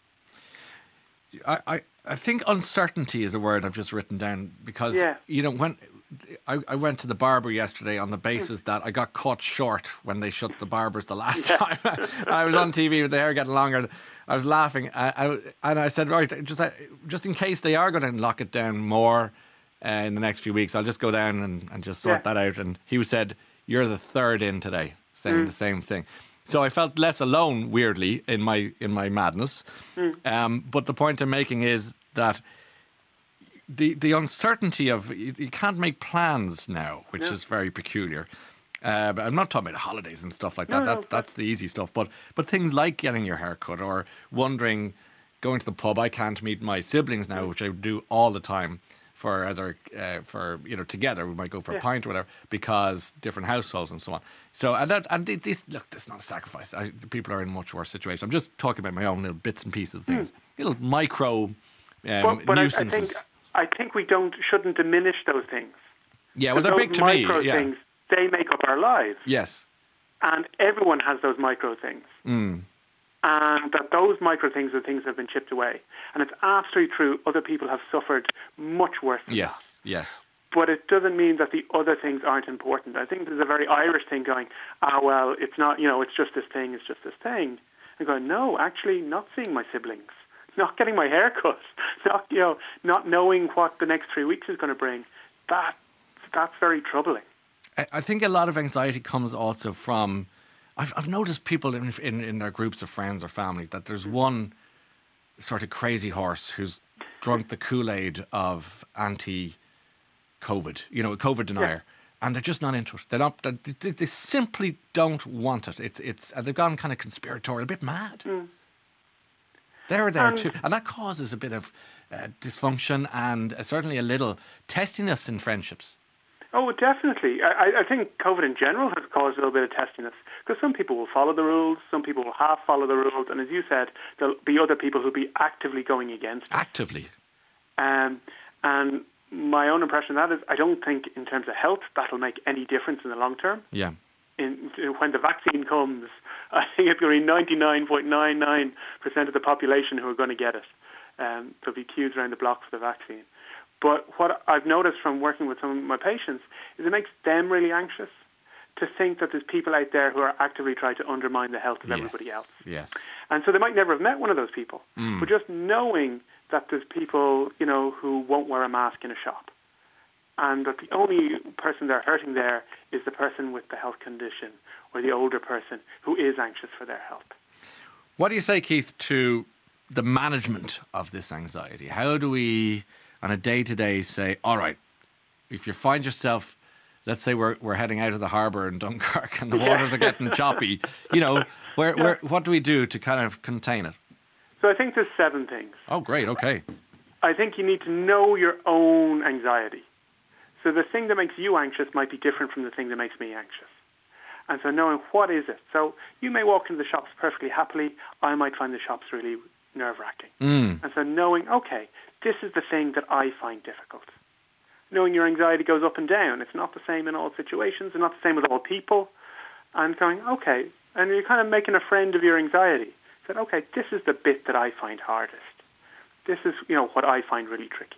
Speaker 2: I, I, I think uncertainty is a word I've just written down because, yeah. you know, when I, I went to the barber yesterday on the basis mm. that I got caught short when they shut the barbers the last yeah. time. I was on T V with the hair getting longer. I was laughing. I, I, and I said, right, just, just in case they are going to lock it down more uh, in the next few weeks, I'll just go down and, and just sort yeah. that out. And he said, you're the third in today, saying mm. the same thing. So I felt less alone, weirdly, in my in my madness. Mm. Um, but the point I'm making is that the the uncertainty of you, you can't make plans now, which yeah. is very peculiar. Uh, but I'm not talking about holidays and stuff like that.
Speaker 6: No, no,
Speaker 2: that's that's the easy stuff. But but things like getting your hair cut or wondering, going to the pub. I can't meet my siblings now, which I do all the time. For other, uh, for you know, together we might go for yeah. a pint or whatever because different households and so on. So and that and this look, this is not a sacrifice. I, people are in much worse situations. I'm just talking about my own little bits and pieces of things, mm. little micro um,
Speaker 6: but, but
Speaker 2: nuisances.
Speaker 6: I, I think I think we don't shouldn't diminish those things.
Speaker 2: Yeah, well, they're big to me.
Speaker 6: Micro
Speaker 2: yeah.
Speaker 6: things, they make up our lives.
Speaker 2: Yes,
Speaker 6: and everyone has those micro things.
Speaker 2: Mm.
Speaker 6: And that those micro things are things that have been chipped away. And it's absolutely true, other people have suffered much worse than
Speaker 2: yes,
Speaker 6: that.
Speaker 2: Yes,
Speaker 6: But it doesn't mean that the other things aren't important. I think there's a very Irish thing going, ah, well, it's not, you know, it's just this thing, it's just this thing. And going, no, actually, not seeing my siblings, not getting my hair cut, not, you know, not knowing what the next three weeks is going to bring, that, that's very troubling.
Speaker 2: I, I think a lot of anxiety comes also from... I've I've noticed people in, in in their groups of friends or family that there's one sort of crazy horse who's drunk the Kool-Aid of anti-COVID, you know, COVID denier, yeah. and they're just not into it. They're not. They, they simply don't want it. It's it's. They've gone kind of conspiratorial, a bit mad. Mm. They're there
Speaker 6: and,
Speaker 2: too, and that causes a bit of uh, dysfunction and uh, certainly a little testiness in friendships.
Speaker 6: Oh, definitely. I, I think COVID in general has caused a little bit of testiness because some people will follow the rules, some people will half follow the rules, and as you said, there'll be other people who'll be actively going against it.
Speaker 2: Actively.
Speaker 6: Um, and my own impression of that is I don't think in terms of health that'll make any difference in the long term.
Speaker 2: Yeah.
Speaker 6: In, when the vaccine comes, I think it's going to be ninety-nine point nine nine percent of the population who are going to get it. Um, there'll be queues around the block for the vaccine. But what I've noticed from working with some of my patients is it makes them really anxious to think that there's people out there who are actively trying to undermine the health of
Speaker 2: yes.
Speaker 6: everybody else.
Speaker 2: Yes.
Speaker 6: And so they might never have met one of those people.
Speaker 2: Mm.
Speaker 6: But just knowing that there's people, you know, who won't wear a mask in a shop and that the only person they're hurting there is the person with the health condition or the older person who is anxious for their health.
Speaker 2: What do you say, Keith, to the management of this anxiety? How do we... on a day-to-day say, all right, if you find yourself, let's say we're we're heading out of the harbour in Dunkirk and the
Speaker 6: yeah.
Speaker 2: waters are getting choppy, you know, where,
Speaker 6: yeah.
Speaker 2: where what do we do to kind of contain it?
Speaker 6: So I think there's seven things.
Speaker 2: Oh, great, okay.
Speaker 6: I think you need to know your own anxiety. So the thing that makes you anxious might be different from the thing that makes me anxious. And so knowing what is it. So you may walk into the shops perfectly happily. I might find the shops really nerve-wracking.
Speaker 2: Mm.
Speaker 6: And so knowing, okay, this is the thing that I find difficult. Knowing your anxiety goes up and down. It's not the same in all situations. It's not the same with all people. And going, okay, and you're kind of making a friend of your anxiety. Said, okay, this is the bit that I find hardest. This is, you know, what I find really tricky.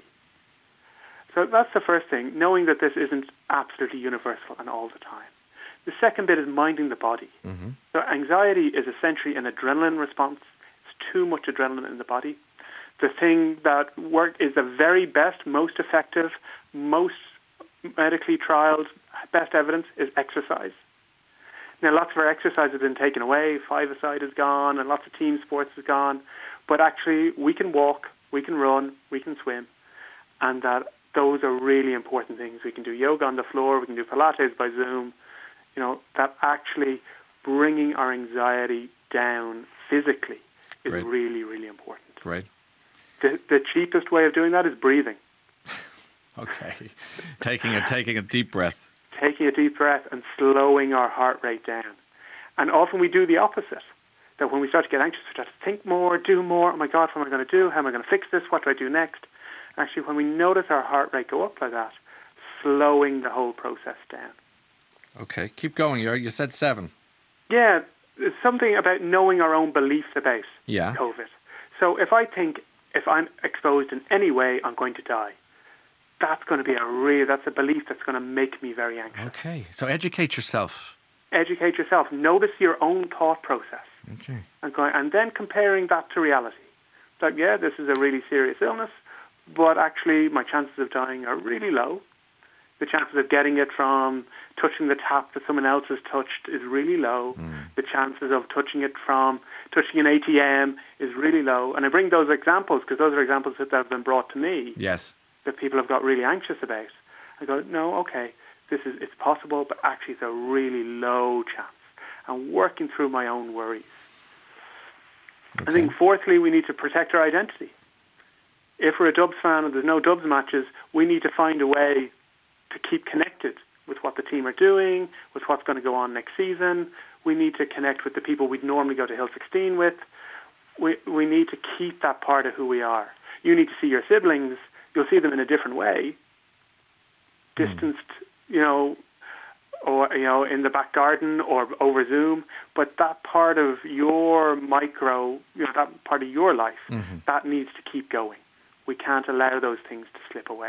Speaker 6: So that's the first thing, knowing that this isn't absolutely universal and all the time. The second bit is minding the body.
Speaker 2: Mm-hmm.
Speaker 6: So anxiety is essentially an adrenaline response. It's too much adrenaline in the body. The thing that work is the very best, most effective, most medically trialed, best evidence is exercise. Now, lots of our exercise has been taken away. Five-a-side is gone, and lots of team sports is gone. But actually, we can walk, we can run, we can swim, and that those are really important things. We can do yoga on the floor, we can do Pilates by Zoom. You know, that actually bringing our anxiety down physically is
Speaker 2: Great.
Speaker 6: really, really important.
Speaker 2: Great.
Speaker 6: The, the cheapest way of doing that is breathing.
Speaker 2: Okay. taking a taking a deep breath.
Speaker 6: Taking a deep breath and slowing our heart rate down. And often we do the opposite. That when we start to get anxious, we start to think more, do more. Oh my God, what am I going to do? How am I going to fix this? What do I do next? Actually, when we notice our heart rate go up like that, slowing the whole process down.
Speaker 2: Okay, keep going. You you said seven.
Speaker 6: Yeah, it's something about knowing our own beliefs about
Speaker 2: yeah.
Speaker 6: COVID. So if I think if I'm exposed in any way, I'm going to die, that's going to be a real, that's a belief that's going to make me very anxious.
Speaker 2: Okay, so educate yourself.
Speaker 6: Educate yourself. Notice your own thought process.
Speaker 2: Okay.
Speaker 6: And, going, and then comparing that to reality. Like, yeah, this is a really serious illness, but actually my chances of dying are really low. The chances of getting it from touching the tap that someone else has touched is really low. Mm. The chances of touching it from touching an A T M is really low. And I bring those examples because those are examples that have been brought to me.
Speaker 2: Yes.
Speaker 6: That people have got really anxious about. I go, no, okay, this is it's possible, but actually it's a really low chance. And working through my own worries. Okay. I think fourthly, we need to protect our identity. If we're a Dubs fan and there's no Dubs matches, we need to find a way to keep connected with what the team are doing, with what's going to go on next season. We need to connect with the people we'd normally go to Hill sixteen with. We we need to keep that part of who we are. You need to see your siblings. You'll see them in a different way, distanced, mm. you know, or you know, in the back garden or over Zoom. But that part of your micro, you know, that part of your life, mm-hmm. that needs to keep going. We can't allow those things to slip away.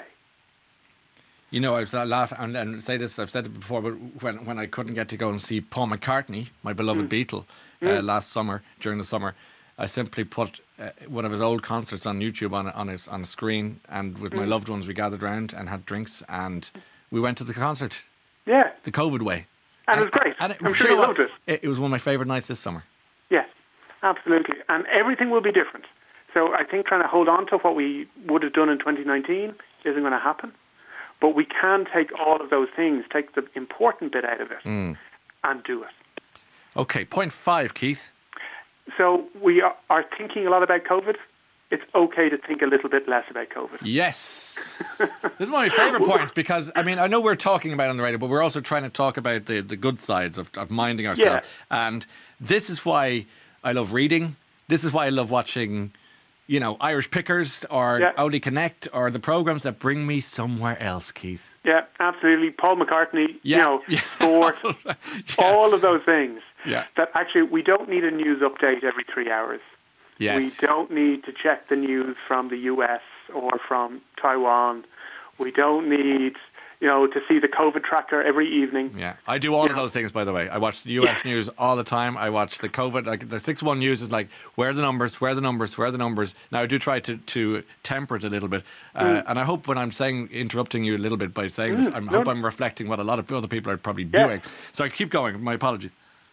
Speaker 2: You know, I laugh and, and say this, I've said it before, but when when I couldn't get to go and see Paul McCartney, my beloved mm. Beatle, mm. Uh, last summer, during the summer, I simply put uh, one of his old concerts on YouTube on, on, his, on a screen, and with mm. my loved ones we gathered round and had drinks, and we went to the concert.
Speaker 6: Yeah.
Speaker 2: The COVID way.
Speaker 6: And, and it was great. And it, I'm sure you loved it.
Speaker 2: it. It was one of my favourite nights this summer.
Speaker 6: Yes, absolutely. And everything will be different. So I think trying to hold on to what we would have done in twenty nineteen isn't going to happen. But we can take all of those things, take the important bit out of it, mm. and do it.
Speaker 2: Okay, point five, Keith.
Speaker 6: So we are thinking a lot about COVID. It's okay to think a little bit less about COVID.
Speaker 2: Yes. This is one of my favourite points because, I mean, I know we're talking about it on the radio, but we're also trying to talk about the, the good sides of, of minding ourselves. Yeah. And this is why I love reading. This is why I love watching, you know, Irish Pickers or yeah. Audi Connect or the programmes that bring me somewhere else, Keith.
Speaker 6: Yeah, absolutely. Paul McCartney,
Speaker 2: yeah.
Speaker 6: you know,
Speaker 2: yeah.
Speaker 6: sport, yeah. all of those things.
Speaker 2: Yeah.
Speaker 6: That actually, we don't need a news update every three hours.
Speaker 2: Yes.
Speaker 6: We don't need to check the news from the U S or from Taiwan. We don't need, you know, to see the COVID tracker every evening.
Speaker 2: Yeah, I do all
Speaker 6: you
Speaker 2: of
Speaker 6: know.
Speaker 2: those things, by the way. I watch the U S yeah. news all the time. I watch the COVID, like the six one news is like, where are the numbers, where are the numbers, where are the numbers? Now, I do try to, to temper it a little bit. Uh, mm. And I hope when I'm saying, interrupting you a little bit by saying mm. this, I no. hope I'm reflecting what a lot of other people are probably yeah. doing. So I keep going. My apologies.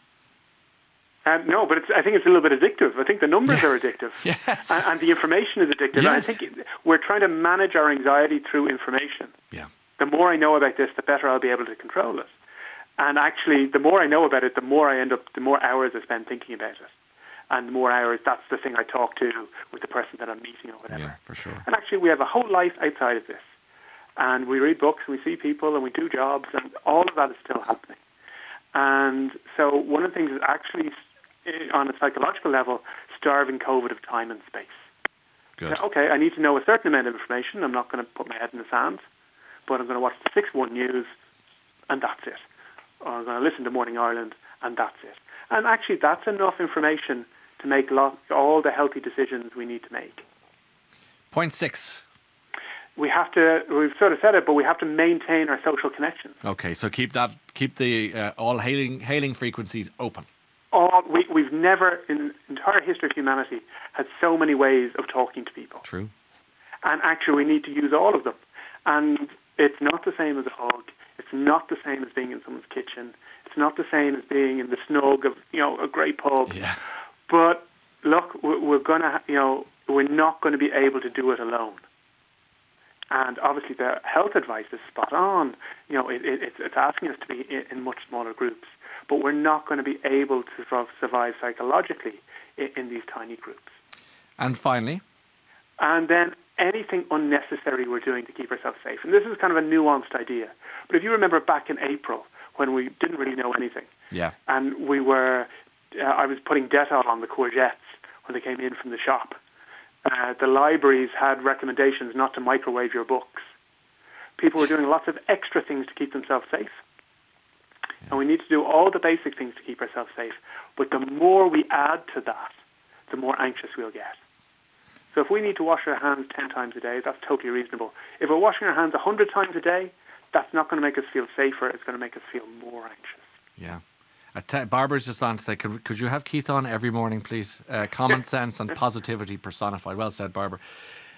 Speaker 6: Um, no, but it's, I think it's a little bit addictive. I think the numbers
Speaker 2: yeah.
Speaker 6: are addictive.
Speaker 2: Yes.
Speaker 6: And, and the information is addictive.
Speaker 2: Yes.
Speaker 6: And I think we're trying to manage our anxiety through information.
Speaker 2: Yeah.
Speaker 6: The more I know about this, the better I'll be able to control it. And actually, the more I know about it, the more I end up, the more hours I spend thinking about it. And the more hours, that's the thing I talk to with the person that I'm meeting or whatever.
Speaker 2: Yeah, for sure.
Speaker 6: And actually, we have a whole life outside of this. And we read books, and we see people, and we do jobs, and all of that is still happening. And so one of the things is actually, on a psychological level, starving COVID of time and space.
Speaker 2: Good.
Speaker 6: So, okay, I need to know a certain amount of information. I'm not going to put my head in the sand, but I'm going to watch the six one news, and that's it. Or I'm going to listen to Morning Ireland, and that's it. And actually, that's enough information to make lot, all the healthy decisions we need to make.
Speaker 2: Point six.
Speaker 6: We have to, we've sort of said it, but we have to maintain our social connections.
Speaker 2: Okay, so keep that, keep the uh, all hailing hailing frequencies open.
Speaker 6: All, we, we've never, in the entire history of humanity, had so many ways of talking to people.
Speaker 2: True.
Speaker 6: And actually, we need to use all of them. And it's not the same as a hug. It's not the same as being in someone's kitchen. It's not the same as being in the snug of, you know, a great pub.
Speaker 2: Yeah.
Speaker 6: But look, we're going to, you know, we're not going to be able to do it alone. And obviously, the health advice is spot on. You know, it, it, it's asking us to be in, in much smaller groups, but we're not going to be able to survive psychologically in, in these tiny groups.
Speaker 2: And finally,
Speaker 6: and then anything unnecessary we're doing to keep ourselves safe. And this is kind of a nuanced idea. But if you remember back in April when we didn't really know anything,
Speaker 2: yeah,
Speaker 6: and we were, uh, I was putting Dettol on the courgettes when they came in from the shop. Uh, the libraries had recommendations not to microwave your books. People were doing lots of extra things to keep themselves safe. Yeah. And we need to do all the basic things to keep ourselves safe. But the more we add to that, the more anxious we'll get. So if we need to wash our hands ten times a day, that's totally reasonable. If we're washing our hands one hundred times a day, that's not going to make us feel safer. It's going to make us feel more anxious.
Speaker 2: Yeah. T- Barbara's just on to say, could, could you have Keith on every morning, please? Uh, common sense and positivity personified. Well said, Barbara.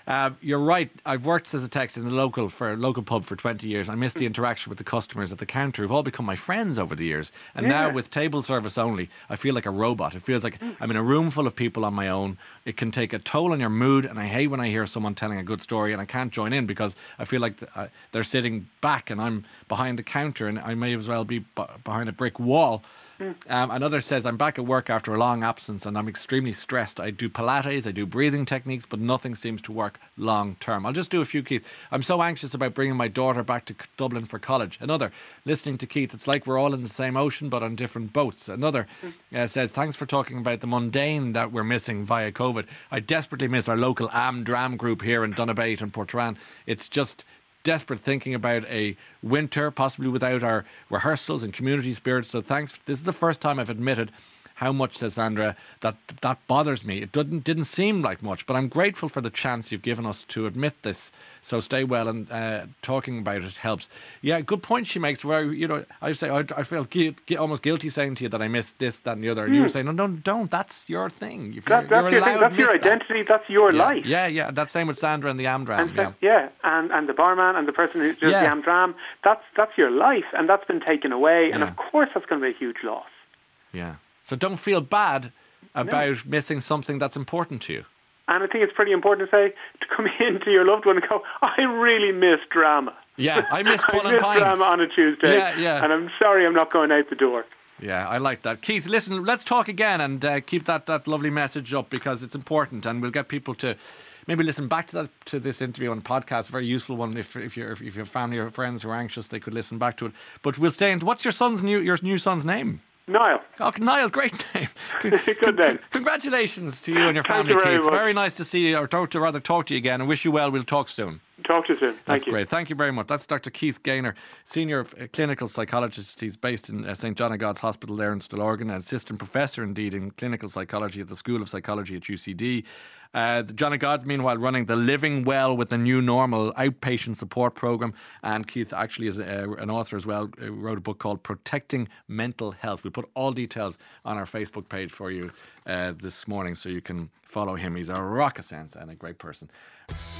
Speaker 2: Uh, you're right. I've worked as a text in a local for a local pub for twenty years. I miss the interaction with the customers at the counter who've all become my friends over the years. And
Speaker 6: Yeah.
Speaker 2: now with table service only, I feel like a robot. It feels like I'm in a room full of people on my own. It can take a toll on your mood, and I hate when I hear someone telling a good story and I can't join in because I feel like th- uh, they're sitting back and I'm behind the counter, and I may as well be b- behind a brick wall. Um, another says, I'm back at work after a long absence and I'm extremely stressed. I do Pilates, I do breathing techniques, but nothing seems to work long term. I'll just do a few, Keith. I'm so anxious about bringing my daughter back to C- Dublin for college. Another, listening to Keith, it's like we're all in the same ocean but on different boats. Another uh, says, thanks for talking about the mundane that we're missing via COVID. I desperately miss our local Am-Dram group here in Donabate and Portrane. It's just desperate thinking about a winter, possibly without our rehearsals and community spirit. So thanks. This is the first time I've admitted how much, says Sandra, that that bothers me. It didn't didn't seem like much, but I'm grateful for the chance you've given us to admit this. So stay well, and uh, talking about it helps. Yeah, good point she makes. Where, you know, I say I, I feel gu- gu- almost guilty saying to you that I miss this, that, and the other, and mm. you were saying, no, no, don't. That's your thing. If
Speaker 6: that,
Speaker 2: you're,
Speaker 6: that's
Speaker 2: you're
Speaker 6: your thing. That's your identity.
Speaker 2: That.
Speaker 6: That's your
Speaker 2: yeah.
Speaker 6: life.
Speaker 2: Yeah, yeah. That's same with Sandra and the Am-Dram.
Speaker 6: And,
Speaker 2: yeah,
Speaker 6: yeah, and and the barman and the person who does
Speaker 2: yeah.
Speaker 6: the Am-Dram. That's that's your life, and that's been taken away. And
Speaker 2: yeah.
Speaker 6: of course, that's going to be a huge loss.
Speaker 2: Yeah. So don't feel bad about no. missing something that's important to you.
Speaker 6: And I think it's pretty important to say, to come into your loved one and go, I really miss drama.
Speaker 2: Yeah, I miss pulling
Speaker 6: I miss
Speaker 2: pints.
Speaker 6: drama on a Tuesday.
Speaker 2: Yeah, yeah.
Speaker 6: And I'm sorry I'm not going out the door.
Speaker 2: Yeah, I like that. Keith, listen, let's talk again and uh, keep that, that lovely message up because it's important, and we'll get people to maybe listen back to that to this interview on podcast. Very useful one if if you're if your family or friends who are anxious, they could listen back to it. But we'll stay in. What's your son's new your new son's name?
Speaker 6: Niall.
Speaker 2: Oh, Niall, great name.
Speaker 6: Good name.
Speaker 2: Congratulations to you and your family,
Speaker 6: Thank you very
Speaker 2: Keith.
Speaker 6: much.
Speaker 2: Very nice to see you, or talk to, rather talk to you again, and wish you well. We'll talk soon.
Speaker 6: Talk to you soon. Thank
Speaker 2: That's
Speaker 6: you.
Speaker 2: great. Thank you very much. That's Doctor Keith Gaynor, Senior uh, Clinical Psychologist. He's based in uh, Saint John of God's Hospital there in Stillorgan, and Assistant Professor indeed in Clinical Psychology at the School of Psychology at U C D. Uh, John of God's, meanwhile, running the Living Well with the New Normal outpatient support programme. And Keith actually is uh, an author as well, uh, wrote a book called Protecting Mental Health. We'll put all details on our Facebook page for you uh, this morning so you can follow him. He's a rock of sense and a great person.